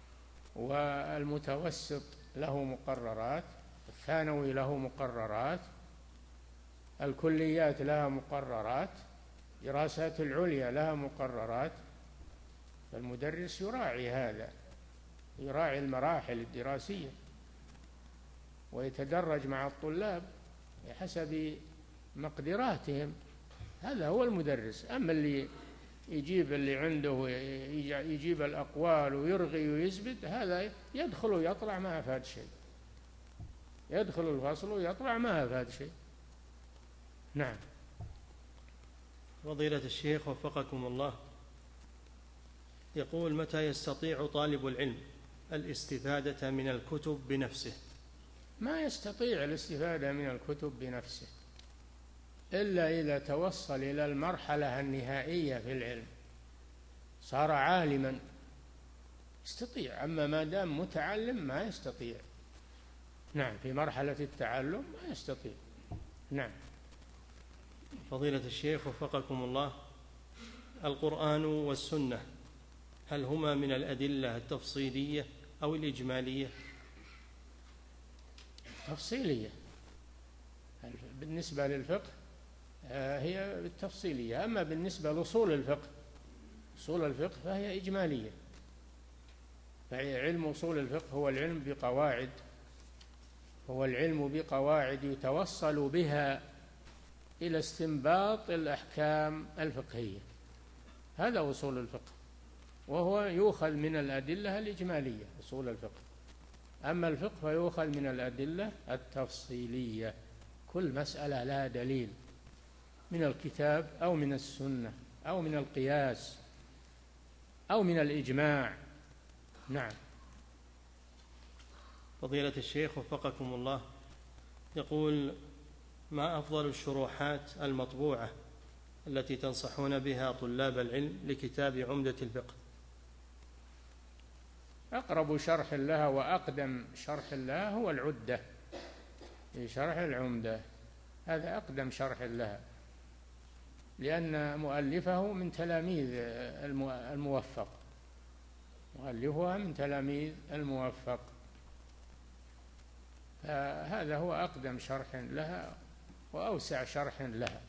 والمتوسط له مقررات، الثانوي له مقررات، الكليات لها مقررات، دراسات العليا لها مقررات. فالمدرس يراعي هذا، يراعي المراحل الدراسية ويتدرج مع الطلاب بحسب مقدراتهم. هذا هو المدرس. أما اللي يجيب اللي عنده، يجيب الأقوال ويرغي ويثبت، هذا يدخل ويطلع ما أفاد شيء، يدخل الفصل ويطلع ما أفاد شيء. نعم. فضيلة الشيخ وفقكم الله، يقول: متى يستطيع طالب العلم الاستفادة من الكتب بنفسه؟ ما يستطيع الاستفادة من الكتب بنفسه إلا إذا توصل إلى المرحلة النهائية في العلم، صار عالما يستطيع، أما ما دام متعلم ما يستطيع. نعم، في مرحلة التعلم ما يستطيع. نعم. فضيلة الشيخ وفقكم الله، القرآن والسنة هل هما من الأدلة التفصيلية أو الإجمالية؟ تفصيلية. بالنسبة للفقه هي بالتفصيلية، أما بالنسبة لأصول الفقه، أصول الفقه فهي إجمالية. فعلم أصول الفقه هو العلم بقواعد، هو العلم بقواعد يتوصل بها إلى استنباط الأحكام الفقهية، هذا أصول الفقه، وهو يؤخذ من الأدلة الإجمالية أصول الفقه. أما الفقه فيؤخذ من الأدلة التفصيلية، كل مسألة لها دليل من الكتاب أو من السنة أو من القياس أو من الإجماع. نعم. فضيلة الشيخ وفقكم الله، يقول: ما أفضل الشروحات المطبوعة التي تنصحون بها طلاب العلم لكتاب عمدة الفقه؟ أقرب شرح لها وأقدم شرح لها هو العدة في شرح العمدة، هذا أقدم شرح لها، لأن مؤلفه من تلاميذ الموفق، مؤلفها من تلاميذ الموفق، فهذا هو أقدم شرح لها وأوسع شرح لها.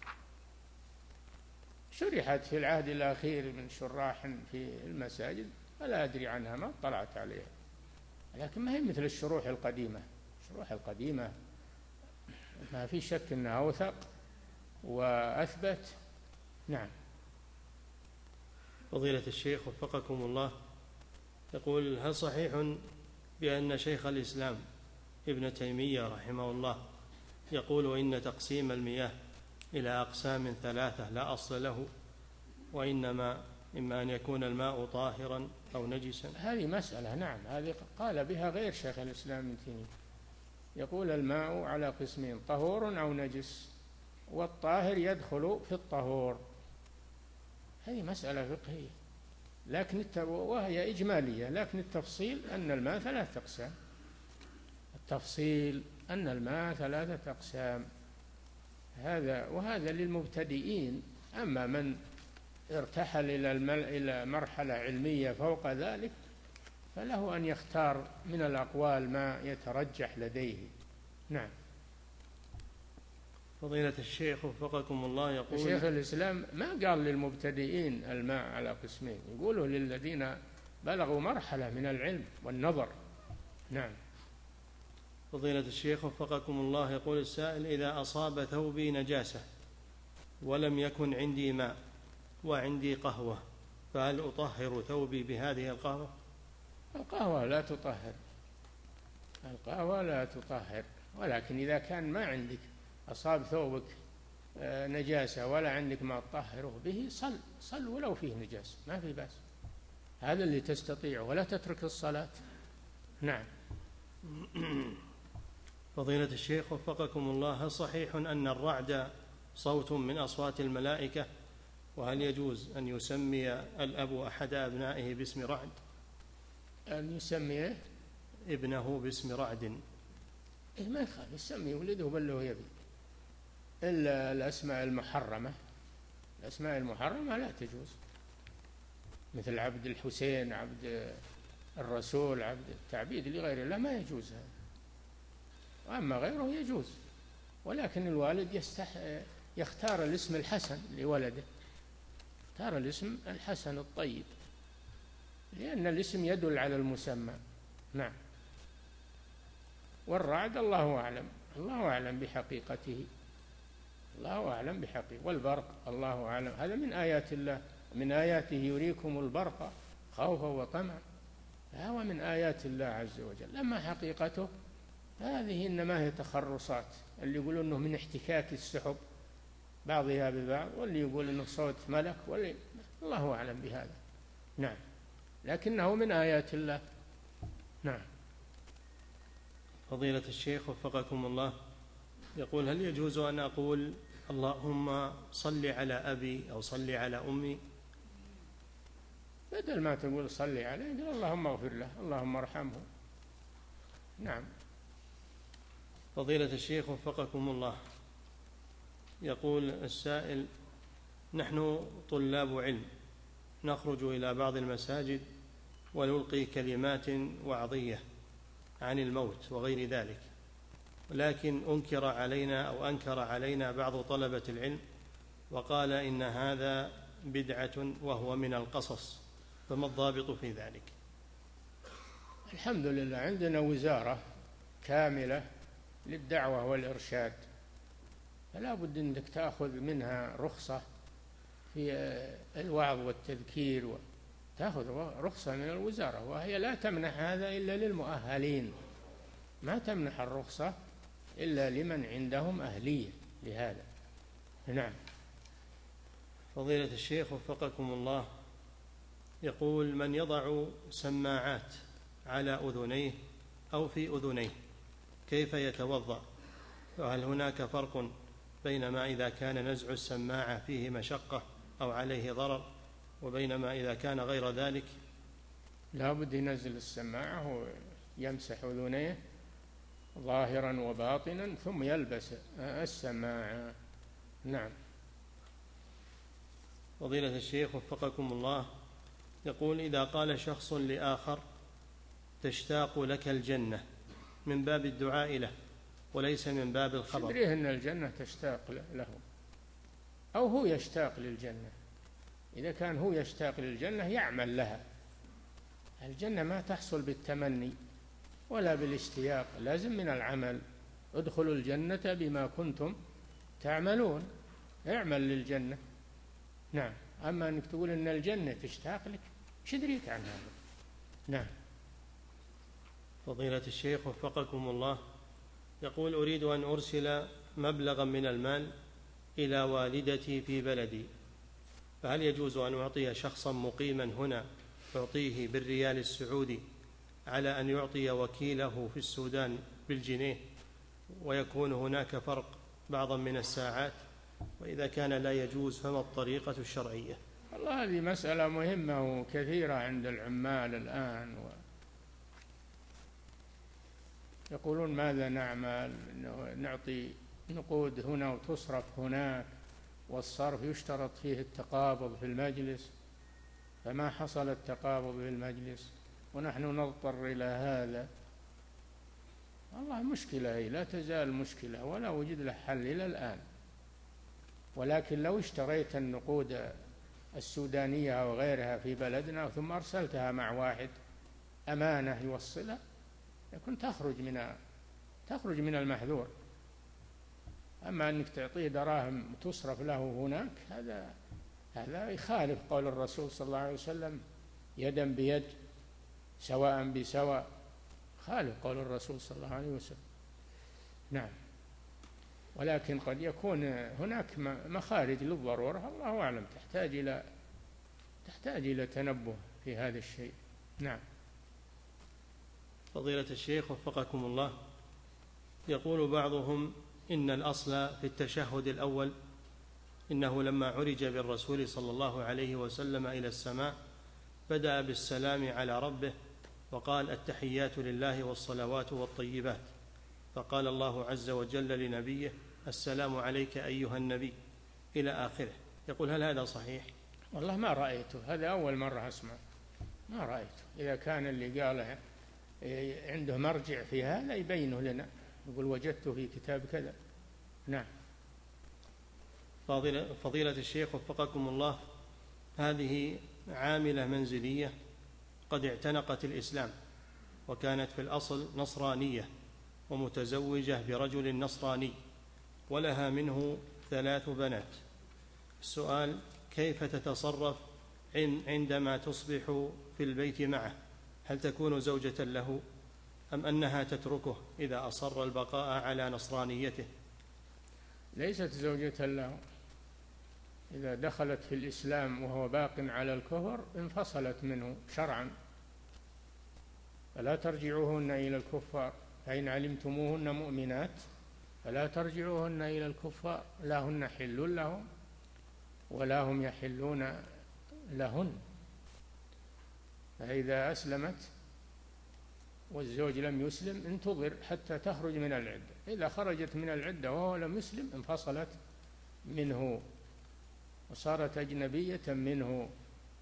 شرحت في العهد الأخير من شراح في المساجد، فلا أدري عنها، ما اطلعت عليها، لكن ما هي مثل الشروح القديمة. الشروح القديمة ما في شك أنها أوثق وأثبت. نعم. فضيلة الشيخ وفقكم الله، يقول: هل صحيح بأن شيخ الإسلام ابن تيمية رحمه الله يقول إن تقسيم المياه إلى أقسام ثلاثة لا أصل له، وإنما إما أن يكون الماء طاهرا أو نجسا؟ هذه مسألة، نعم، هذه قال بها غير شيخ الإسلام ابن تيمية، يقول الماء على قسمين: طهور أو نجس، والطاهر يدخل في الطهور. هذه مسألة فقهية، لكن وهي إجمالية، لكن التفصيل أن الماء ثلاثة أقسام، التفصيل أن الماء ثلاثة أقسام، وهذا للمبتدئين. أما من ارتحل إلى مرحلة علمية فوق ذلك فله أن يختار من الأقوال ما يترجح لديه. نعم. فضيلة الشيخ وفقكم الله، يقول: شيخ الإسلام ما قال للمبتدئين الماء على قسمين، يقولوا للذين بلغوا مرحلة من العلم والنظر. نعم. فضيلة الشيخ وفقكم الله، يقول السائل: إذا أصاب ثوبي نجاسة ولم يكن عندي ماء وعندي قهوة، فهل أطهر ثوبي بهذه القهوة؟ القهوة لا تطهر، القهوة لا تطهر، ولكن إذا كان ما عندك، أصاب ثوبك نجاسة ولا عندك ما تطهره به، صل ولو فيه نجاسة، ما في بأس، هذا اللي تستطيع، ولا تترك الصلاة. نعم. فضيلة الشيخ وفقكم الله، هل صحيح أن الرعد صوت من أصوات الملائكة؟ وهل يجوز أن يسمي الأب أحد أبنائه باسم رعد؟ أن يسمي ابنه باسم رعد؟ ما يخالف، يسمي ولده بل هو يبي، إلا الأسماء المحرمة، الأسماء المحرمة لا تجوز، مثل عبد الحسين، عبد الرسول، عبد التعبيد لغير الله ما يجوز هذا، وأما غيره يجوز، ولكن الوالد يختار الاسم الحسن لولده، يختار الاسم الحسن الطيب، لأن الاسم يدل على المسمى. نعم. والرعد الله أعلم، الله أعلم بحقيقته، الله أعلم بحقيقته، والبرق الله أعلم، هذا من آيات الله من آياته يريكم البرق خوفا وطمعا، فهو من آيات الله عز وجل. أما حقيقته هذه إنما هي تخرصات، اللي يقولون أنه من احتكاك السحب بعضها ببعض، واللي يقول أنه صوت ملك، واللي الله أعلم بهذا. نعم، لكنه من آيات الله. نعم. فضيلة الشيخ وفقكم الله، يقول: هل يجوز أن أقول اللهم صل على أبي أو صل على أمي؟ بدل ما تقول صلي عليه قل اللهم اغفر له، اللهم ارحمه. نعم. فضيلة الشيخ وفقكم الله، يقول السائل: نحن طلاب علم نخرج إلى بعض المساجد ونلقي كلمات وعظية عن الموت وغير ذلك، ولكن أنكر علينا بعض طلبة العلم وقال إن هذا بدعة وهو من القصص، فما الضابط في ذلك؟ الحمد لله عندنا وزارة كاملة للدعوة والإرشاد، فلا بد أنك تأخذ منها رخصة في الوعظ والتذكير، تأخذ رخصة من الوزارة، وهي لا تمنح هذا إلا للمؤهلين، ما تمنح الرخصة إلا لمن عندهم أهلية لهذا. نعم. فضيلة الشيخ وفقكم الله، يقول: من يضع سماعات على أذنيه أو في أذنيه كيف يتوضأ؟ وهل هناك فرق بينما إذا كان نزع السماعة فيه مشقة أو عليه ضرر وبينما إذا كان غير ذلك؟ لا بد ينزل السماعة ويمسح أذنيه ظاهرا وباطنا ثم يلبس السماعة. نعم. فضيلة الشيخ وفقكم الله، يقول: إذا قال شخص لآخر تشتاق لك الجنة من باب الدعاء له وليس من باب الخبر، تدريه أن الجنة تشتاق له أو هو يشتاق للجنة؟ إذا كان هو يشتاق للجنة يعمل لها. الجنة ما تحصل بالتمني ولا بالاشتياق، لازم من العمل. ادخلوا الجنة بما كنتم تعملون، اعمل للجنة. نعم. أما أنك تقول أن الجنة تشتاق لك، ايش يدريك عن هذا؟ نعم. فضيلة الشيخ وفقكم الله، يقول: أريد أن أرسل مبلغا من المال إلى والدتي في بلدي، فهل يجوز أن أعطي شخصا مقيما هنا أعطيه بالريال السعودي على أن يعطي وكيله في السودان بالجنيه، ويكون هناك فرق بعضا من الساعات؟ وإذا كان لا يجوز فما الطريقة الشرعية؟ والله هذه مسألة مهمة وكثيرة عند العمال الآن، يقولون ماذا نعمل؟ نعطي نقود هنا وتصرف هناك، والصرف يشترط فيه التقابض في المجلس، فما حصل التقابض في المجلس ونحن نضطر إلى هذا. والله مشكلة، هي لا تزال مشكلة ولا وجد له حل إلى الآن. ولكن لو اشتريت النقود السودانية أو غيرها في بلدنا ثم أرسلتها مع واحد أمانة يوصلها، يكون تخرج من المحذور. أما أنك تعطيه دراهم تصرف له هناك، هذا يخالف قول الرسول صلى الله عليه وسلم: يدا بيد سواء بسواء، خالف قول الرسول صلى الله عليه وسلم. نعم. ولكن قد يكون هناك مخارج للضرورة، الله أعلم، تحتاج إلى تنبه في هذا الشيء. نعم. فضيلة الشيخ وفقكم الله، يقول بعضهم إن الأصل في التشهد الأول إنه لما عرج بالرسول صلى الله عليه وسلم إلى السماء بدأ بالسلام على ربه وقال: التحيات لله والصلوات والطيبات، فقال الله عز وجل لنبيه: السلام عليك أيها النبي، إلى آخره. يقول: هل هذا صحيح؟ والله ما رأيته، هذا أول مرة أسمع، ما رأيته. إذا كان اللي قاله عنده مرجع في هذا يبينه لنا، يقول وجدته في كتاب كذا. نعم. فضيلة الشيخ وفقكم الله، هذه عاملة منزلية قد اعتنقت الإسلام وكانت في الأصل نصرانية ومتزوجة برجل نصراني ولها منه 3 بنات. السؤال: كيف تتصرف عندما تصبح في البيت معه هل تكون زوجة له أم أنها تتركه إذا أصر البقاء على نصرانيته؟ ليست زوجة له. إذا دخلت في الإسلام وهو باق على الكفر انفصلت منه شرعا، فلا ترجعوهن إلى الكفار، فإن علمتموهن مؤمنات فلا ترجعوهن إلى الكفار، لا هن حل لهم ولا هم يحلون لهن. فإذا أسلمت والزوج لم يسلم انتظر حتى تخرج من العدة، إذا خرجت من العدة وهو لم يسلم انفصلت منه وصارت أجنبية منه.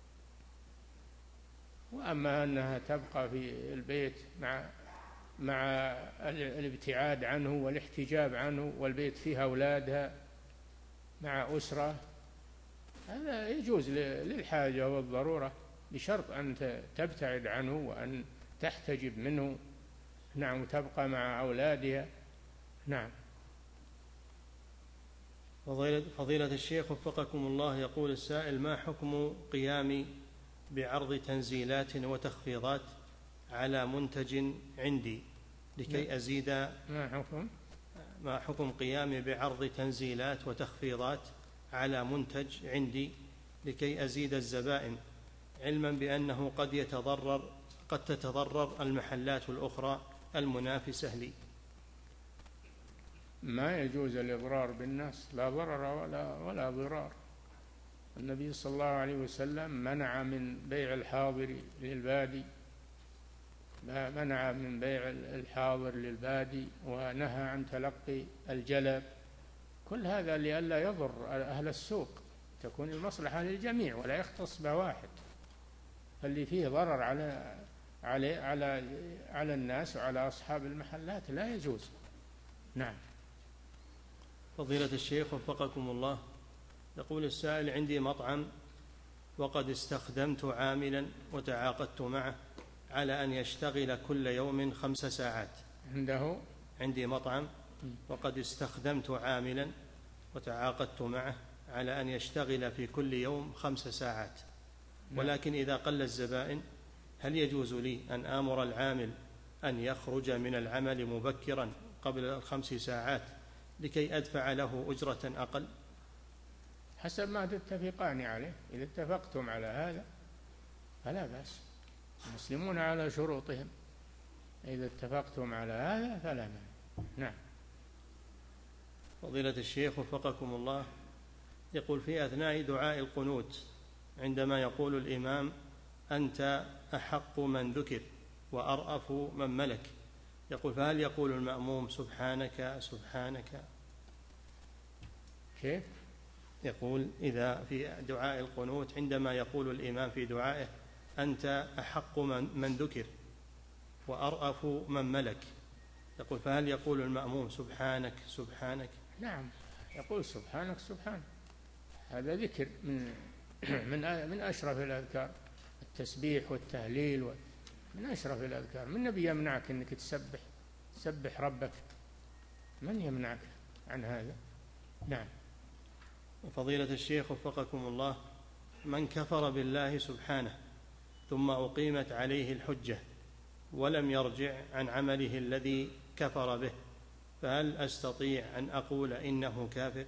وأما أنها تبقى في البيت مع الابتعاد عنه والاحتجاب عنه، والبيت فيها أولادها مع أسرة، هذا يجوز للحاجة والضرورة، بشرط أن تبتعد عنه وأن تحتجب منه. نعم، وتبقى مع أولادها. نعم. فضيلة الشيخ وفقكم الله، يقول السائل: ما حكم قيامي بعرض تنزيلات وتخفيضات على منتج عندي لكي أزيد؟ ما حكم قيامي بعرض تنزيلات وتخفيضات على منتج عندي لكي أزيد الزبائن، علما بأنه قد تتضرر المحلات الأخرى المنافسة لي؟ ما يجوز الإضرار بالناس، لا ضرر ولا ضرار. النبي صلى الله عليه وسلم منع من بيع الحاضر للبادي، منع من بيع الحاضر للبادي، ونهى عن تلقي الجلب. كل هذا لئلا يضر أهل السوق، تكون المصلحة للجميع ولا يختص بواحد. فاللي فيه ضرر على الناس وعلى أصحاب المحلات لا يجوز. نعم. فضيلة الشيخ وفقكم الله، يقول السائل: عندي مطعم وقد استخدمت عاملا وتعاقدت معه على أن يشتغل كل يوم 5 ساعات. عندي مطعم وقد استخدمت عاملا وتعاقدت معه على أن يشتغل في كل يوم 5 ساعات، ولكن إذا قل الزبائن هل يجوز لي أن آمر العامل أن يخرج من العمل مبكرا قبل 5 ساعات لكي أدفع له أجرة أقل؟ حسب ما تتفقان عليه. إذا اتفقتم على هذا فلا بأس، المسلمون على شروطهم، إذا اتفقتم على هذا فلا مانع. نعم. فضيلة الشيخ وفقكم الله، يقول: في أثناء دعاء القنوت عندما يقول الإمام: أنت أحق من ذكر وأرأف من ملك، يقول: فهل يقول المأموم سبحانك سبحانك؟ كيف؟ يقول: إذا في دعاء القنوت عندما يقول الإمام في دعائه: أنت أحق من ذكر وأرأف من ملك، يقول: فهل يقول المأموم سبحانك سبحانك؟ نعم، يقول سبحانك سبحانك، هذا ذكر من أشرف الأذكار، التسبيح والتهليل من أشرف الأذكار. من نبي يمنعك أنك تسبح ربك؟ من يمنعك عن هذا؟ نعم. فضيلة الشيخ وفقكم الله، من كفر بالله سبحانه ثم أقيمت عليه الحجة ولم يرجع عن عمله الذي كفر به، فهل أستطيع أن أقول إنه كافر؟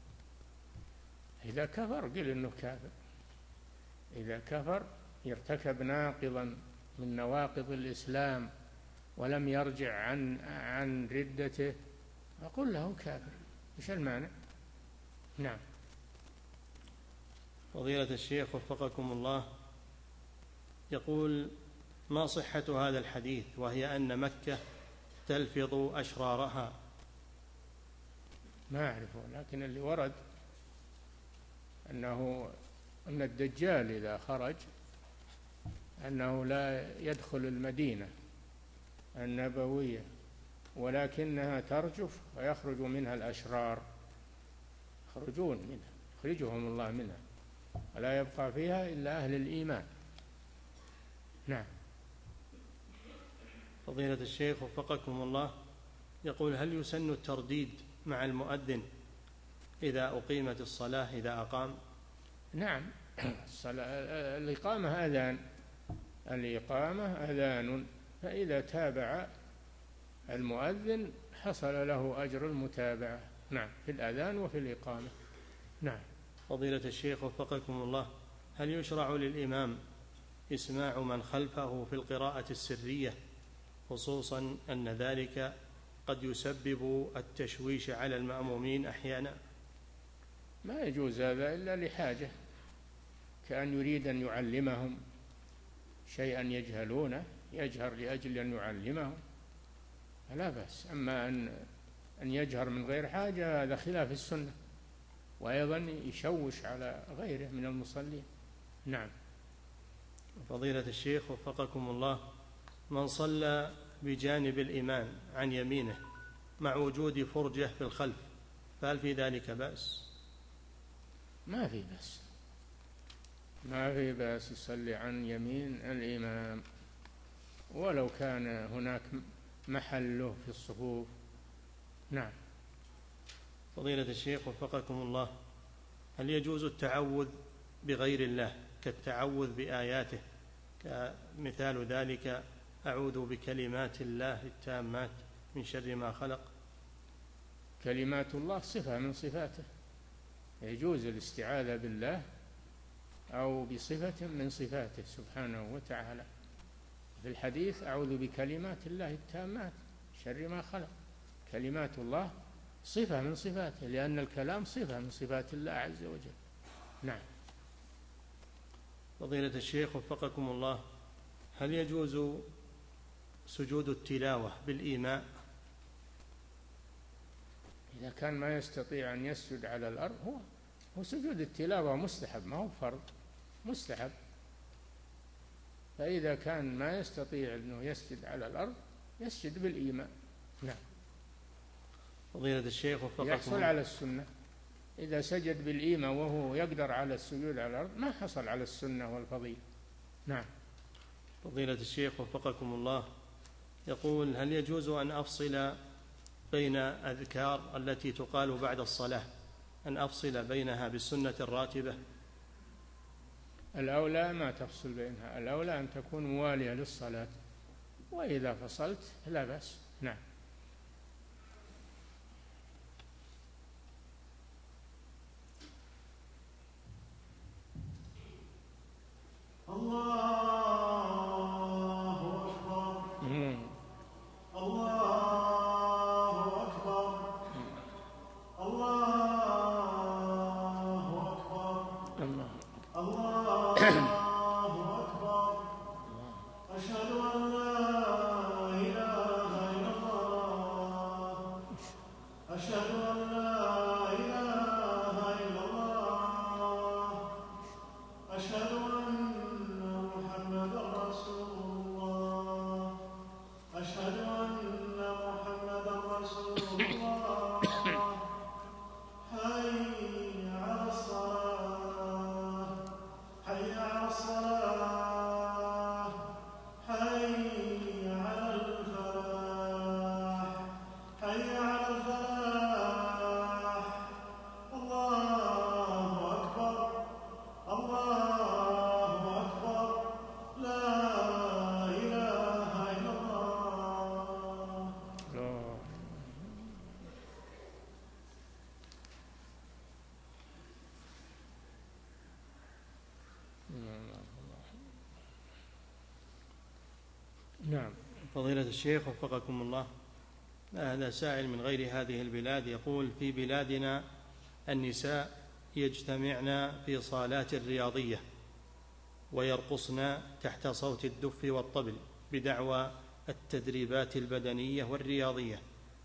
إذا كفر قل إنه كافر. إذا كفر يرتكب ناقضا من نواقض الإسلام ولم يرجع عن ردته، أقول له كافر، إيش المانع؟ نعم. فضيلة الشيخ وفقكم الله، يقول: ما صحة هذا الحديث وهي أن مكة تلفظ أشرارها؟ ما أعرفه، لكن اللي ورد أن الدجال إذا خرج أنه لا يدخل المدينة النبوية، ولكنها ترجف ويخرج منها الأشرار، يخرجهم الله منها، ولا يبقى فيها إلا أهل الإيمان. نعم. فضيلة الشيخ وفقكم الله، يقول: هل يسن الترديد مع المؤذن إذا أقيمت الصلاة إذا أقام؟ نعم، الإقامة أذان، الإقامة أذان، فإذا تابع المؤذن حصل له أجر المتابعة. نعم، في الأذان وفي الإقامة. نعم. فضيلة الشيخ وفقكم الله، هل يشرع للإمام إسماع من خلفه في القراءة السرية، خصوصا أن ذلك قد يسبب التشويش على المأمومين أحيانا؟ ما يجوز هذا إلا لحاجة، كأن يريد أن يعلمهم شيئا يجهلونه، يجهر لأجل أن يعلمهم، لا بأس. أما أن يجهر من غير حاجة هذا خلاف السنة، وأيضا يشوش على غيره من المصلين. نعم. فضيلة الشيخ وفقكم الله، من صلى بجانب الإمام عن يمينه مع وجود فرجة في الخلف، فهل في ذلك بأس؟ ما في بأس، ما في بأس يصلي عن يمين الإمام ولو كان هناك محله في الصفوف. نعم. فضيلة الشيخ وفقكم الله، هل يجوز التعوذ بغير الله كالتعوذ بآياته، كمثال ذلك أعوذ بكلمات الله التامات من شر ما خلق؟ كلمات الله صفة من صفاته، يجوز الاستعاذة بالله أو بصفة من صفاته سبحانه وتعالى. في الحديث أعوذ بكلمات الله التامات شر ما خلق، كلمات الله صفة من صفاته، لأن الكلام صفة من صفات الله عز وجل. نعم. فضيلة الشيخ وفقكم الله، هل يجوز سجود التلاوة بالإيماء؟ إذا كان ما يستطيع أن يسجد على الأرض، هو سجود التلاوة مستحب، ما هو فرض، مستحب. فإذا كان ما يستطيع أنه يسجد على الأرض يسجد بالإيماء. نعم. فضيلة الشيخ وفقكم يحصل على السنة. إذا سجد بالإيماء وهو يقدر على السجود على الأرض ما حصل على السنة والفضيلة. نعم. فضيلة الشيخ وفقكم الله، يقول: هل يجوز أن أفصل بين أذكار التي تقال بعد الصلاة، أن أفصل بينها بالسنة الراتبة؟ الأولى ما تفصل بينها، الأولى أن تكون موالية للصلاة، وإذا فصلت لا بأس. نعم. الله أكبر. الله أكبر. الله أكبر. الله أكبر. أشهد أن لا إله إلا الله. أشهد أن لا إله إلا الله. أشهد أن محمدا رسول الله. أشهد أن محمدا رسول الله. حي على الصلاة. حي على الصلاة. حي على الفلاح. حي على الفلاح. الله أكبر. الله أكبر. لا إله إلا الله. نعم. فضيلة الشيخ وفقكم الله، هذا سائل من غير هذه البلاد يقول: في بلادنا النساء يجتمعن في صالات رياضية ويرقصن تحت صوت الدف والطبل بدعوى التدريبات البدنية والرياضية.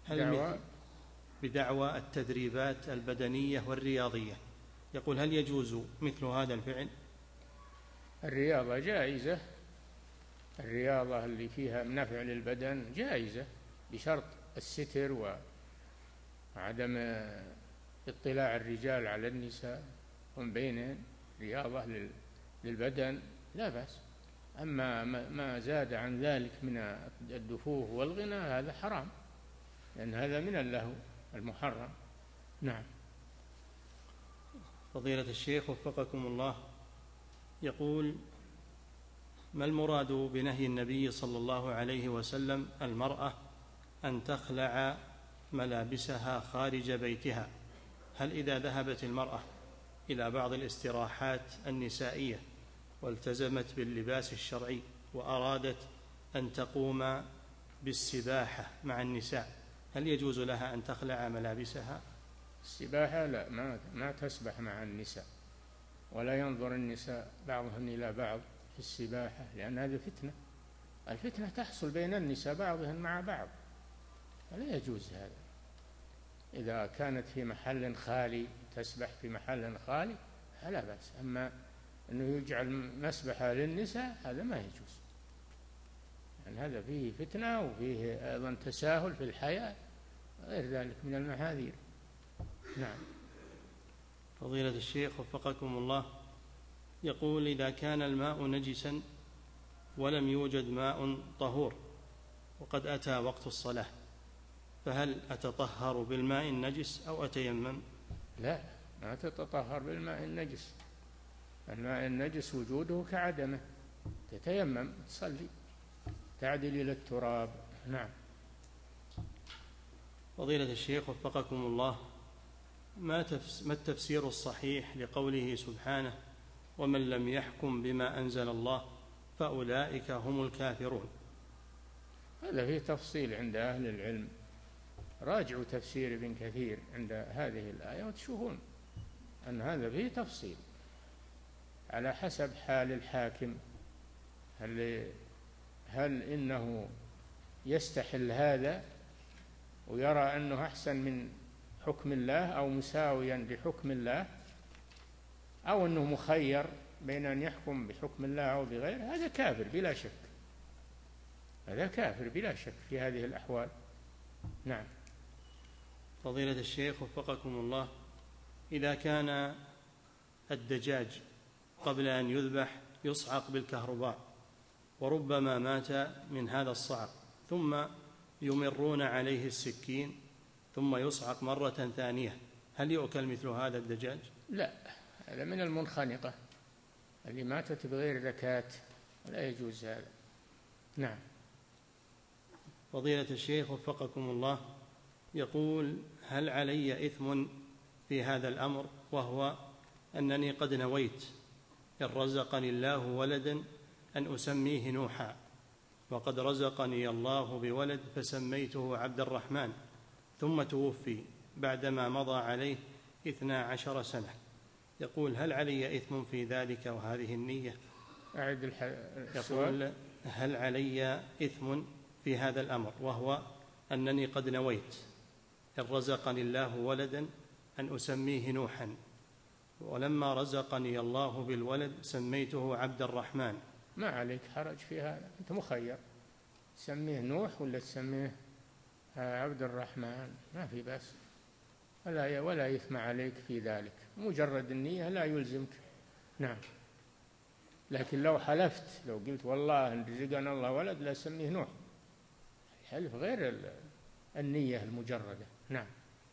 بدعوى التدريبات البدنية والرياضية. يقول: هل يجوز مثل هذا الفعل؟ الرياضة جائزة، الرياضة اللي فيها نفع للبدن جائزة بشرط الستر وعدم اطلاع الرجال على النساء ومن بينهن، رياضة للبدن لا بأس. أما ما زاد عن ذلك من الدفوف والغنى هذا حرام، لأن هذا من اللهو المحرم. نعم. فضيلة الشيخ وفقكم الله، يقول: ما المراد بنهي النبي صلى الله عليه وسلم المرأة أن تخلع ملابسها خارج بيتها؟ هل إذا ذهبت المرأة إلى بعض الاستراحات النسائية والتزمت باللباس الشرعي وأرادت أن تقوم بالسباحة مع النساء، هل يجوز لها أن تخلع ملابسها؟ السباحة لا، ما تسبح مع النساء، ولا ينظر النساء بعضهن إلى بعض في السباحة، لأن هذه فتنة. الفتنة تحصل بين النساء بعضهن مع بعض، فلا يجوز هذا. إذا كانت في محل خالي تسبح في محل خالي فلا بأس، أما أنه يجعل مسبحة للنساء هذا ما يجوز، يعني هذا فيه فتنة وفيه أيضا تساهل في الحياة، غير ذلك من المحاذير. نعم. فضيلة الشيخ وفقكم الله، يقول: إذا كان الماء نجسا ولم يوجد ماء طهور وقد أتى وقت الصلاة، فهل أتطهر بالماء النجس أو أتيمم؟ لا، ما تتطهر بالماء النجس، الماء النجس وجوده كعدمه، تتيمم تصلي، تعدل إلى التراب. نعم. فضيلة الشيخ وفقكم الله، ما التفسير الصحيح لقوله سبحانه: ومن لم يحكم بما أنزل الله فأولئك هم الكافرون؟ هذا فيه تفصيل عند أهل العلم، راجعوا تفسير ابن كثير عند هذه الآية وتشوفون أن هذا فيه تفصيل على حسب حال الحاكم، هل إنه يستحل هذا ويرى أنه أحسن من حكم الله أو مساويا لحكم الله، أو أنه مخير بين أن يحكم بحكم الله أو بغيره، هذا كافر بلا شك، هذا كافر بلا شك في هذه الأحوال. نعم. فضيلة الشيخ وفقكم الله، إذا كان الدجاج قبل أن يذبح يصعق بالكهرباء وربما مات من هذا الصعق، ثم يمرون عليه السكين ثم يصعق مرة ثانية، هل يؤكل مثل هذا الدجاج؟ لا، هذا من المنخنقة اللي ماتت بغير زكاة، لا يجوز هذا. نعم. فضيلة الشيخ وفقكم الله، يقول: هل علي إثم في هذا الأمر، وهو أنني قد نويت إن رزقني الله ولدا أن أسميه نوحا، وقد رزقني الله بولد فسميته عبد الرحمن، ثم توفي بعدما مضى عليه 12 سنة، يقول: هل علي إثم في ذلك وهذه النية؟ يقول: هل علي إثم في هذا الأمر، وهو أنني قد نويت إن رزقني الله ولدا أن أسميه نوحا، ولما رزقني الله بالولد سميته عبد الرحمن. ما عليك حرج في هذا، أنت مخير، تسميه نوح ولا تسميه عبد الرحمن، ما في بأس، ولا يثم عليك في ذلك، مجرد النية لا يلزمك. نعم. لكن لو حلفت، لو قلت والله إن رزقنا الله ولد لا سميه نوح، الحلف غير النية المجردة. نعم.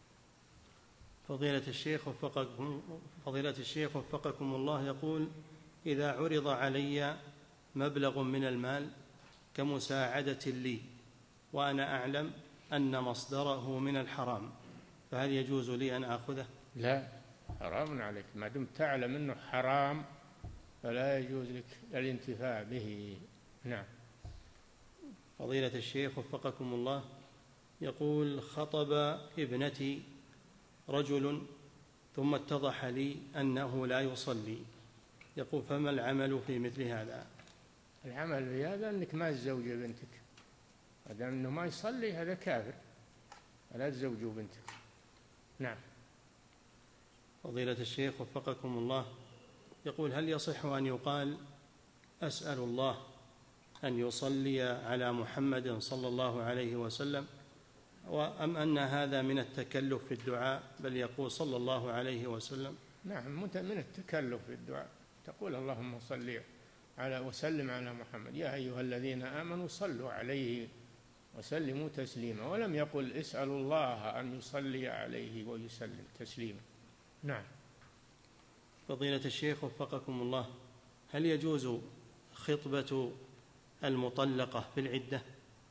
فضيلة الشيخ وفقكم الله، يقول: إذا عرض علي مبلغ من المال كمساعدة لي وأنا أعلم أن مصدره من الحرام، فهل يجوز لي أن آخذه؟ لا، حرام عليك، ما دمت تعلم أنه حرام فلا يجوز لك الانتفاع به. نعم. فضيلة الشيخ وفقكم الله، يقول: خطب ابنتي رجل ثم اتضح لي أنه لا يصلي، يقول: فما العمل في مثل هذا؟ العمل في هذا أنك ما تزوج بنتك، ما دام أنه ما يصلي هذا كافر، لا تزوجوا بنتك. نعم. فضيلة الشيخ وفقكم الله، يقول: هل يصح أن يقال: أسأل الله أن يصلي على محمد صلى الله عليه وسلم، أم أن هذا من التكلف في الدعاء، بل يقول صلى الله عليه وسلم؟ نعم، من التكلف في الدعاء، تقول اللهم صل على وسلم على محمد، يا أيها الذين آمنوا صلوا عليه وسلموا تسليما، ولم يقل اسألوا الله أن يصلي عليه ويسلم تسليما. نعم. فضيلة الشيخ وفقكم الله، هل يجوز خطبة المطلقة في العدة؟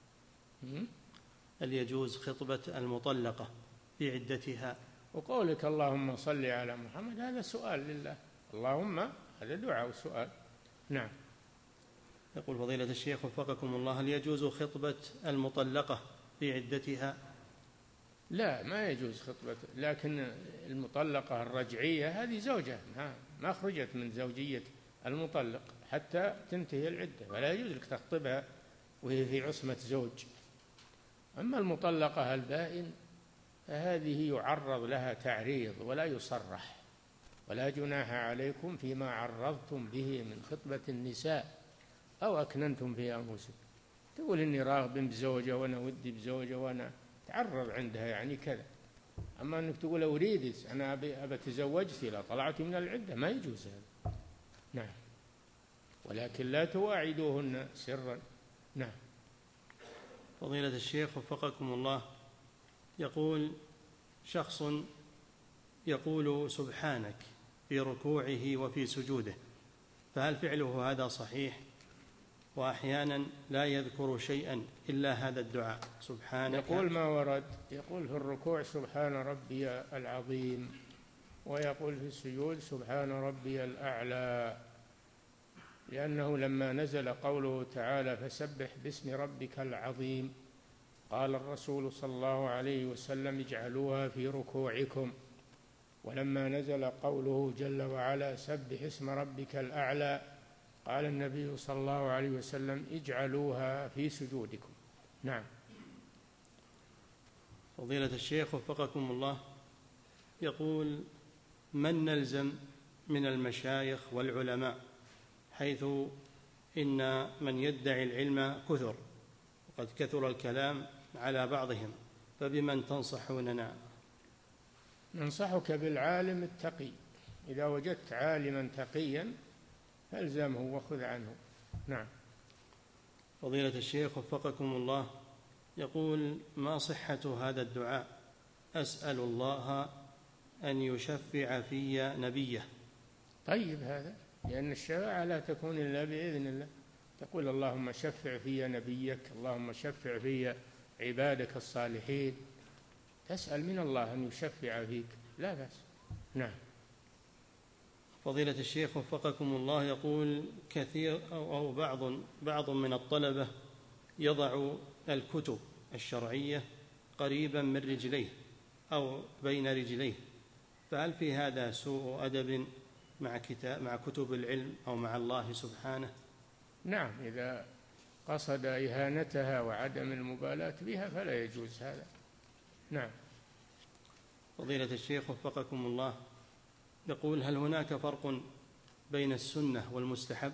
هل يجوز خطبة المطلقة في عدتها؟ وقولك اللهم صل على محمد هذا سؤال لله، اللهم هذا دعاء وسؤال. نعم. يقول فضيلة الشيخ وفقكم الله، هل يجوز خطبة المطلقة في عدتها؟ لا، ما يجوز خطبة، لكن المطلقة الرجعية هذه زوجة ما خرجت من زوجية المطلق حتى تنتهي العدة، فلا يجوز لك تخطبها وهي في عصمة زوج. أما المطلقة البائن فهذه يعرض لها تعريض ولا يصرح، ولا جناح عليكم فيما عرضتم به من خطبة النساء أو أكننتم في أنفسكم. تقول إني راغب بزوجة وأنا ودي بزوجة وأنا تعرض عندها يعني كذا. أما أنك تقول أريد أنا أبى تزوجت إذا طلعت من العدة ما يجوز هذا. نعم. ولكن لا تواعدوهن سرا. نعم. فضيلة الشيخ وفقكم الله، يقول شخص يقول سبحانك في ركوعه وفي سجوده، فهل فعله هذا صحيح؟ وأحيانا لا يذكر شيئا إلا هذا الدعاء سبحانك. يقول ما ورد، يقول في الركوع سبحان ربي العظيم، ويقول في السجود سبحان ربي الأعلى، لأنه لما نزل قوله تعالى فسبح باسم ربك العظيم قال الرسول صلى الله عليه وسلم اجعلوها في ركوعكم، ولما نزل قوله جل وعلا سبح اسم ربك الأعلى قال النبي صلى الله عليه وسلم اجعلوها في سجودكم. نعم. فضيلة الشيخ وفقكم الله، يقول من نلزم من المشايخ والعلماء، حيث إن من يدعي العلم كثر وقد كثر الكلام على بعضهم، فبمن تنصحوننا؟ ننصحك بالعالم التقي، إذا وجدت عالما تقيا فالزمه وخذ عنه. نعم. فضيلة الشيخ وفقكم الله، يقول ما صحة هذا الدعاء؟ أسأل الله أن يشفع في نبيه. طيب هذا، لأن الشفاعة لا تكون إلا بإذن الله. تقول اللهم شفع في نبيك، اللهم شفع في عبادك الصالحين، تسأل من الله أن يشفع فيك، لا بأس. نعم. فضيلة الشيخ وفقكم الله، يقول كثير أو بعض من الطلبة يضع الكتب الشرعية قريبا من رجليه أو بين رجليه، فهل في هذا سوء أدب مع كتب العلم أو مع الله سبحانه؟ نعم، إذا قصد إهانتها وعدم المبالاة بها فلا يجوز هذا. نعم. فضيلة الشيخ وفقكم الله، يقول هل هناك فرق بين السنة والمستحب؟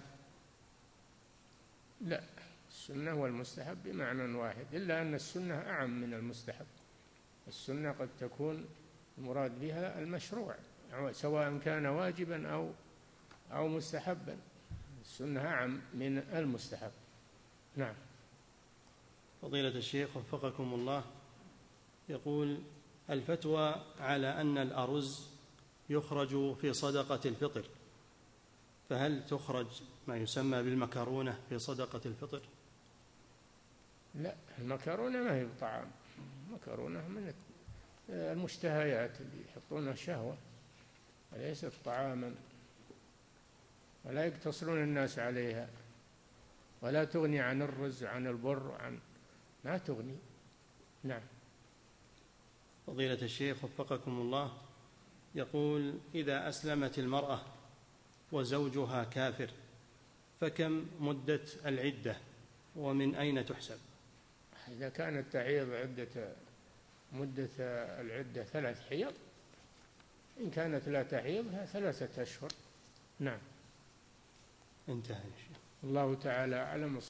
لا، السنة والمستحب بمعنى واحد، إلا أن السنة أعم من المستحب. السنة قد تكون المراد بها المشروع سواء كان واجبا أو مستحبا، السنة أعم من المستحب. نعم. فضيلة الشيخ وفقكم الله، يقول الفتوى على أن الأرز يخرج في صدقة الفطر، فهل تخرج ما يسمى بالمكرونة في صدقة الفطر؟ لا، المكرونة ما هي بطعام، المكرونة من المشتهيات اللي يحطونها شهوة وليست طعاما، ولا يقتصرون الناس عليها، ولا تغني عن الرز عن البر ما تغني. نعم. فضيلة الشيخ وفقكم الله، يقول إذا أسلمت المرأة وزوجها كافر فكم مدة العدة ومن أين تحسب؟ إذا كانت تعيض مدة العدة 3 حيض، إن كانت لا تعيضها 3 أشهر. نعم. انتهى يا شيخ. الله تعالى أعلم.